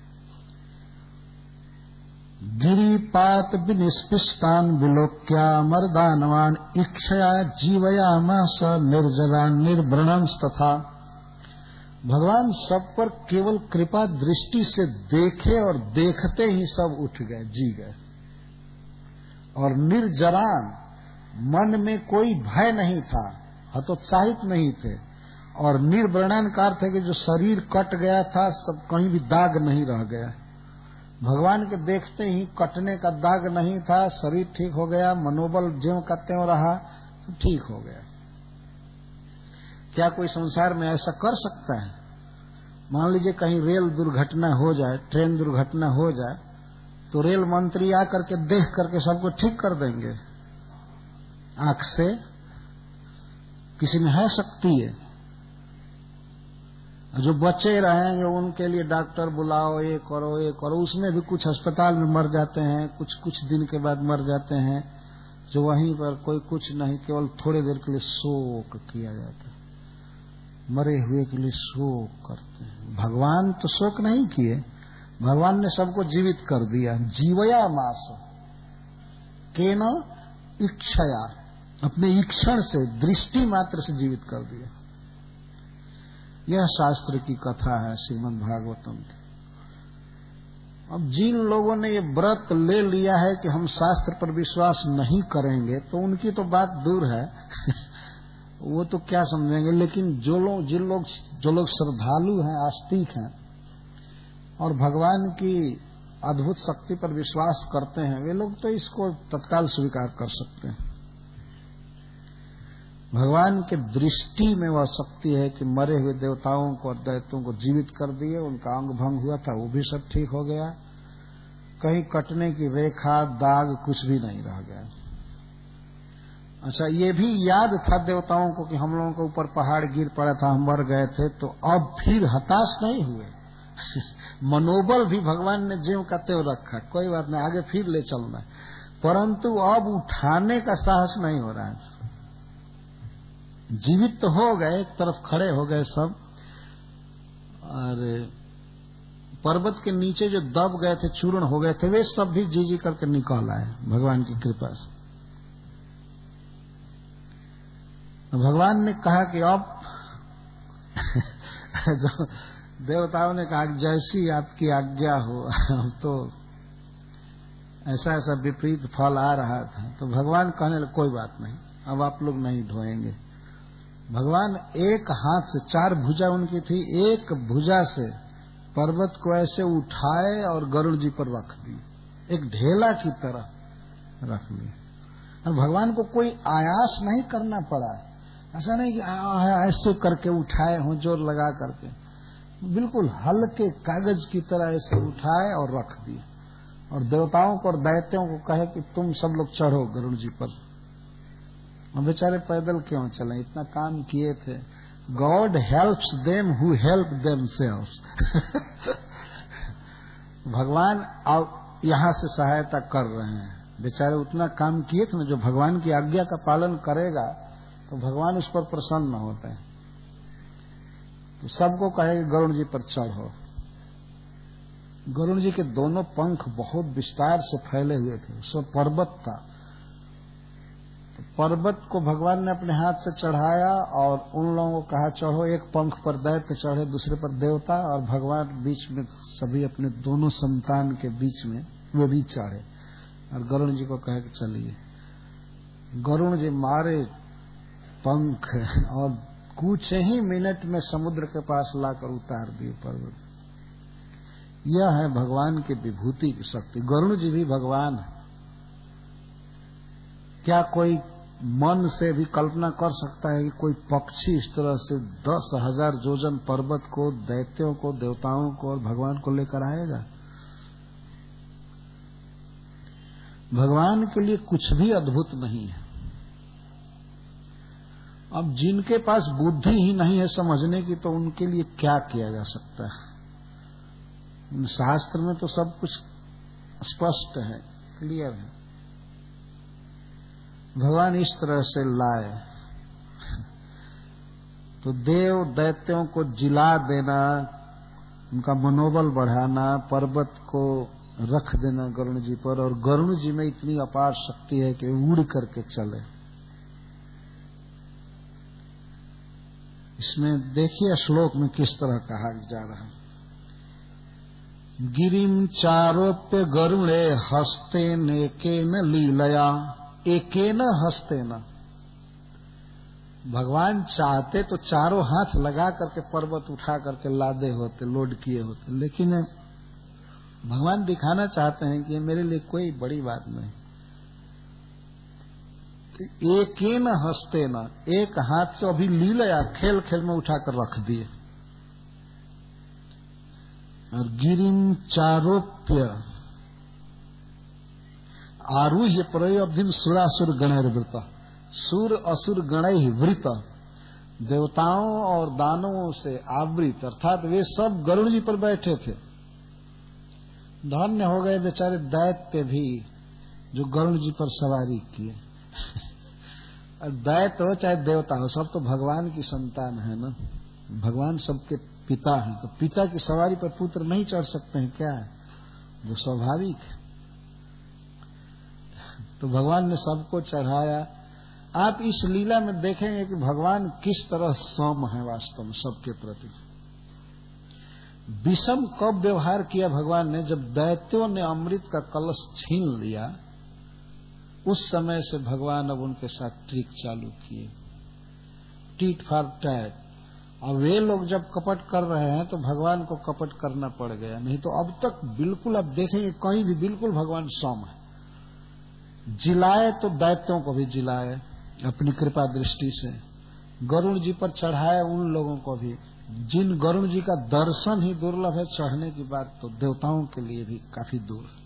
गिरिपात विनिष्पिष्टान विलोक्या मर्दानवान इक्षया जीवयामास निर्जरान निर्वृणं तथा। भगवान सब पर केवल कृपा दृष्टि से देखे और देखते ही सब उठ गए, जी गए। और निर्जरान, मन में कोई भय नहीं था, हतोत्साहित नहीं थे। और निर्वृणन का अर्थ है कि जो शरीर कट गया था सब कहीं भी दाग नहीं रह गया। भगवान के देखते ही कटने का दाग नहीं था, शरीर ठीक हो गया, मनोबल ज्यों का त्यों रहा, तो ठीक हो गया। क्या कोई संसार में ऐसा कर सकता है? मान लीजिए कहीं रेल दुर्घटना हो जाए, ट्रेन दुर्घटना हो जाए, तो रेल मंत्री आकर के देख करके सबको ठीक कर देंगे आंख से? किसी में है शक्ति है? जो बचे रहेंगे उनके लिए डॉक्टर बुलाओ, ये करो ये करो। उसमें भी कुछ अस्पताल में मर जाते हैं, कुछ कुछ दिन के बाद मर जाते हैं, जो वहीं पर कोई कुछ नहीं, केवल थोड़ी देर के लिए शोक किया जाता है, मरे हुए के लिए शोक करते हैं। भगवान तो शोक नहीं किए, भगवान ने सबको जीवित कर दिया। जीवया मास केन इक्षया, अपने ईक्षण से, दृष्टि मात्र से जीवित कर दिया। यह शास्त्र की कथा है श्रीमद् भागवतम की। अब जिन लोगों ने ये व्रत ले लिया है कि हम शास्त्र पर विश्वास नहीं करेंगे, तो उनकी तो बात दूर है वो तो क्या समझेंगे। लेकिन जो लोग जिन लोग जो लोग श्रद्धालु हैं, आस्तिक हैं और भगवान की अद्भुत शक्ति पर विश्वास करते हैं, वे लोग तो इसको तत्काल स्वीकार कर सकते हैं। भगवान के दृष्टि में वह शक्ति है कि मरे हुए देवताओं को और दैत्यों को जीवित कर दिए, उनका अंग भंग हुआ था वो भी सब ठीक हो गया, कहीं कटने की रेखा दाग कुछ भी नहीं रह गया। अच्छा, ये भी याद था देवताओं को कि हम लोगों के ऊपर पहाड़ गिर पड़ा था, हम मर गए थे, तो अब फिर हताश नहीं हुए मनोबल भी भगवान ने ज्यों का त्यों रखा, कोई बात नहीं, आगे फिर ले चलना। परंतु अब उठाने का साहस नहीं हो रहा है। जीवित तो हो गए, एक तरफ खड़े हो गए सब, और पर्वत के नीचे जो दब गए थे, चूर्ण हो गए थे, वे सब भी जी जी करके निकल आए भगवान की कृपा से। भगवान ने कहा कि अब जो देवताओं ने कहा कि जैसी आपकी आज्ञा हो, अब तो ऐसा ऐसा विपरीत फल आ रहा था। तो भगवान कहने लगे कोई बात नहीं, अब आप लोग नहीं ढोएंगे। भगवान एक हाथ से, चार भुजा उनकी थी, एक भुजा से पर्वत को ऐसे उठाए और गरुड़ जी पर रख दी, एक ढेला की तरह रख दी। और भगवान को कोई आयास नहीं करना पड़ा, ऐसा नहीं कि ऐसे करके उठाए हों जोर लगा करके, बिल्कुल हल्के कागज की तरह ऐसे उठाए और रख दिए। और देवताओं को और दैत्यों को कहे कि तुम सब लोग चढ़ो गरुड़ जी पर। और बेचारे पैदल क्यों चले, इतना काम किए थे। God helps them who help themselves. भगवान यहां से सहायता कर रहे हैं। बेचारे उतना काम किए थे ना, जो भगवान की आज्ञा का पालन करेगा तो भगवान उस पर प्रसन्न होते हैं। तो सबको कहे कि गरुड़ जी पर चढ़ो। गरुड़ जी के दोनों पंख बहुत विस्तार से फैले हुए थे, उसमें पर्वत था। तो पर्वत को भगवान ने अपने हाथ से चढ़ाया और उन लोगों को कहा चढ़ो। एक पंख पर दैत्य चढ़े, दूसरे पर देवता, और भगवान बीच में सभी अपने दोनों संतान के बीच में वो भी चढ़े और गरुड़ जी को कहे कि चलिए। गरुड़ जी मारे पंख और कुछ ही मिनट में समुद्र के पास लाकर उतार दिए पर्वत। यह है भगवान की विभूति की शक्ति। गरुड़ जी भी भगवान है। क्या कोई मन से भी कल्पना कर सकता है कि कोई पक्षी इस तरह से दस हजार योजन पर्वत को, दैत्यों को, देवताओं को और भगवान को लेकर आएगा? भगवान के लिए कुछ भी अद्भुत नहीं है। अब जिनके पास बुद्धि ही नहीं है समझने की, तो उनके लिए क्या किया जा सकता है? शास्त्र में तो सब कुछ स्पष्ट है, क्लियर है। भगवान इस तरह से लाए तो देव दैत्यों को जिला देना, उनका मनोबल बढ़ाना, पर्वत को रख देना गरुड़ जी पर, और गरुड़ जी में इतनी अपार शक्ति है कि उड़ करके चले। इसमें देखिए श्लोक में किस तरह कहा जा रहा है। गिरिम चारोप्य गरुणे हस्तेन एकेन लीलया, एकेन हस्तेन। भगवान चाहते तो चारों हाथ लगा करके पर्वत उठा करके लादे होते, लोड किए होते, लेकिन भगवान दिखाना चाहते हैं कि ये मेरे लिए कोई बड़ी बात नहीं। एकेन हस्तेन, एक हाथ से अभी लीलया, खेल खेल में उठाकर रख दिए। और गिरिम चारोप्य आरूह्य प्रयोधिम सुरासुर गणैर्वृत, सुर असुर गणै वृत, देवताओं और दानवों से आवृत, अर्थात वे सब गरुड़ जी पर बैठे थे। धन्य हो गए बेचारे दैत्य भी जो गरुड़ जी पर सवारी किए। और दैत्य हो चाहे देवता हो, सब तो भगवान की संतान है ना। भगवान सबके पिता हैं, तो पिता की सवारी पर पुत्र नहीं चढ़ सकते हैं क्या? वो स्वाभाविक है। तो भगवान ने सबको चढ़ाया। आप इस लीला में देखेंगे कि भगवान किस तरह सौम है वास्तव में सबके प्रति। विषम कब व्यवहार किया भगवान ने? जब दैत्यों ने अमृत का कलश छीन लिया, उस समय से भगवान अब उनके साथ ट्रिक चालू किए, टीट फॉर टैट। और वे लोग जब कपट कर रहे हैं तो भगवान को कपट करना पड़ गया, नहीं तो अब तक बिल्कुल, अब देखेंगे कहीं भी बिल्कुल भगवान सौम है। जिलाए तो दैत्यों को भी जिलाए अपनी कृपा दृष्टि से, गरुड़ जी पर चढ़ाए उन लोगों को भी जिन गरुड़ जी का दर्शन ही दुर्लभ है, चढ़ने की बात तो देवताओं के लिए भी काफी दूर है।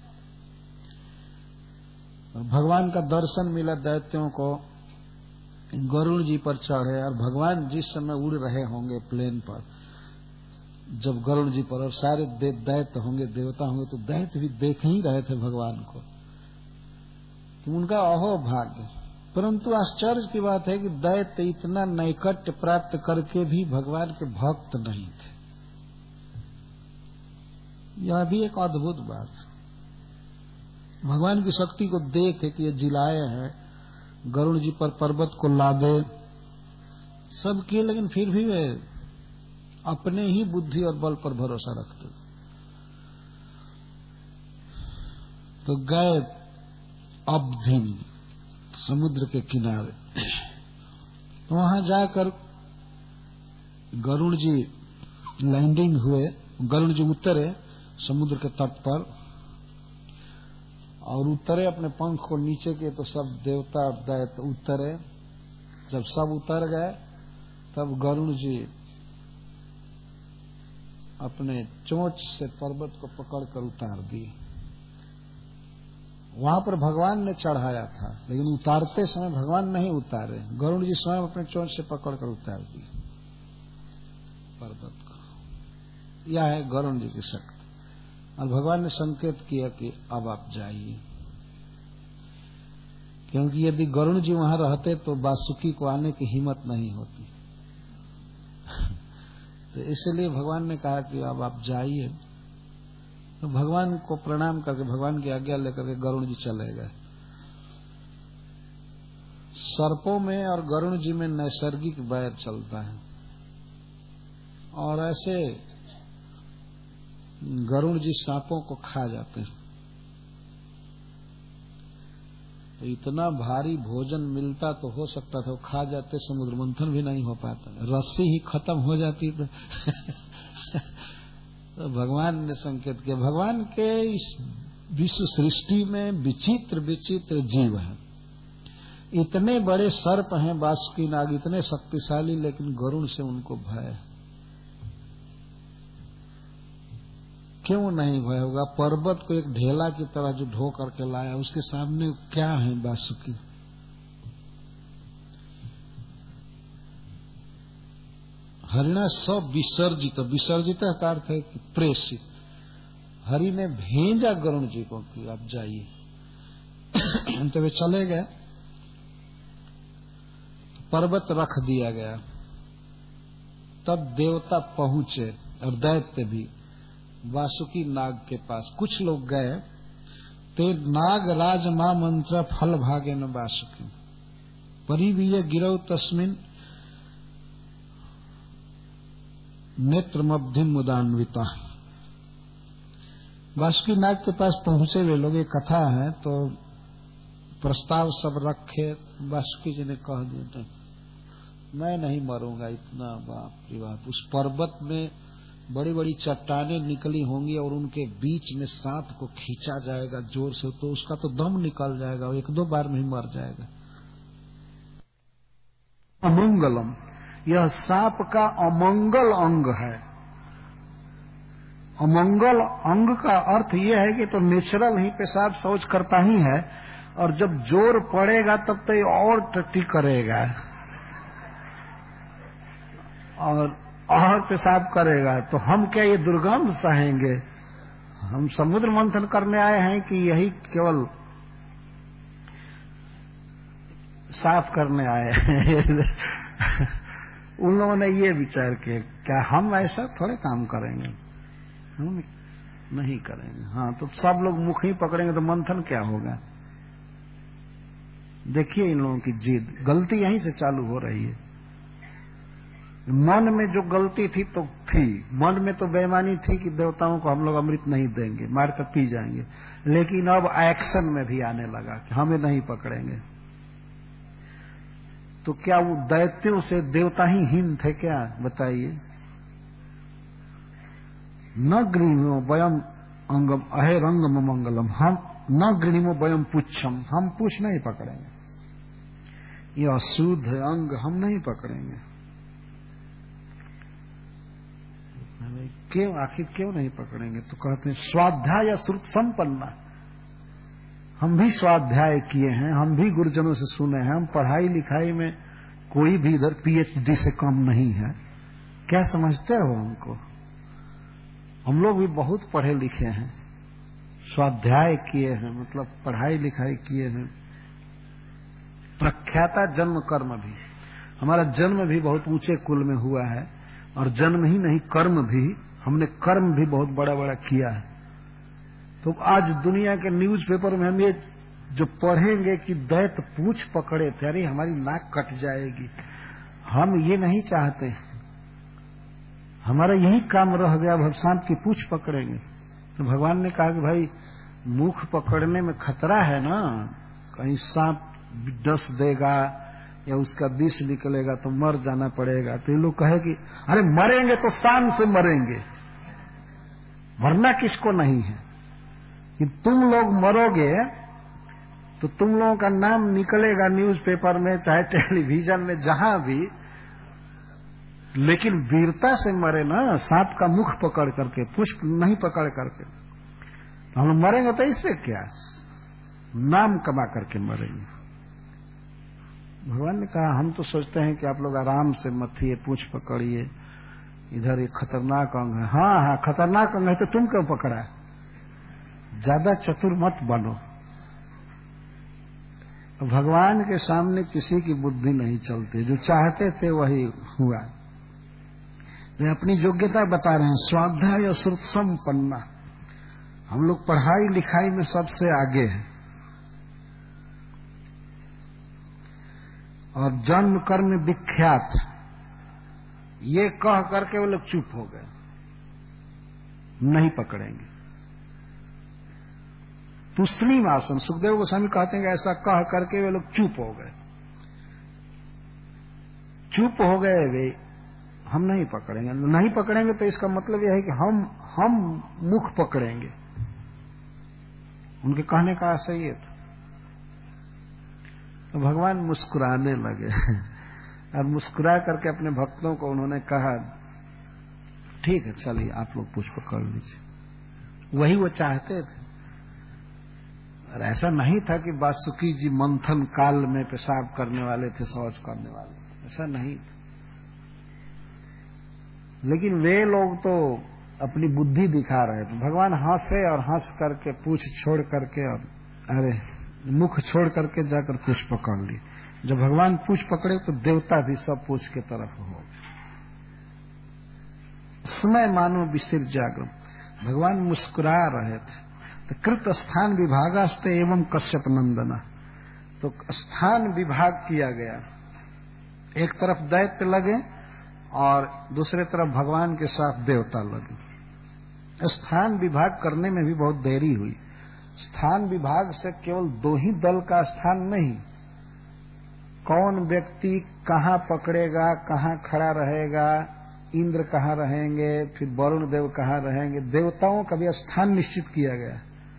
भगवान का दर्शन मिला दैत्यों को, गरुड़ जी पर चढ़े। और भगवान जिस समय उड़ रहे होंगे प्लेन पर, जब गरुड़ जी पर, और सारे दैत्य होंगे, देवता होंगे, तो दैत्य भी देख ही रहे थे भगवान को, तो उनका अहो भाग्य। परंतु आश्चर्य की बात है कि दैत्य इतना नैकट्य प्राप्त करके भी भगवान के भक्त नहीं थे। यह भी एक अद्भुत बात है। भगवान की शक्ति को देख कि ये जिलाए हैं, गरुड़ जी पर पर्वत को लादे, सब किए, लेकिन फिर भी वे अपने ही बुद्धि और बल पर भरोसा रखते। तो गए अब्धिम, समुद्र के किनारे। तो वहां जाकर गरुड़ जी लैंडिंग हुए, गरुड़ जी उतरे समुद्र के तट पर, और उतरे अपने पंख को नीचे किए, तो सब देवता और दैत्य उतरे। जब सब उतर गए तब गरुड़ जी अपने चोंच से पर्वत को पकड़कर उतार दिए। वहां पर भगवान ने चढ़ाया था, लेकिन उतारते समय भगवान नहीं उतारे, गरुड़ जी स्वयं अपने चोंच से पकड़कर उतार दिए पर्वत को। यह है गरुड़ जी की शक्ति। और भगवान ने संकेत किया कि अब आप जाइए, क्योंकि यदि गरुण जी वहां रहते तो वासुकी को आने की हिम्मत नहीं होती। तो इसलिए भगवान ने कहा कि अब आप जाइए। तो भगवान को प्रणाम करके, भगवान की आज्ञा लेकर के गरुण जी चले गए। सर्पों में और गरुण जी में नैसर्गिक वैर चलता है, और ऐसे गरुण जी सांपों को खा जाते हैं। तो इतना भारी भोजन मिलता तो हो सकता था वो खा जाते, समुद्र मंथन भी नहीं हो पाता, रस्सी ही खत्म हो जाती। तो, तो भगवान ने संकेत किया। भगवान के इस विश्व सृष्टि में विचित्र विचित्र जीव हैं। इतने बड़े सर्प हैं वासुकी नाग, इतने शक्तिशाली, लेकिन गरुण से उनको भय है। क्यों नहीं भय होगा? पर्वत को एक ढेला की तरह जो ढो करके लाया, उसके सामने क्या है वासुकी? हरिणा सब विसर्जित, विसर्जित का अर्थ है कि प्रेषित। हरि ने भेजा गरुण जी को कि आप जाइए। तो वे चले गए, पर्वत रख दिया गया। तब देवता पहुंचे और दैत्य भी वासुकी नाग के पास। कुछ लोग गए, ते नाग राज मा मंत्र फल भागे न वासुकी परिवीय गिरौ तस्मिन नेत्रमब्धि मुदान्विता। वासुकी नाग के पास पहुंचे वे लोग, ये कथा है। तो प्रस्ताव सब रखे, वासुकी जी ने कह दिया मैं नहीं मरूंगा। इतना बाप रे बाप! उस पर्वत में बड़ी बड़ी चट्टानें निकली होंगी और उनके बीच में सांप को खींचा जाएगा जोर से, तो उसका तो दम निकल जाएगा, एक दो बार में ही मर जाएगा। अमंगलम, यह सांप का अमंगल अंग है। अमंगल अंग का अर्थ यह है कि तो नेचुरल ही पेशाब शौच करता ही है, और जब जोर पड़ेगा तब तो ये और टट्टी करेगा और और पेशाब करेगा। तो हम क्या ये दुर्गंध सहेंगे? हम समुद्र मंथन करने आए हैं कि यही केवल साफ करने आए हैं? उन लोगों ने ये विचार किया, क्या हम ऐसा थोड़े काम करेंगे? हम नहीं करेंगे। हाँ, तो सब लोग मुख ही पकड़ेंगे तो मंथन क्या होगा? देखिए इन लोगों की जिद, गलती यहीं से चालू हो रही है। मन में जो गलती थी तो थी, मन में तो बेईमानी थी कि देवताओं को हम लोग अमृत नहीं देंगे, मार कर पी जाएंगे, लेकिन अब एक्शन में भी आने लगा कि हमें नहीं पकड़ेंगे। तो क्या वो दैत्यों से देवता ही हीन थे क्या? बताइए। न गृणीमो वयम अंगम अहे रंगम मंगलम, हम न गृणीमो वयम पुच्छम, हम पुछ नहीं पकड़ेंगे। ये अशुद्ध अंग हम नहीं पकड़ेंगे। क्यों? आखिर क्यों नहीं पकड़ेंगे? तो कहते हैं स्वाध्याय या श्रुत संपन्ना, हम भी स्वाध्याय किए हैं, हम भी गुरुजनों से सुने हैं, हम पढ़ाई लिखाई में कोई भी इधर पीएचडी से कम नहीं है। क्या समझते हो हमको? हम लोग भी बहुत पढ़े लिखे हैं, स्वाध्याय किए हैं, मतलब पढ़ाई लिखाई किए हैं। प्रख्याता जन्म कर्म भी, हमारा जन्म भी बहुत ऊंचे कुल में हुआ है, और जन्म ही नहीं कर्म भी, हमने कर्म भी बहुत बड़ा बड़ा किया है। तो आज दुनिया के न्यूज़पेपर में हम ये जो पढ़ेंगे कि दैत्य पूछ पकड़े थे, अरे हमारी नाक कट जाएगी। हम ये नहीं चाहते, हमारा यही काम रह गया, अब सांप की पूछ पकड़ेंगे। तो भगवान ने कहा कि भाई मुख पकड़ने में खतरा है ना, कहीं सांप डस देगा या उसका विष निकलेगा तो मर जाना पड़ेगा। तो ये लोग कहे कि अरे मरेंगे तो शान से मरेंगे, मरना किसको नहीं है। कि तुम लोग मरोगे तो तुम लोगों का नाम निकलेगा न्यूज़पेपर में, चाहे टेलीविजन में, जहां भी, लेकिन वीरता से मरे ना, सांप का मुख पकड़ करके, पुष्प नहीं पकड़ करके। तो हम लोग मरेंगे तो इससे क्या, नाम कमा करके मरेंगे। भगवान ने कहा हम तो सोचते हैं कि आप लोग आराम से मथिए, पूछ पकड़िए, इधर एक खतरनाक अंग है। हाँ हाँ खतरनाक अंग है तो तुम क्यों पकड़ा है? ज्यादा चतुर मत बनो। भगवान के सामने किसी की बुद्धि नहीं चलती, जो चाहते थे वही हुआ। वे अपनी योग्यता बता रहे हैं, स्वाध्याय और श्रुत संपन्ना। हम लोग पढ़ाई लिखाई में सबसे आगे हैं और जन्म कर्म विख्यात, ये कह करके वो लोग चुप हो गए, नहीं पकड़ेंगे। तुस्लीम आसन, सुखदेव गोस्वामी कहते हैं कि ऐसा कह करके वे लोग चुप हो गए। चुप हो गए वे, हम नहीं पकड़ेंगे। नहीं पकड़ेंगे तो इसका मतलब यह है कि हम हम मुख पकड़ेंगे। उनके कहने का आशय ये था। तो भगवान मुस्कुराने लगे और मुस्कुरा करके अपने भक्तों को उन्होंने कहा, ठीक है चलिए आप लोग पुष्प पकड़ लीजिए। वही वो चाहते थे। और ऐसा नहीं था कि वासुकी जी मंथन काल में पेशाब करने वाले थे, शौच करने वाले थे, ऐसा नहीं था। लेकिन वे लोग तो अपनी बुद्धि दिखा रहे थे। भगवान हंसे और हंस करके पूछ छोड़ करके और अरे मुख छोड़ करके जाकर पूछ पकड़ ली। जब भगवान पूछ पकड़े तो देवता भी सब पूछ के तरफ हो। समय मानो विसिर जागरम, भगवान मुस्कुरा रहे थे। तो कृत स्थान विभागास्ते एवं कश्यप नंदना, तो स्थान विभाग किया गया। एक तरफ दैत्य लगे और दूसरे तरफ भगवान के साथ देवता लगे। स्थान विभाग करने में भी बहुत देरी हुई। स्थान विभाग से केवल दो ही दल का स्थान नहीं, कौन व्यक्ति कहाँ पकड़ेगा, कहाँ खड़ा रहेगा, इंद्र कहाँ रहेंगे, फिर वरुण देव कहाँ रहेंगे, देवताओं का भी स्थान निश्चित किया गया।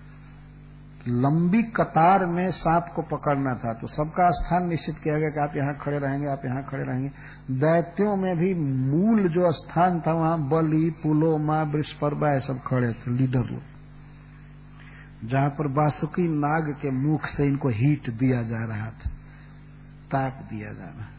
लंबी कतार में सांप को पकड़ना था तो सबका स्थान निश्चित किया गया कि आप यहाँ खड़े रहेंगे, आप यहाँ खड़े रहेंगे। दैत्यों में भी मूल जो स्थान था वहां बलि, पुलोमा, बृहस्पति सब खड़े थे, लीडर लोग, जहां पर वासुकी नाग के मुख से इनको हीट दिया जा रहा था, ताप दिया जा रहा।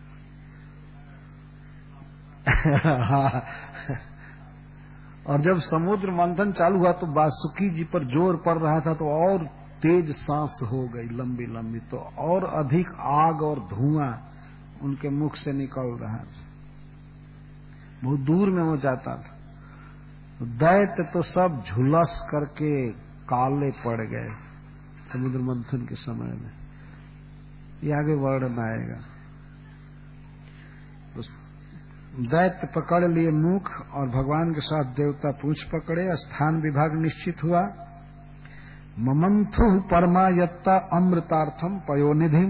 और जब समुद्र मंथन चालू हुआ तो वासुकी जी पर जोर पड़ रहा था तो और तेज सांस हो गई लंबी लंबी, तो और अधिक आग और धुआं उनके मुख से निकल रहा था। बहुत दूर में हो जाता था। तो दैत्य तो सब झुलस करके काले पड़ गए समुद्र मंथन के समय में। ये आगे वर्णन आएगा। दैत्य पकड़ लिए मुख और भगवान के साथ देवता पूंछ पकड़े। स्थान विभाग निश्चित हुआ। ममंथु परमायत्ता अमृतार्थम पयोनिधिम,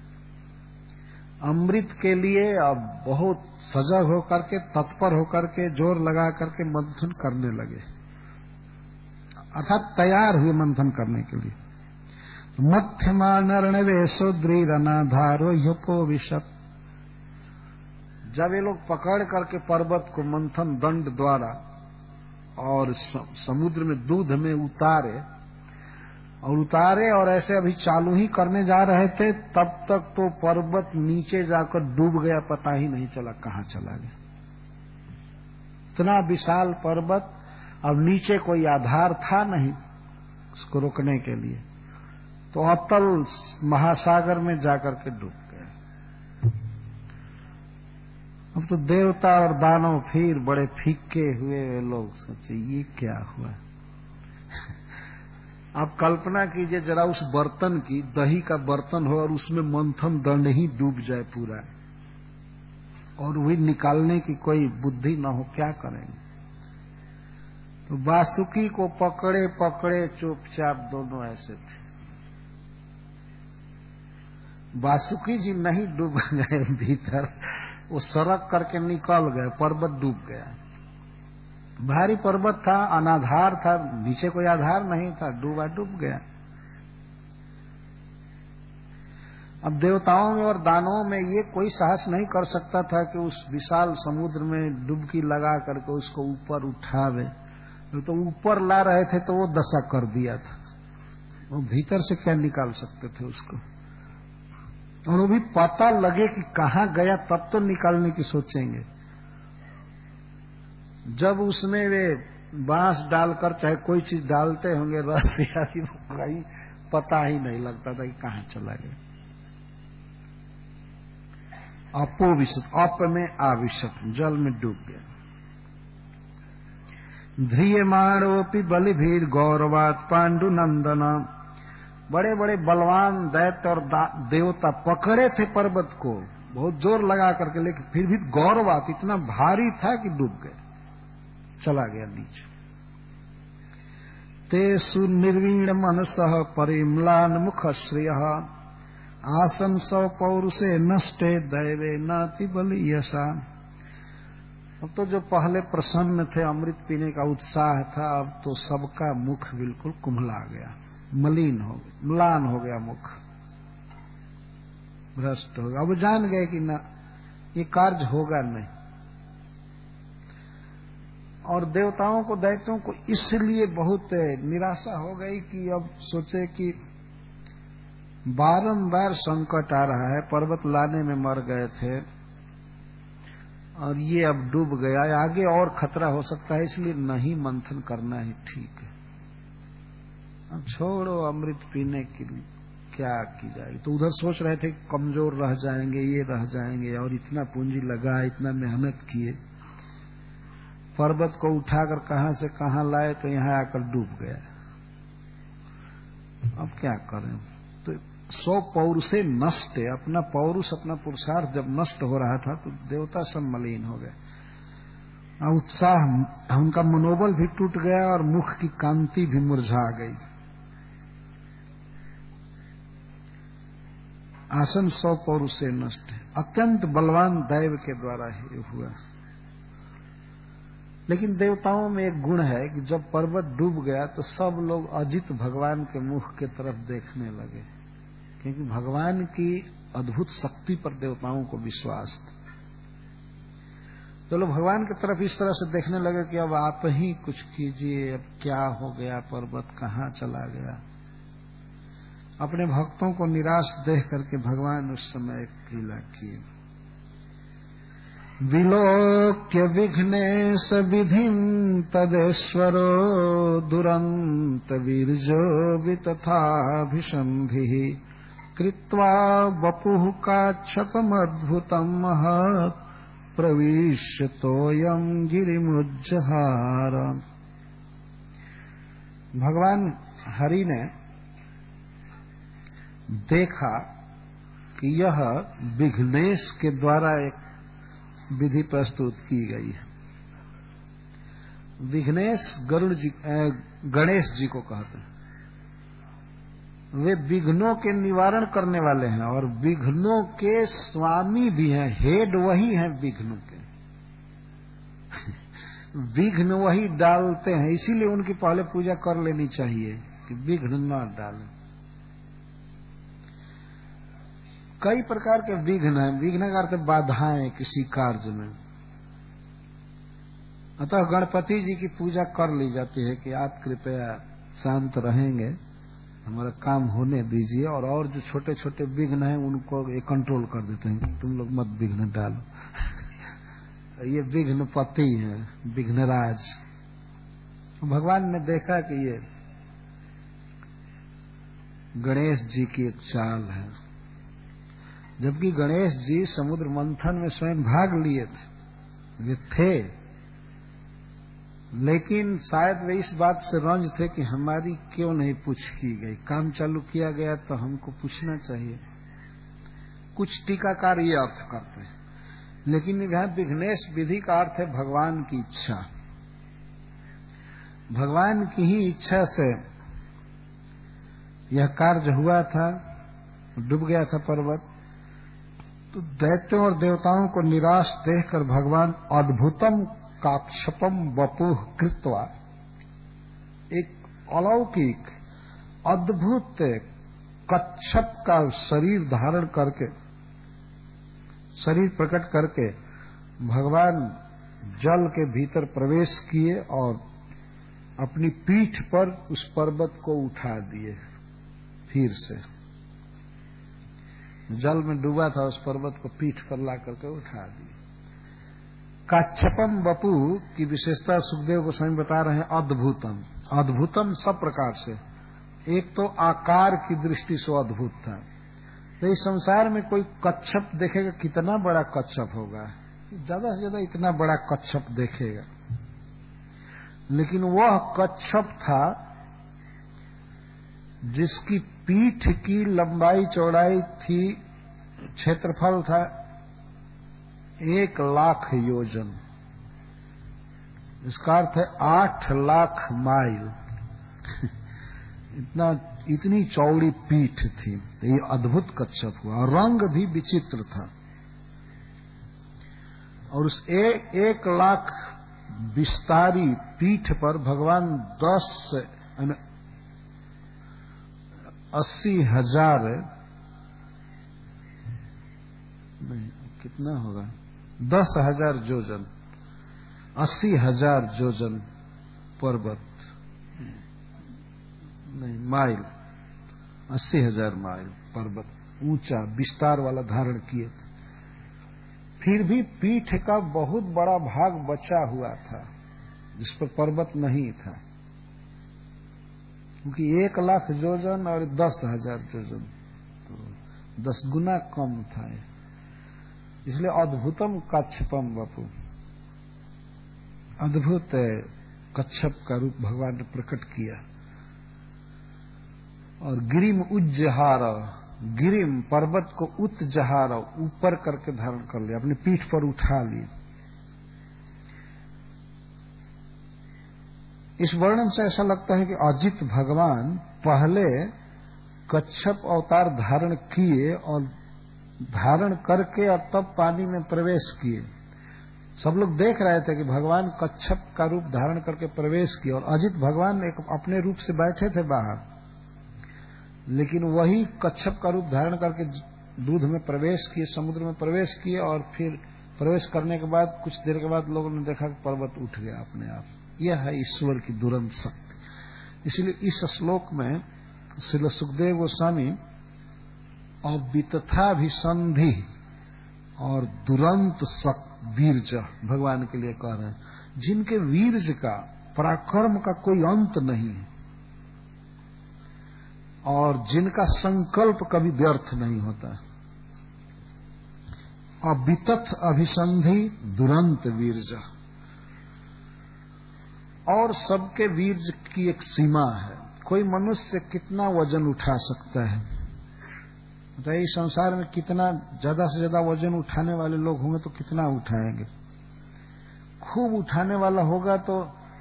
अमृत के लिए अब बहुत सजग होकर के, तत्पर होकर के, जोर लगा करके मंथन करने लगे, अर्थात तैयार हुए मंथन करने के लिए। मध्यमा नरणवेशो द्रीरनाधारो ह्युपो विशत, जब ये लोग पकड़ करके पर्वत को मंथन दंड द्वारा और समुद्र में दूध में उतारे और उतारे और ऐसे अभी चालू ही करने जा रहे थे, तब तक तो पर्वत नीचे जाकर डूब गया, पता ही नहीं चला कहाँ चला गया। इतना विशाल पर्वत, अब नीचे कोई आधार था नहीं उसको रोकने के लिए, तो अतल महासागर में जाकर के डूब गए। अब तो देवता और दानव फिर बड़े फीके हुए। वे लोग सोचे ये क्या हुआ। आप कल्पना कीजिए जरा उस बर्तन की, दही का बर्तन हो और उसमें मंथन दंड ही डूब जाए पूरा, और वही निकालने की कोई बुद्धि न हो, क्या करेंगे। तो वासुकी को पकड़े पकड़े चुपचाप दोनों ऐसे थे। वासुकी जी नहीं डूब गए भीतर, वो सरक करके निकल गए, पर्वत डूब गया। भारी पर्वत था, अनाधार था, नीचे कोई आधार नहीं था, डूबा डूब गया। अब देवताओं में और दानवों में ये कोई साहस नहीं कर सकता था कि उस विशाल समुद्र में डुबकी लगा करके उसको ऊपर उठावे। तो ऊपर ला रहे थे तो वो दशा कर दिया था, वो भीतर से क्या निकाल सकते थे उसको। और वो भी पता लगे कि कहाँ गया तब तो निकालने की सोचेंगे। जब उसमें वे बांस डालकर चाहे कोई चीज डालते होंगे, रस या कहीं पता ही नहीं लगता था कि कहां चला गया। अपोविशत, अप में आविशत, जल में डूब गया। ध्रियमाणोपि बलिभीर गौरवात पांडुनंदन, बड़े बड़े बलवान दैत्य और देवता पकड़े थे पर्वत को बहुत जोर लगा करके, लेकिन फिर भी गौरवात इतना भारी था कि डूब गए, चला गया नीचे। ते सुनिर्वीण मनसः परिम्लान मुख श्रिय आसन सौ पौरुषे नष्टे दैवे नाति बलियसा। अब तो जो पहले प्रसन्न थे, अमृत पीने का उत्साह था, अब तो सबका मुख बिल्कुल कुम्हला गया, मलिन हो गया, म्लान हो गया मुख, भ्रष्ट हो गया। अब जान गए कि ना ये कार्य होगा नहीं। और देवताओं को, दैत्यों को इसलिए बहुत निराशा हो गई कि अब सोचे कि बारंबार संकट आ रहा है, पर्वत लाने में मर गए थे और ये अब डूब गया, आगे और खतरा हो सकता है, इसलिए नहीं मंथन करना ही ठीक है, अब छोड़ो अमृत पीने के लिए क्या की जाएगी। तो उधर सोच रहे थे कमजोर रह जाएंगे, ये रह जाएंगे, और इतना पूंजी लगा, इतना मेहनत किए, पर्वत को उठाकर कहां से कहां लाए तो यहां आकर डूब गया, अब क्या करें। तो सौ पौरुषे नष्ट, अपना पौरुष, अपना पुरुषार्थ जब नष्ट हो रहा था तो देवता सब मलिन हो गए, उत्साह, उनका मनोबल भी टूट गया और मुख की कांति भी मुरझा गई। आसन सौ पौरुषे नष्ट, अत्यंत बलवान दैव के द्वारा ही हुआ। लेकिन देवताओं में एक गुण है कि जब पर्वत डूब गया तो सब लोग अजित भगवान के मुख के तरफ देखने लगे, क्योंकि भगवान की अद्भुत शक्ति पर देवताओं को विश्वास था। तो लोग भगवान की तरफ इस तरह से देखने लगे कि अब आप ही कुछ कीजिए, अब क्या हो गया, पर्वत कहां चला गया। अपने भक्तों को निराश देख करके भगवान उस समय एक लीला किए। विलोक्य विघ्नेश विधिं तदेश्वरो दुरंत वीर्जो वितथाभिशंभिः कृत्वा वपुः काच्छपमद्भुतं महत् प्रविश्य तोयं गिरिमुज्जहार। भगवान हरि ने देखा कि यह विघ्नेश के द्वारा एक विधि प्रस्तुत की गई है। विघ्नेश गरुड़ जी, गणेश जी को कहते हैं। वे विघ्नों के निवारण करने वाले हैं और विघ्नों के स्वामी भी हैं, हेड वही हैं विघ्नों के। विघ्न वही डालते हैं, इसीलिए उनकी पहले पूजा कर लेनी चाहिए कि विघ्न न डालें। कई प्रकार के विघ्न हैं, विघ्न का अर्थ बाधाएं किसी कार्य में। अतः गणपति जी की पूजा कर ली जाती है कि आप कृपया शांत रहेंगे, हमारा काम होने दीजिए, और और जो छोटे छोटे विघ्न हैं उनको ये कंट्रोल कर देते हैं, तुम लोग मत विघ्न डालो। ये विघ्नपति हैं, विघ्नराज। भगवान ने देखा कि ये गणेश जी की एक चाल है, जबकि गणेश जी समुद्र मंथन में स्वयं भाग लिए थे, वे थे, लेकिन शायद वे इस बात से रंज थे कि हमारी क्यों नहीं पूछ की गई, काम चालू किया गया तो हमको पूछना चाहिए। कुछ टीकाकार ये अर्थ करते हैं, लेकिन यहां विघ्नेश विधि का अर्थ है भगवान की इच्छा। भगवान की ही इच्छा से यह कार्य हुआ था, डूब गया था पर्वत। तो दैत्यों और देवताओं को निराश देखकर भगवान अद्भुतम काक्षपम वपुः कृत्वा, एक अलौकिक अद्भुत कच्छप का शरीर धारण करके, शरीर प्रकट करके भगवान जल के भीतर प्रवेश किए और अपनी पीठ पर उस पर्वत को उठा दिए। फिर से जल में डूबा था उस पर्वत को पीठ पर ला करके उठा दिए। काच्छपम वपु की विशेषता सुखदेव गोस्वामी बता रहे हैं अद्भुतम। अद्भुतम सब प्रकार से, एक तो आकार की दृष्टि से अद्भुत था। तो इस संसार में कोई कच्छप देखेगा, कितना बड़ा कच्छप होगा, ज्यादा से ज्यादा इतना बड़ा कच्छप देखेगा, लेकिन वह कच्छप था जिसकी पीठ की लंबाई चौड़ाई थी, क्षेत्रफल था एक लाख योजन, इसका अर्थ है आठ लाख माइल इतना इतनी चौड़ी पीठ थी। ये अद्भुत कच्छप हुआ, और रंग भी विचित्र था। और उस ए, एक लाख विस्तारी पीठ पर भगवान दस अस्सी हजार नहीं कितना होगा दस हजार जोजन अस्सी हजार जोजन पर्वत नहीं माइल अस्सी हजार माइल पर्वत ऊंचा विस्तार वाला धारण किए थे। फिर भी पीठ का बहुत बड़ा भाग बचा हुआ था जिस पर पर्वत नहीं था, क्योंकि एक लाख जोजन और दस हजार जोजन तो दस गुना कम था, इसलिए अद्भुतम काच्छपम वपु, अद्भुत कच्छप का रूप भगवान ने प्रकट किया। और गिरिम उज्जहार, गिरिम पर्वत को उत्जहार ऊपर करके धारण कर लिया, अपनी पीठ पर उठा लिया। इस वर्णन से ऐसा लगता है कि अजित भगवान पहले कच्छप अवतार धारण किए और धारण करके और तब पानी में प्रवेश किए। सब लोग देख रहे थे कि भगवान कच्छप का रूप धारण करके प्रवेश किए, और अजित भगवान एक अपने रूप से बैठे थे बाहर, लेकिन वही कच्छप का रूप धारण करके दूध में प्रवेश किए, समुद्र में प्रवेश किए, और फिर प्रवेश करने के बाद कुछ देर के बाद लोगों ने देखा कि पर्वत उठ गया अपने आप। यह है ईश्वर की दुरंत शक्ति। इसलिए इस श्लोक में श्रील सुखदेव गोस्वामी अवितथाभिसंधि और दुरंत वीर्ज भगवान के लिए कह रहे हैं, जिनके वीर्ज का पराक्रम का कोई अंत नहीं है और जिनका संकल्प कभी व्यर्थ नहीं होता। अवितथ अभिसंधि दुरंत वीर्ज, और सबके वीर्ज की एक सीमा है। कोई मनुष्य कितना वजन उठा सकता है, तो इस संसार में कितना ज्यादा से ज्यादा वजन उठाने वाले लोग होंगे तो कितना उठाएंगे। खूब उठाने वाला होगा तो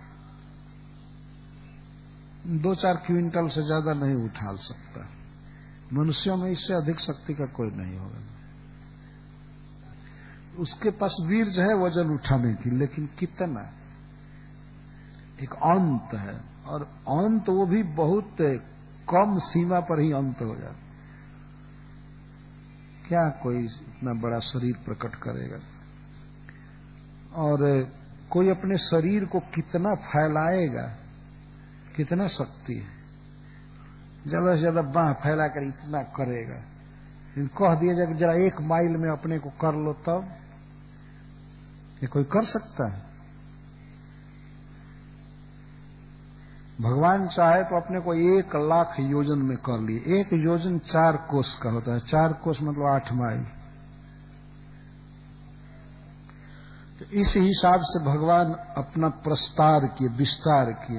दो चार क्विंटल से ज्यादा नहीं उठा सकता। मनुष्यों में इससे अधिक शक्ति का कोई नहीं होगा। उसके पास वीर्य है वजन उठाने की, लेकिन कितना, एक अंत है, और अंत वो भी बहुत कम सीमा पर ही अंत हो जाता। क्या कोई इतना बड़ा शरीर प्रकट करेगा, और कोई अपने शरीर को कितना फैलाएगा, कितना शक्ति है। ज्यादा से ज्यादा बांह फैला कर इतना करेगा, लेकिन कह दिया जाए कि जरा एक माइल में अपने को कर लो, तब ये कोई कर सकता है? भगवान चाहे तो अपने को एक लाख योजन में कर लिए। एक योजन चार कोस का होता है, चार कोस मतलब आठ माइल। तो इस हिसाब से भगवान अपना प्रस्तार किए, विस्तार किए।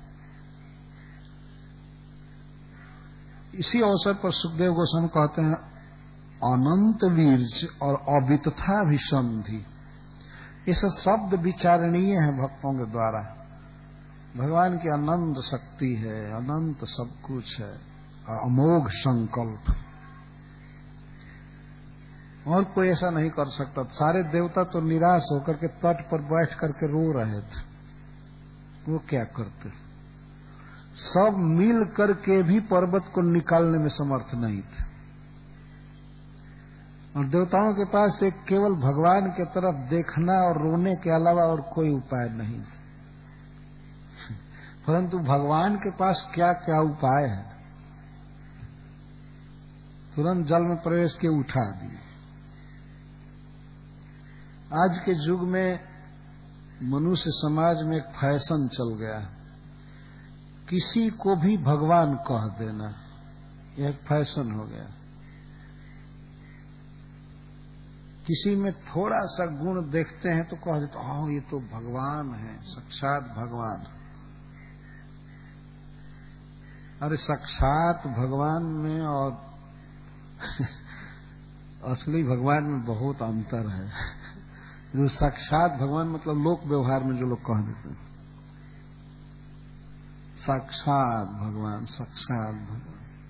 इसी अवसर पर सुखदेव गोस्वामी कहते हैं अनंत वीर्य और अवितथाभिसंधि, ये सब शब्द विचारणीय है भक्तों के द्वारा। भगवान की अनंत शक्ति है, अनंत सब कुछ है, अमोघ संकल्प, और कोई ऐसा नहीं कर सकता। सारे देवता तो निराश होकर के तट पर बैठ करके रो रहे थे, वो क्या करते? सब मिल करके भी पर्वत को निकालने में समर्थ नहीं थे, और देवताओं के पास एक केवल भगवान के तरफ देखना और रोने के अलावा और कोई उपाय नहीं था। परंतु भगवान के पास क्या क्या उपाय है, तुरंत जल में प्रवेश के उठा दिए। आज के युग में मनुष्य समाज में एक फैशन चल गया, किसी को भी भगवान कह देना, यह एक फैशन हो गया। किसी में थोड़ा सा गुण देखते हैं तो कह देते, ओह ये तो भगवान है, साक्षात भगवान। अरे साक्षात भगवान में और असली भगवान में बहुत अंतर है। जो साक्षात भगवान मतलब लोक व्यवहार में जो लोग कह देते हैं, साक्षात भगवान, साक्षात भगवान,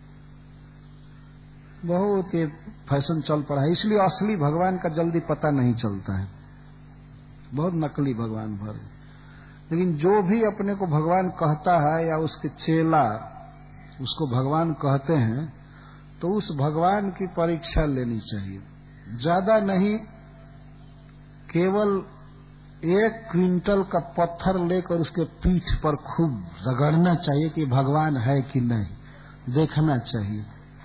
बहुत ये फैशन चल पड़ा है। इसलिए असली भगवान का जल्दी पता नहीं चलता है, बहुत नकली भगवान भर। लेकिन जो भी अपने को भगवान कहता है या उसके चेला उसको भगवान कहते हैं, तो उस भगवान की परीक्षा लेनी चाहिए। ज्यादा नहीं, केवल एक क्विंटल का पत्थर लेकर उसके पीठ पर खूब रगड़ना चाहिए कि भगवान है कि नहीं, देखना चाहिए।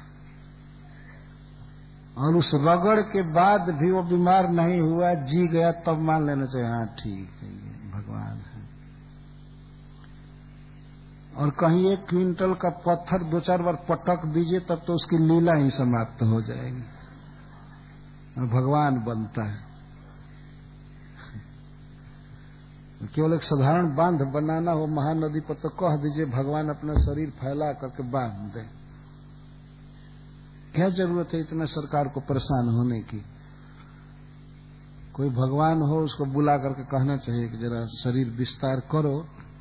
और उस रगड़ के बाद भी वो बीमार नहीं हुआ, जी गया, तब मान लेना चाहिए हाँ ठीक है ये भगवान है। और कहीं एक क्विंटल का पत्थर दो चार बार पटक दीजिए तब तो उसकी लीला ही समाप्त हो जाएगी और भगवान बनता है। केवल एक साधारण बांध बनाना हो महानदी पर तो कह दीजिए भगवान अपना शरीर फैला करके बांध दे। क्या जरूरत है इतना सरकार को परेशान होने की? कोई भगवान हो उसको बुला करके कहना चाहिए कि जरा शरीर विस्तार करो।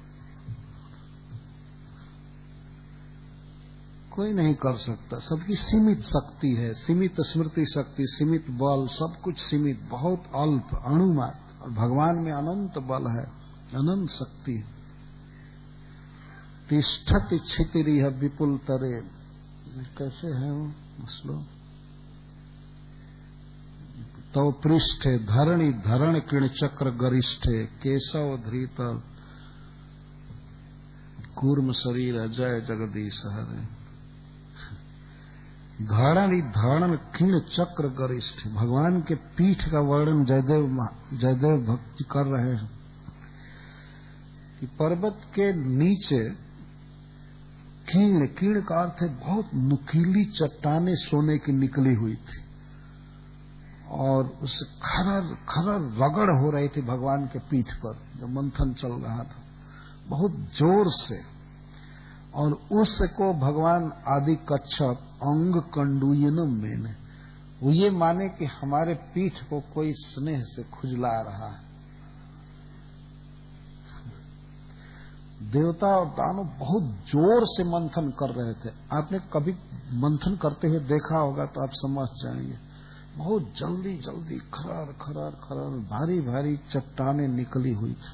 कोई नहीं कर सकता, सबकी सीमित शक्ति है, सीमित स्मृति शक्ति, सीमित बल, सब कुछ सीमित, बहुत अल्प अणुमात्र। और भगवान में अनंत बल है, अनंत शक्ति है। तिष्ठति क्षितिरिह विपुल तरे, कैसे है वो श्लोक? तो पृष्ठे धरणी धरण किण चक्र गरिष्ठे केशव धृत कूर्म शरीर जय जगदीश हरे। धरण धरण किण चक्र गरिष्ठ, भगवान के पीठ का वर्णन जयदेव जयदेव भक्ति कर रहे हैं कि पर्वत के नीचे कीण, कीण का अर्थ है बहुत नुकीली चट्टाने सोने की निकली हुई थी और उससे खरर खरर रगड़ हो रही थी भगवान के पीठ पर जब मंथन चल रहा था बहुत जोर से। और उसको भगवान आदि कच्छप अंग कंडूयनम में वो ये माने कि हमारे पीठ को कोई स्नेह से खुजला रहा है। देवता और दानव बहुत जोर से मंथन कर रहे थे। आपने कभी मंथन करते हुए देखा होगा तो आप समझ जाएंगे, बहुत जल्दी जल्दी खरार खरार खरार भारी भारी चट्टाने निकली हुई थी।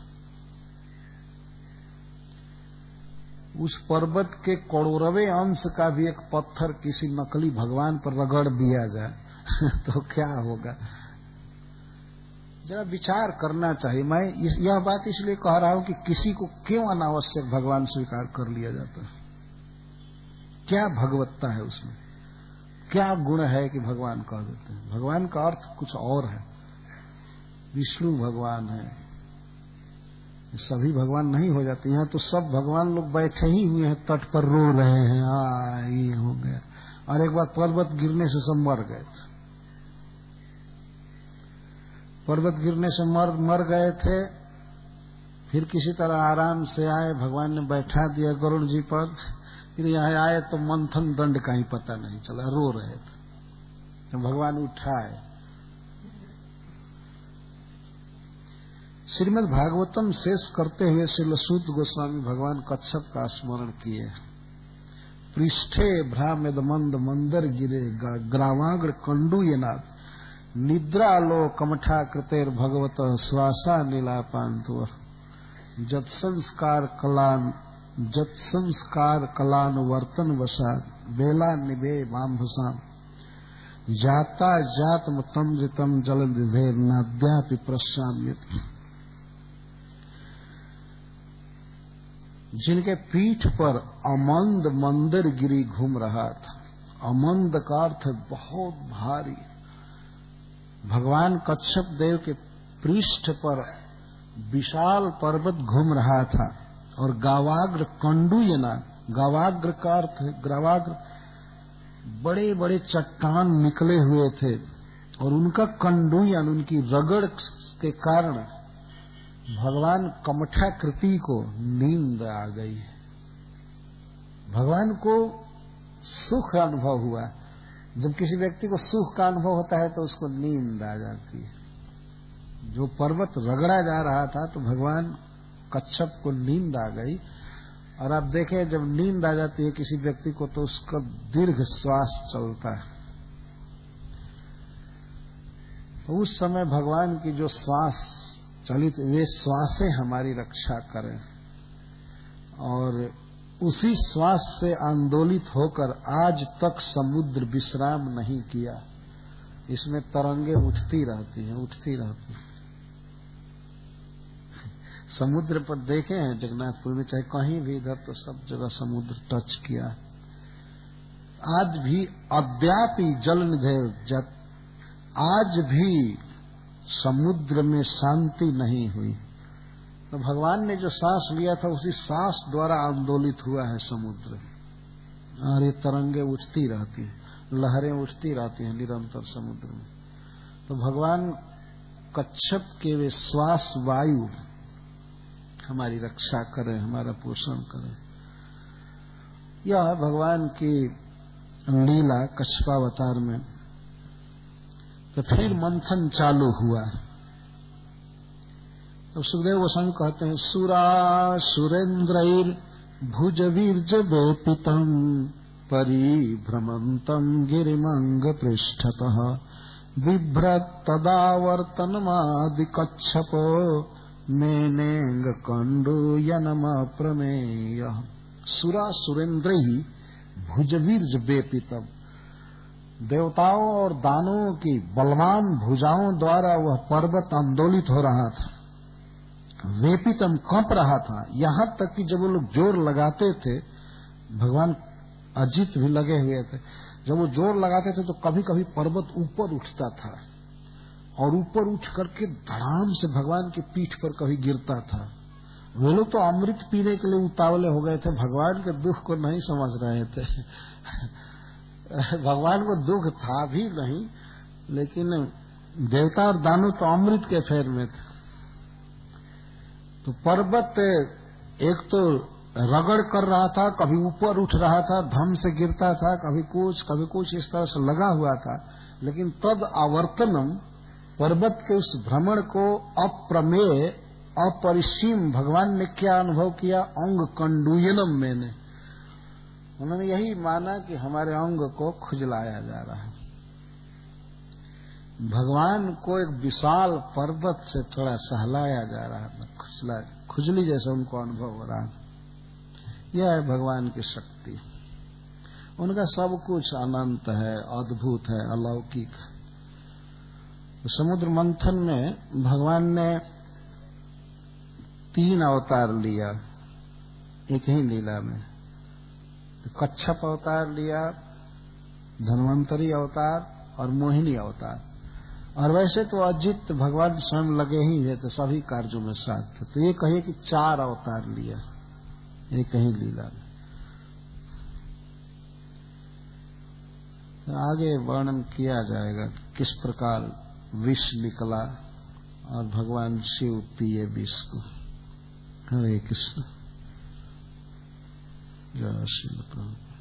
उस पर्वत के करोड़वें अंश का भी एक पत्थर किसी नकली भगवान पर रगड़ दिया जाए तो क्या होगा? जरा विचार करना चाहिए। मैं इस, यह बात इसलिए कह रहा हूं कि किसी को क्यों अनावश्यक भगवान स्वीकार कर लिया जाता है? क्या भगवत्ता है उसमें? क्या गुण है कि भगवान कह देते हैं? भगवान का अर्थ कुछ और है। विष्णु भगवान है, सभी भगवान नहीं हो जाते। यहाँ तो सब भगवान लोग बैठे ही हुए हैं, तट पर रो रहे हैं, हाँ ये हो गया। और एक बार पर्वत गिरने से सब मर गए थे, पर्वत गिरने से मर मर गए थे। फिर किसी तरह आराम से आए, भगवान ने बैठा दिया गरुड़ जी पर। फिर यहाँ आए तो मंथन दंड का ही पता नहीं चला, रो रहे थे। तो भगवान उठाए। श्रीमद् भागवतम शेष करते हुए श्री सूत गोस्वामी भगवान कच्छप का स्मरण किए। पृष्ठे भ्रामेद मंद मंदर गिरे ग्रावाग्र कंडू ये नाथ निद्रालो कमठा कृतेर भगवत श्वासा नीलापांतु जत संस्कार कलान जत संस्कार कलान वर्तन वसाद बेला निभे वाम्भसाम जाता जातम तम जितम जल विभेर नाद्यापि प्रशाम्यत। जिनके पीठ पर अमंद मंदिर गिरी घूम रहा था। अमंद का अर्थ बहुत भारी। भगवान कच्छप देव के पृष्ठ पर विशाल पर्वत घूम रहा था और गावाग्र कंडूयना, गावाग्र का अर्थ ग्रवाग्र, बड़े बड़े चट्टान निकले हुए थे और उनका कंडूयन, उनकी रगड़ के कारण भगवान कमठाकृति को नींद आ गई। भगवान को सुख अनुभव हुआ। जब किसी व्यक्ति को सुख का अनुभव होता है तो उसको नींद आ जाती है। जो पर्वत रगड़ा जा रहा था तो भगवान कच्छप को नींद आ गई। और आप देखें, जब नींद आ जाती है किसी व्यक्ति को तो उसका दीर्घ श्वास चलता है। तो उस समय भगवान की जो श्वास चलित, वे श्वासें हमारी रक्षा करें। और उसी श्वास से आंदोलित होकर आज तक समुद्र विश्राम नहीं किया। इसमें तरंगे उठती रहती हैं, उठती रहती हैं। समुद्र पर देखे हैं जगन्नाथपुर में, चाहे कहीं भी इधर, तो सब जगह समुद्र टच किया। आज भी अद्यापि जल निधेय जत, आज भी समुद्र में शांति नहीं हुई। तो भगवान ने जो सांस लिया था उसी सांस द्वारा आंदोलित हुआ है समुद्र, और ये तरंगे उठती रहती हैं, लहरें उठती रहती हैं निरंतर समुद्र में। तो भगवान कच्छप के वे श्वास वायु हमारी रक्षा करें, हमारा पोषण करें। यह है भगवान की लीला कच्छपावतार में। तो फिर मंथन चालू हुआ। तो सुखदेव गोस्वामी कहते हैं, सुरा सुरेन्द्रैर भुज वीर्ज वेपितम परिभ्रमंतम गिरिमंग पृष्ठतः बिभ्रत तदावर्तनमादि कच्छपो मेनेंग कंडूयनम प्रमेय। सुरा सुरेन्द्रैः भुजवीर्ज वेपितम, देवताओं और दानवों की बलवान भुजाओं द्वारा वह पर्वत आंदोलित हो रहा था। वेपितम, कांप रहा था। यहां तक कि जब वो लोग जोर लगाते थे, भगवान अजित भी लगे हुए थे, जब वो जोर लगाते थे तो कभी कभी पर्वत ऊपर उठता था और ऊपर उठ करके धड़ाम से भगवान की पीठ पर कभी गिरता था। वे लोग तो अमृत पीने के लिए उतावले हो गए थे, भगवान के दुख को नहीं समझ रहे थे। भगवान को दुख था भी नहीं, लेकिन देवता और दानव तो अमृत के फेर में थे। तो पर्वत एक तो रगड़ कर रहा था, कभी ऊपर उठ रहा था, धम से गिरता था, कभी कुछ कभी कुछ इस तरह से लगा हुआ था। लेकिन तद आवर्तनम, पर्वत के उस भ्रमण को अप्रमेय अपरिसीम भगवान ने क्या अनुभव किया? अंग कंडूयनम मैंने, उन्होंने यही माना कि हमारे अंग को खुजलाया जा रहा है। भगवान को एक विशाल पर्वत से थोड़ा सहलाया जा रहा है, खुजला खुजली जैसा उनको अनुभव हो रहा है। यह है भगवान की शक्ति। उनका सब कुछ अनंत है, अद्भुत है, अलौकिक है। तो समुद्र मंथन में भगवान ने तीन अवतार लिया एक ही लीला में। कच्छप अवतार लिया, धन्वंतरी अवतार और मोहिनी अवतार। और वैसे तो अजित भगवान स्वयं लगे ही हुए थे सभी कार्यों में साथ थे। तो ये कहिए कि चार अवतार लिया एक ही लीला में। तो आगे वर्णन किया जाएगा किस प्रकार विष निकला और भगवान शिव पिए विष को। हरे कृष्ण। जय श्री प्रभु।